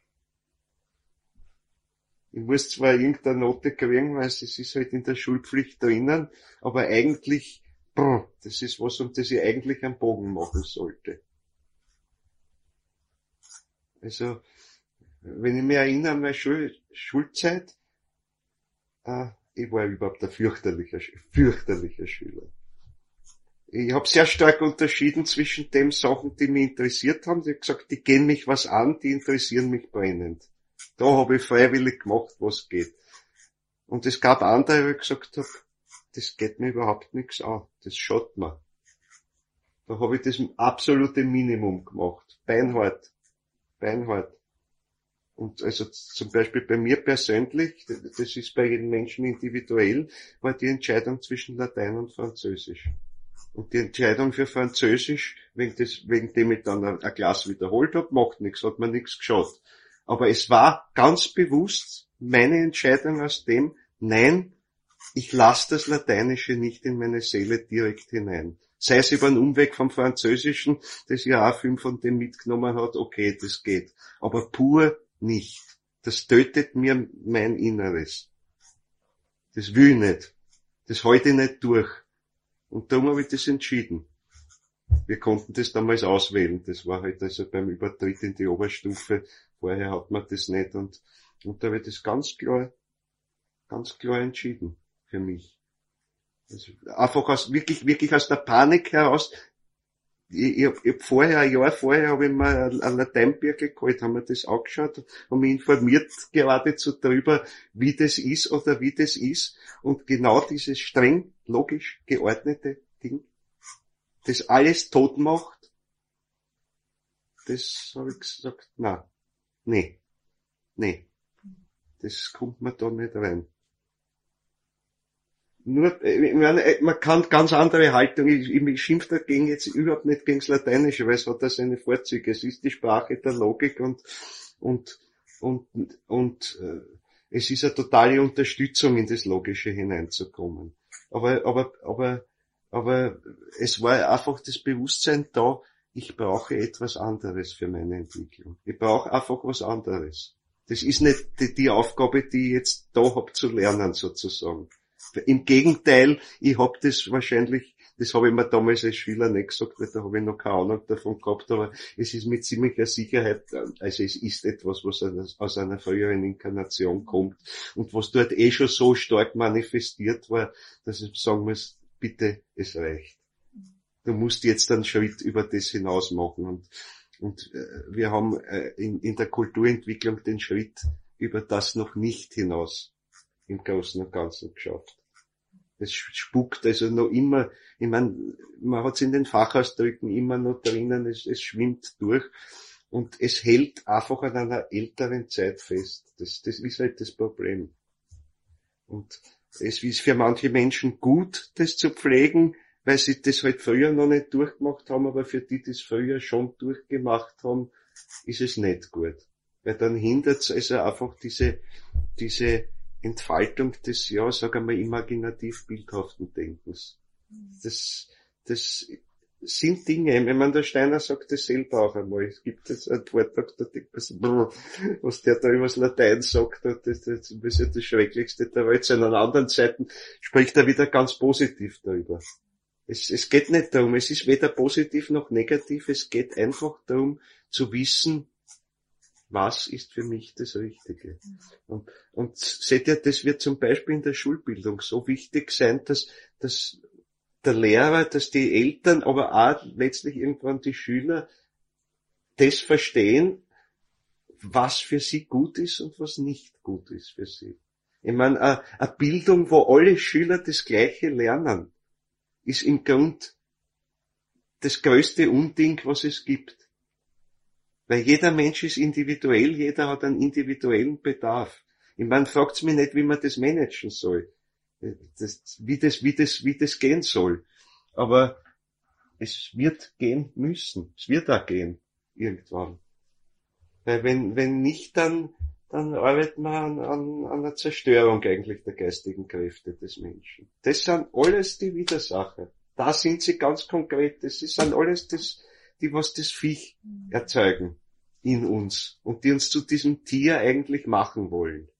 Ich muss zwar irgendeine Note kriegen, weil es ist halt in der Schulpflicht drinnen, aber eigentlich, brr, das ist was, um das ich eigentlich einen Bogen machen sollte. Also, wenn ich mich erinnere an meine Schul Schulzeit, äh, ich war überhaupt ein fürchterlicher, fürchterlicher Schüler. Ich habe sehr stark unterschieden zwischen den Sachen, die mich interessiert haben. Ich habe gesagt, die gehen mich was an, die interessieren mich brennend. Da habe ich freiwillig gemacht, was geht. Und es gab andere, wo ich gesagt habe, das geht mir überhaupt nichts an. Das schaut mir. Da habe ich das absolute Minimum gemacht. Beinhart. Beinhart. Und also zum Beispiel bei mir persönlich, das ist bei jedem Menschen individuell, war die Entscheidung zwischen Latein und Französisch. Und die Entscheidung für Französisch, wegen, des, wegen dem ich dann ein Glas wiederholt habe, macht nichts, hat mir nichts geschaut. Aber es war ganz bewusst meine Entscheidung aus dem, nein, ich lasse das Lateinische nicht in meine Seele direkt hinein. Sei es über einen Umweg vom Französischen, das ja auch Film von dem mitgenommen hat, okay, das geht. Aber pur nicht. Das tötet mir mein Inneres. Das will ich nicht. Das halte ich nicht durch. Und darum habe ich das entschieden. Wir konnten das damals auswählen. Das war halt also beim Übertritt in die Oberstufe. Vorher hat man das nicht und, und da wird das ganz klar, ganz klar entschieden für mich. Also einfach aus, wirklich, wirklich aus der Panik heraus. Ich, ich, hab, ich hab vorher, ein Jahr vorher, habe ich mir ein Lateinbirkel geholt, haben wir das angeschaut und mich informiert geradezu darüber, wie das ist oder wie das ist. Und genau dieses streng, logisch geordnete Ding, das alles tot macht, das habe ich gesagt, na, nee, nee, das kommt mir da nicht rein. Nur, ich meine, man kann ganz andere Haltung, ich, ich schimpf dagegen jetzt überhaupt nicht gegens Lateinische, weil es hat da seine Vorzüge. Es ist die Sprache der Logik und, und, und, und, äh, es ist eine totale Unterstützung, in das Logische hineinzukommen. Aber, aber, aber, aber es war einfach das Bewusstsein da, ich brauche etwas anderes für meine Entwicklung. Ich brauche einfach was anderes. Das ist nicht die, die Aufgabe, die ich jetzt da hab zu lernen, sozusagen. Im Gegenteil, ich hab das wahrscheinlich, das habe ich mir damals als Schüler nicht gesagt, weil da habe ich noch keine Ahnung davon gehabt, aber es ist mit ziemlicher Sicherheit, also es ist etwas, was aus einer früheren Inkarnation kommt und was dort eh schon so stark manifestiert war, dass ich sagen muss, bitte, es reicht. Du musst jetzt einen Schritt über das hinaus machen und, und äh, wir haben äh, in, in der Kulturentwicklung den Schritt über das noch nicht hinaus im Großen und Ganzen geschafft. Das spukt also noch immer, ich meine, man hat es in den Fachausdrücken immer noch drinnen, es, es schwimmt durch und es hält einfach an einer älteren Zeit fest. Das, das ist halt das Problem. Und es ist für manche Menschen gut, das zu pflegen, weil sie das halt früher noch nicht durchgemacht haben, aber für die, die es früher schon durchgemacht haben, ist es nicht gut. Weil dann hindert es also einfach diese, diese Entfaltung des, ja, sagen wir, imaginativ bildhaften Denkens. Das, das sind Dinge, ich meine, der Steiner sagt das selber auch einmal. Es gibt jetzt einen Vortrag, da denkt man so, brr, was der da über das Latein sagt, das, das, das ist ja das Schrecklichste der Welt. An anderen Zeiten spricht er wieder ganz positiv darüber. Es, es geht nicht darum, es ist weder positiv noch negativ, es geht einfach darum, zu wissen, was ist für mich das Richtige? Und, und seht ihr, das wird zum Beispiel in der Schulbildung so wichtig sein, dass, dass der Lehrer, dass die Eltern, aber auch letztlich irgendwann die Schüler das verstehen, was für sie gut ist und was nicht gut ist für sie. Ich meine, eine, eine Bildung, wo alle Schüler das Gleiche lernen, ist im Grund das größte Unding, was es gibt. Weil jeder Mensch ist individuell, jeder hat einen individuellen Bedarf. Ich meine, fragt's mich nicht, wie man das managen soll. Das, wie das, wie das, wie das gehen soll. Aber es wird gehen müssen. Es wird auch gehen. Irgendwann. Weil wenn, wenn nicht, dann, dann arbeitet man an, an, an einer Zerstörung eigentlich der geistigen Kräfte des Menschen. Das sind alles die Widersacher. Da sind sie ganz konkret. Das sind alles das, die was das Viech erzeugen in uns und die uns zu diesem Tier eigentlich machen wollen.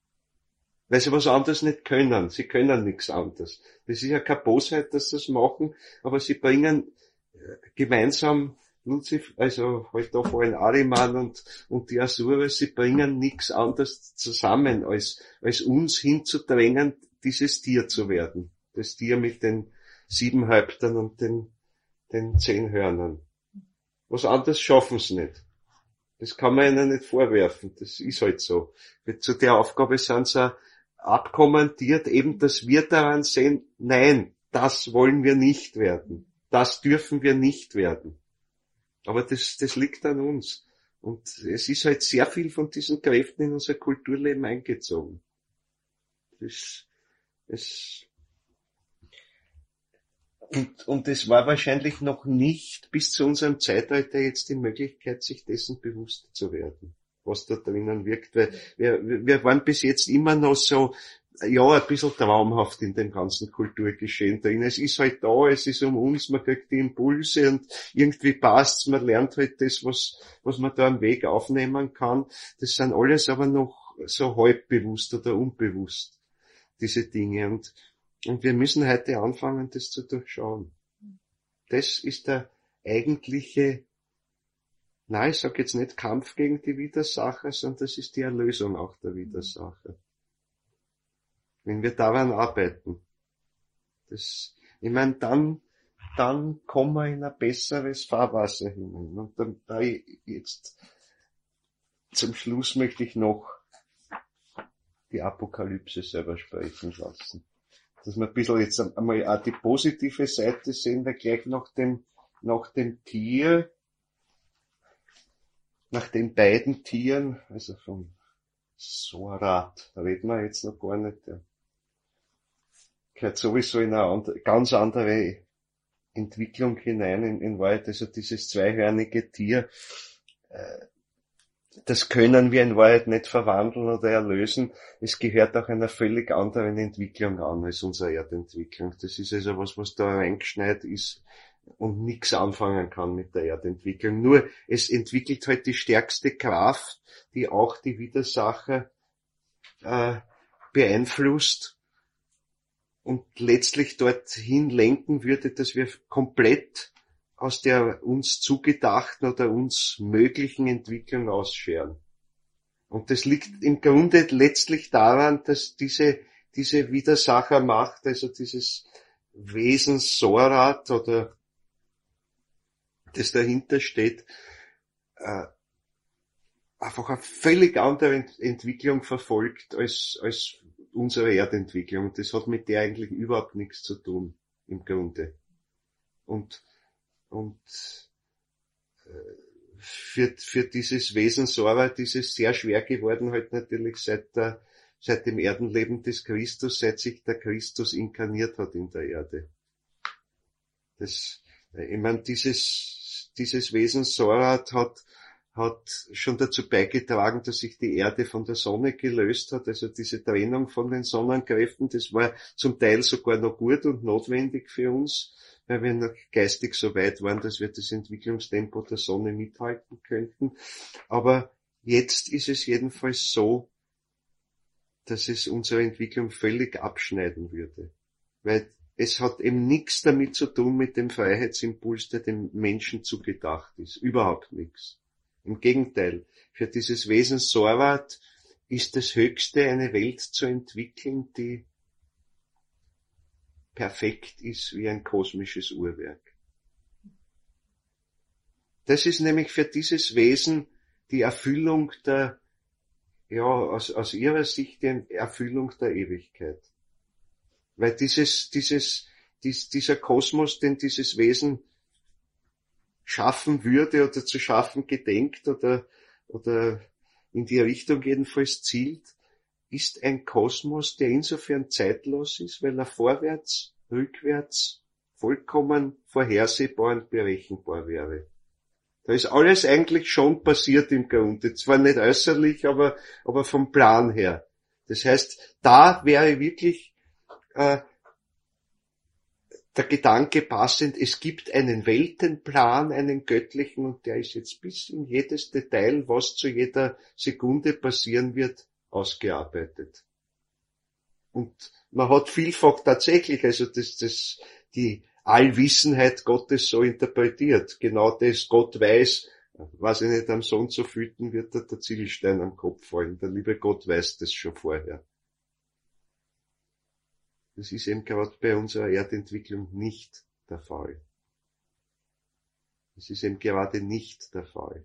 Weil sie was anderes nicht können. Sie können nichts anderes. Das ist ja keine Bosheit, dass sie das machen, aber sie bringen gemeinsam Lucifer, also halt da vor allem Ariman und, und die Asura, sie bringen nichts anderes zusammen, als, als uns hinzudrängen, dieses Tier zu werden. Das Tier mit den sieben Häuptern und den, den zehn Hörnern. Was anderes schaffen sie nicht. Das kann man ihnen nicht vorwerfen. Das ist halt so. Zu der Aufgabe sind sie abkommandiert, eben, dass wir daran sehen, nein, das wollen wir nicht werden. Das dürfen wir nicht werden. Aber das, das liegt an uns. Und es ist halt sehr viel von diesen Kräften in unser Kulturleben eingezogen. Das, es, und, und es war wahrscheinlich noch nicht bis zu unserem Zeitalter jetzt die Möglichkeit, sich dessen bewusst zu werden, was da drinnen wirkt, weil wir, wir waren bis jetzt immer noch so, ja, ein bisschen traumhaft in dem ganzen Kulturgeschehen drin. Es ist halt da, es ist um uns, man kriegt die Impulse und irgendwie passt's, man lernt halt das, was, was man da am Weg aufnehmen kann. Das sind alles aber noch so halb bewusst oder unbewusst, diese Dinge. Und, und wir müssen heute anfangen, das zu durchschauen. Das ist der, eigentliche, nein, ich sage jetzt nicht Kampf gegen die Widersacher, sondern das ist die Erlösung auch der Widersacher. Wenn wir daran arbeiten, das, ich meine, dann, dann kommen wir in ein besseres Fahrwasser hinein. Und dann, da ich jetzt, zum Schluss möchte ich noch die Apokalypse selber sprechen lassen. Dass wir ein bisschen jetzt einmal auch die positive Seite sehen, weil gleich nach dem, nach dem Tier, nach den beiden Tieren, also vom Sorat, da reden wir jetzt noch gar nicht, der gehört sowieso in eine andere, ganz andere Entwicklung hinein, in, in Wahrheit, also dieses zweihörnige Tier, äh, das können wir in Wahrheit nicht verwandeln oder erlösen. Es gehört auch einer völlig anderen Entwicklung an als unsere Erdentwicklung. Das ist also was, was da reingeschneit ist und nichts anfangen kann mit der Erdentwicklung. Nur es entwickelt halt die stärkste Kraft, die auch die Widersacher äh, beeinflusst und letztlich dorthin lenken würde, dass wir komplett aus der uns zugedachten oder uns möglichen Entwicklung ausscheren. Und das liegt im Grunde letztlich daran, dass diese, diese Widersachermacht, also dieses Wesen Sorat oder das dahinter steht, äh, einfach eine völlig andere Entwicklung verfolgt als, als unsere Erdentwicklung. Und das hat mit der eigentlich überhaupt nichts zu tun, im Grunde. Und, und für, für dieses Wesen Sorat ist es sehr schwer geworden, halt natürlich seit der, seit dem Erdenleben des Christus, seit sich der Christus inkarniert hat in der Erde. Das, ich meine, dieses, dieses Wesen Sorat hat, hat schon dazu beigetragen, dass sich die Erde von der Sonne gelöst hat, also diese Trennung von den Sonnenkräften, das war zum Teil sogar noch gut und notwendig für uns, weil wir noch geistig so weit waren, dass wir das Entwicklungstempo der Sonne mithalten könnten. Aber jetzt ist es jedenfalls so, dass es unsere Entwicklung völlig abschneiden würde. Weil es hat eben nichts damit zu tun mit dem Freiheitsimpuls, der dem Menschen zugedacht ist. Überhaupt nichts. Im Gegenteil, für dieses Wesen Sorat ist das Höchste, eine Welt zu entwickeln, die perfekt ist wie ein kosmisches Uhrwerk. Das ist nämlich für dieses Wesen die Erfüllung der, ja, aus, aus ihrer Sicht die Erfüllung der Ewigkeit. Weil dieses, dieses, dies, dieser Kosmos, den dieses Wesen schaffen würde oder zu schaffen gedenkt oder, oder in die Richtung jedenfalls zielt, ist ein Kosmos, der insofern zeitlos ist, weil er vorwärts, rückwärts vollkommen vorhersehbar und berechenbar wäre. Da ist alles eigentlich schon passiert im Grunde. Zwar nicht äußerlich, aber, aber vom Plan her. Das heißt, da wäre wirklich äh, der Gedanke passend, es gibt einen Weltenplan, einen göttlichen, und der ist jetzt bis in jedes Detail, was zu jeder Sekunde passieren wird, ausgearbeitet. Und man hat vielfach tatsächlich, also das, das, die Allwissenheit Gottes so interpretiert. Genau das, Gott weiß, was ich nicht am Sohn zu füten, wird der, der Ziegelstein am Kopf fallen. Der liebe Gott weiß das schon vorher. Das ist eben gerade bei unserer Erdentwicklung nicht der Fall. Das ist eben gerade nicht der Fall.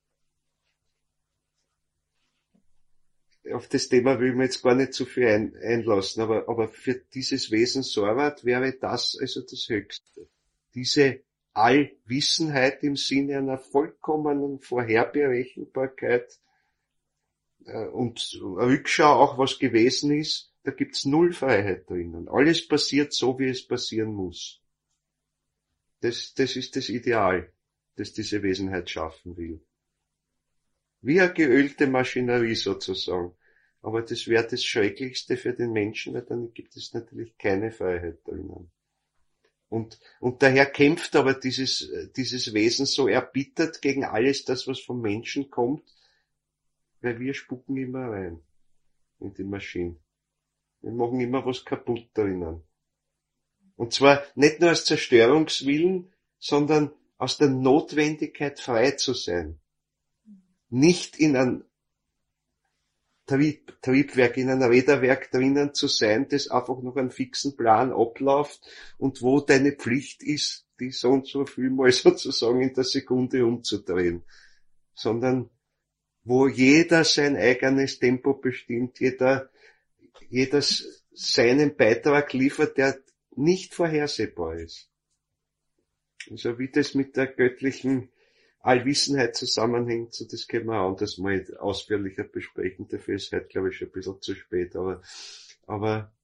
Auf das Thema will ich mir jetzt gar nicht zu viel ein, einlassen, aber, aber für dieses Wesen Sorat wäre das also das Höchste. Diese Allwissenheit im Sinne einer vollkommenen Vorherberechenbarkeit äh, und Rückschau auch, was gewesen ist, da gibt's null Freiheit drinnen. Alles passiert so, wie es passieren muss. Das, das ist das Ideal, das diese Wesenheit schaffen will. Wie eine geölte Maschinerie sozusagen. Aber das wäre das Schrecklichste für den Menschen, weil dann gibt es natürlich keine Freiheit drinnen. Und, und daher kämpft aber dieses, dieses Wesen so erbittert gegen alles das, was vom Menschen kommt, weil wir spucken immer rein in die Maschine. Wir machen immer was kaputt drinnen. Und zwar nicht nur aus Zerstörungswillen, sondern aus der Notwendigkeit frei zu sein. Nicht in ein Trieb, Triebwerk, in ein Räderwerk drinnen zu sein, das einfach noch einen fixen Plan abläuft und wo deine Pflicht ist, die so und so viel mal sozusagen in der Sekunde umzudrehen. Sondern wo jeder sein eigenes Tempo bestimmt, jeder, jeder seinen Beitrag liefert, der nicht vorhersehbar ist. Also wie das mit der göttlichen Allwissenheit zusammenhängt, so das können wir auch anders mal ausführlicher besprechen. Dafür ist heute, glaube ich, schon ein bisschen zu spät. Aber, aber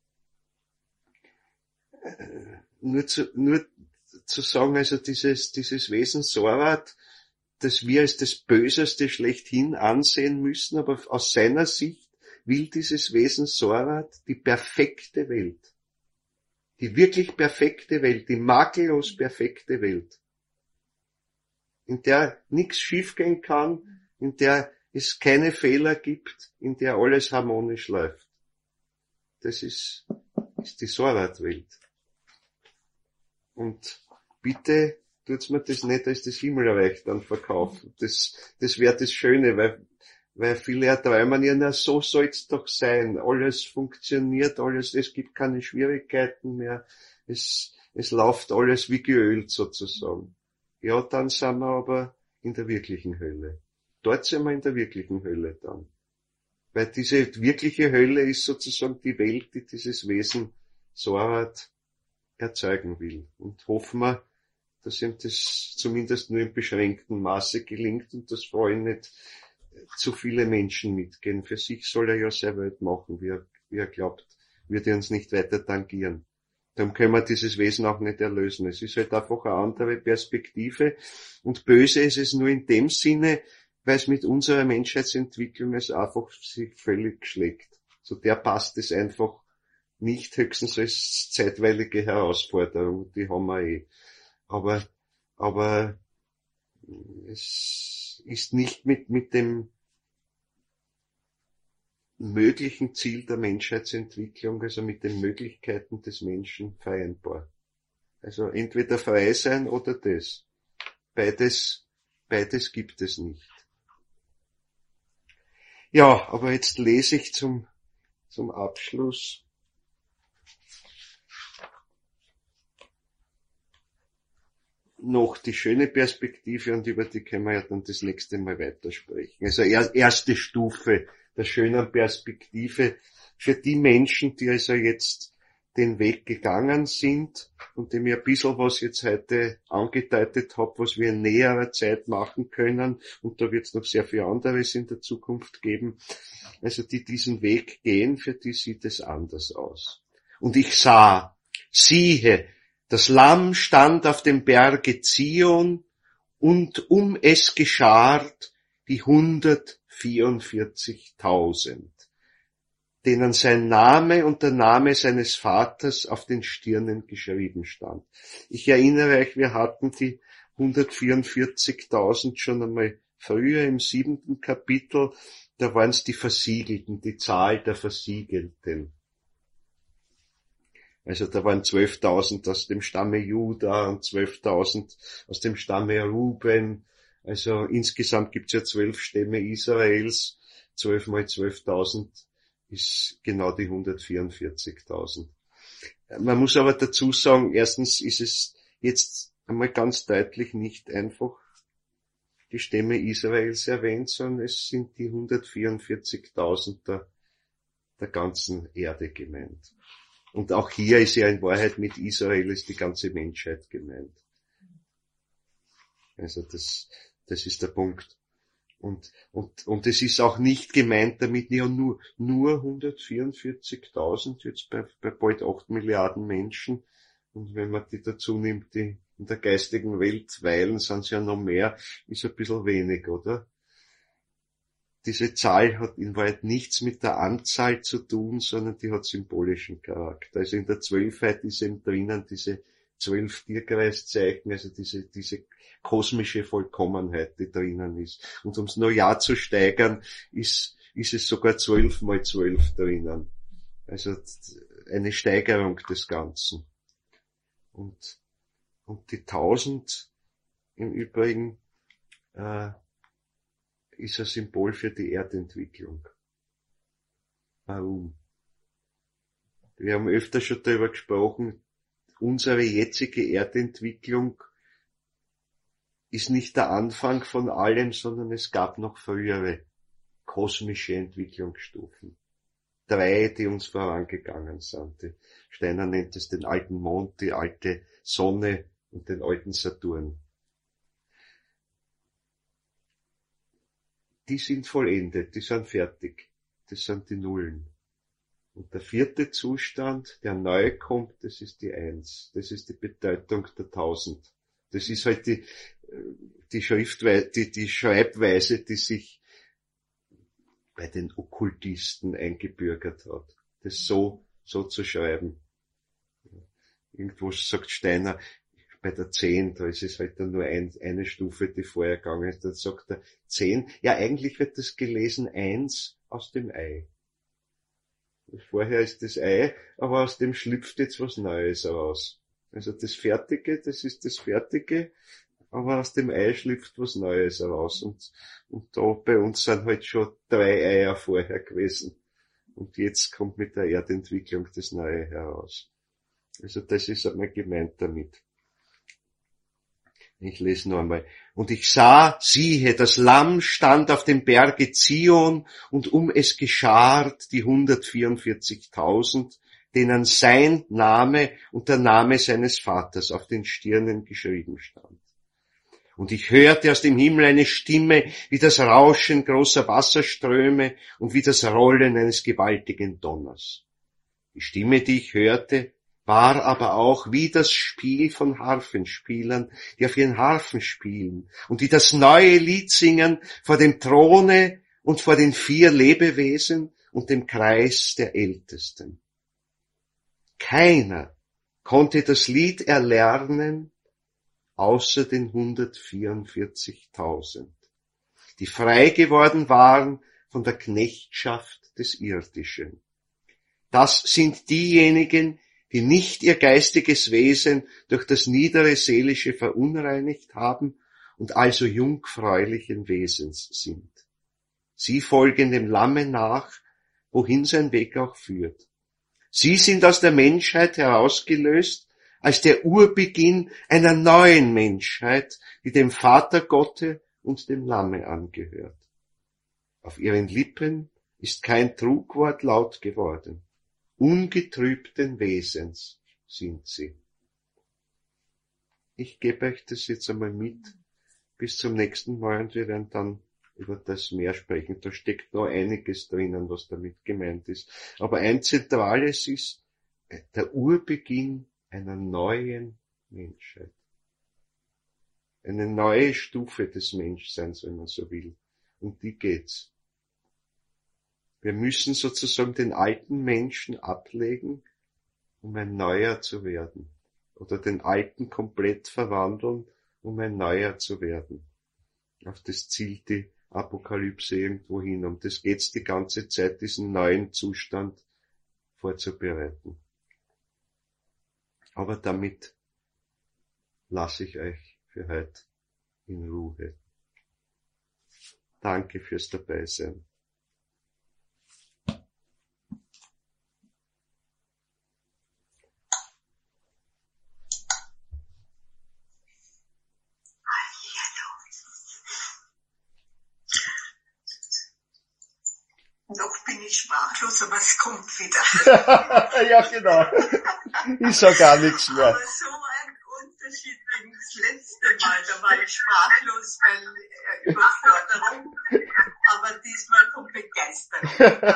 äh, nur zu, nur zu sagen, also dieses, dieses Wesen Sorat, das wir als das Böseste schlechthin ansehen müssen, aber aus seiner Sicht will dieses Wesen Sorat die perfekte Welt. Die wirklich perfekte Welt, die makellos perfekte Welt. In der nichts schiefgehen kann, in der es keine Fehler gibt, in der alles harmonisch läuft. Das ist, ist die Sorat-Welt. Und bitte tut's mir das nicht als das Himmelreich dann verkaufen. Das, das wäre das Schöne, weil, weil viele erträumen ja, na, so soll's doch sein. Alles funktioniert, alles, es gibt keine Schwierigkeiten mehr. Es, es läuft alles wie geölt sozusagen. Ja, dann sind wir aber in der wirklichen Hölle. Dort sind wir in der wirklichen Hölle dann. Weil diese wirkliche Hölle ist sozusagen die Welt, die dieses Wesen Sorat erzeugen will. Und hoffen wir, dass ihm das zumindest nur in beschränktem Maße gelingt und dass vor allem nicht zu viele Menschen mitgehen. Für sich soll er ja sehr weit machen, wie er, wie er glaubt, würde uns nicht weiter tangieren. Darum können wir dieses Wesen auch nicht erlösen. Es ist halt einfach eine andere Perspektive. Und böse ist es nur in dem Sinne, weil es mit unserer Menschheitsentwicklung es einfach sich völlig schlägt. So der passt es einfach nicht, höchstens als zeitweilige Herausforderung. Die haben wir eh. Aber, aber es ist nicht mit, mit dem möglichen Ziel der Menschheitsentwicklung, also mit den Möglichkeiten des Menschen vereinbar. Also entweder frei sein oder das. Beides, beides gibt es nicht. Ja, aber jetzt lese ich zum, zum Abschluss noch die schöne Perspektive und über die können wir ja dann das nächste Mal weitersprechen. Also er, erste Stufe der schönen Perspektive für die Menschen, die also jetzt den Weg gegangen sind und dem ich ein bisschen was jetzt heute angedeutet habe, was wir in näherer Zeit machen können, und da wird es noch sehr viel anderes in der Zukunft geben, also die diesen Weg gehen, für die sieht es anders aus. Und ich sah, siehe, das Lamm stand auf dem Berge Zion und um es geschart die hundertvierundvierzigtausend, denen sein Name und der Name seines Vaters auf den Stirnen geschrieben stand. Ich erinnere euch, wir hatten die hundertvierundvierzigtausend schon einmal früher im siebenten Kapitel, da waren es die Versiegelten, die Zahl der Versiegelten. Also da waren zwölftausend aus dem Stamme Juda und zwölftausend aus dem Stamme Ruben. Also insgesamt gibt's ja zwölf Stämme Israels. Zwölf mal zwölftausend ist genau die hundertvierundvierzigtausend. Man muss aber dazu sagen, erstens ist es jetzt einmal ganz deutlich nicht einfach die Stämme Israels erwähnt, sondern es sind die hundertvierundvierzigtausend der, der ganzen Erde gemeint. Und auch hier ist ja in Wahrheit mit Israel ist die ganze Menschheit gemeint. Also das, das ist der Punkt. Und, und, und es ist auch nicht gemeint damit, ja nur, nur hundertvierundvierzigtausend, jetzt bei, bei bald acht Milliarden Menschen. Und wenn man die dazu nimmt, die in der geistigen Welt weilen, sind es ja noch mehr, ist ein bisschen wenig, oder? Diese Zahl hat in Wahrheit nichts mit der Anzahl zu tun, sondern die hat symbolischen Charakter. Also in der Zwölfheit ist eben drinnen diese zwölf Tierkreiszeichen, also diese, diese kosmische Vollkommenheit, die drinnen ist. Und ums noch Jahr zu steigern, ist, ist es sogar zwölf mal zwölf drinnen. Also eine Steigerung des Ganzen. Und, und die tausend im Übrigen äh, ist ein Symbol für die Erdentwicklung. Warum? Wir haben öfter schon darüber gesprochen, unsere jetzige Erdentwicklung ist nicht der Anfang von allem, sondern es gab noch frühere kosmische Entwicklungsstufen. Drei, die uns vorangegangen sind. Die Steiner nennt es den alten Mond, die alte Sonne und den alten Saturn. Die sind vollendet, die sind fertig. Das sind die Nullen. Und der vierte Zustand, der neu kommt, das ist die Eins. Das ist die Bedeutung der Tausend. Das ist halt die, die Schriftweise, die, die Schreibweise, die sich bei den Okkultisten eingebürgert hat. Das so, so zu schreiben. Irgendwo sagt Steiner, bei der Zehn, da ist es halt dann nur ein, eine Stufe, die vorher gegangen ist. Dann sagt er Zehn. Ja, eigentlich wird das gelesen Eins aus dem Ei. Vorher ist das Ei, aber aus dem schlüpft jetzt was Neues heraus. Also das Fertige, das ist das Fertige, aber aus dem Ei schlüpft was Neues heraus. Und, und da bei uns sind halt schon drei Eier vorher gewesen. Und jetzt kommt mit der Erdentwicklung das Neue heraus. Also das ist einmal gemeint damit. Ich lese noch einmal. Und ich sah, siehe, das Lamm stand auf dem Berge Zion und um es geschart die hundertvierundvierzigtausend, denen sein Name und der Name seines Vaters auf den Stirnen geschrieben stand. Und ich hörte aus dem Himmel eine Stimme wie das Rauschen großer Wasserströme und wie das Rollen eines gewaltigen Donners. Die Stimme, die ich hörte, war aber auch wie das Spiel von Harfenspielern, die auf ihren Harfen spielen und die das neue Lied singen vor dem Throne und vor den vier Lebewesen und dem Kreis der Ältesten. Keiner konnte das Lied erlernen, außer den hundertvierundvierzigtausend, die frei geworden waren von der Knechtschaft des Irdischen. Das sind diejenigen, die nicht ihr geistiges Wesen durch das niedere Seelische verunreinigt haben und also jungfräulichen Wesens sind. Sie folgen dem Lamme nach, wohin sein Weg auch führt. Sie sind aus der Menschheit herausgelöst als der Urbeginn einer neuen Menschheit, die dem Vater Gotte und dem Lamme angehört. Auf ihren Lippen ist kein Trugwort laut geworden. Ungetrübten Wesens sind sie. Ich gebe euch das jetzt einmal mit bis zum nächsten Mal und wir werden dann über das mehr sprechen. Da steckt noch einiges drinnen, was damit gemeint ist. Aber ein Zentrales ist der Urbeginn einer neuen Menschheit. Eine neue Stufe des Menschseins, wenn man so will. Um die geht's. Wir müssen sozusagen den alten Menschen ablegen, um ein neuer zu werden. Oder den alten komplett verwandeln, um ein neuer zu werden. Auf das zielt die Apokalypse irgendwo hin. Um das geht's die ganze Zeit, diesen neuen Zustand vorzubereiten. Aber damit lasse ich euch für heute in Ruhe. Danke fürs Dabeisein. Noch bin ich sprachlos, aber es kommt wieder. Ja, genau. Ich sag gar nichts mehr. Aber so ein Unterschied gegen das letzte Mal, da war ich sprachlos, weil äh, Überforderung, aber diesmal von Begeisterung.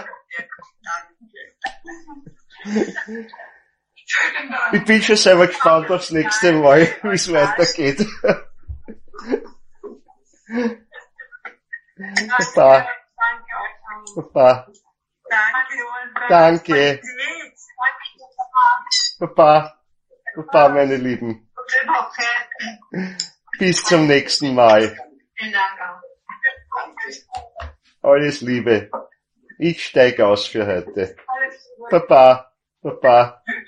Danke. Ich bin schon selber gespannt aufs nächste Mal, wie es weitergeht. Papa. Papa. Danke. Papa. Papa, meine Lieben. Bis zum nächsten Mal. Alles Liebe. Ich steig aus für heute. Papa. Papa.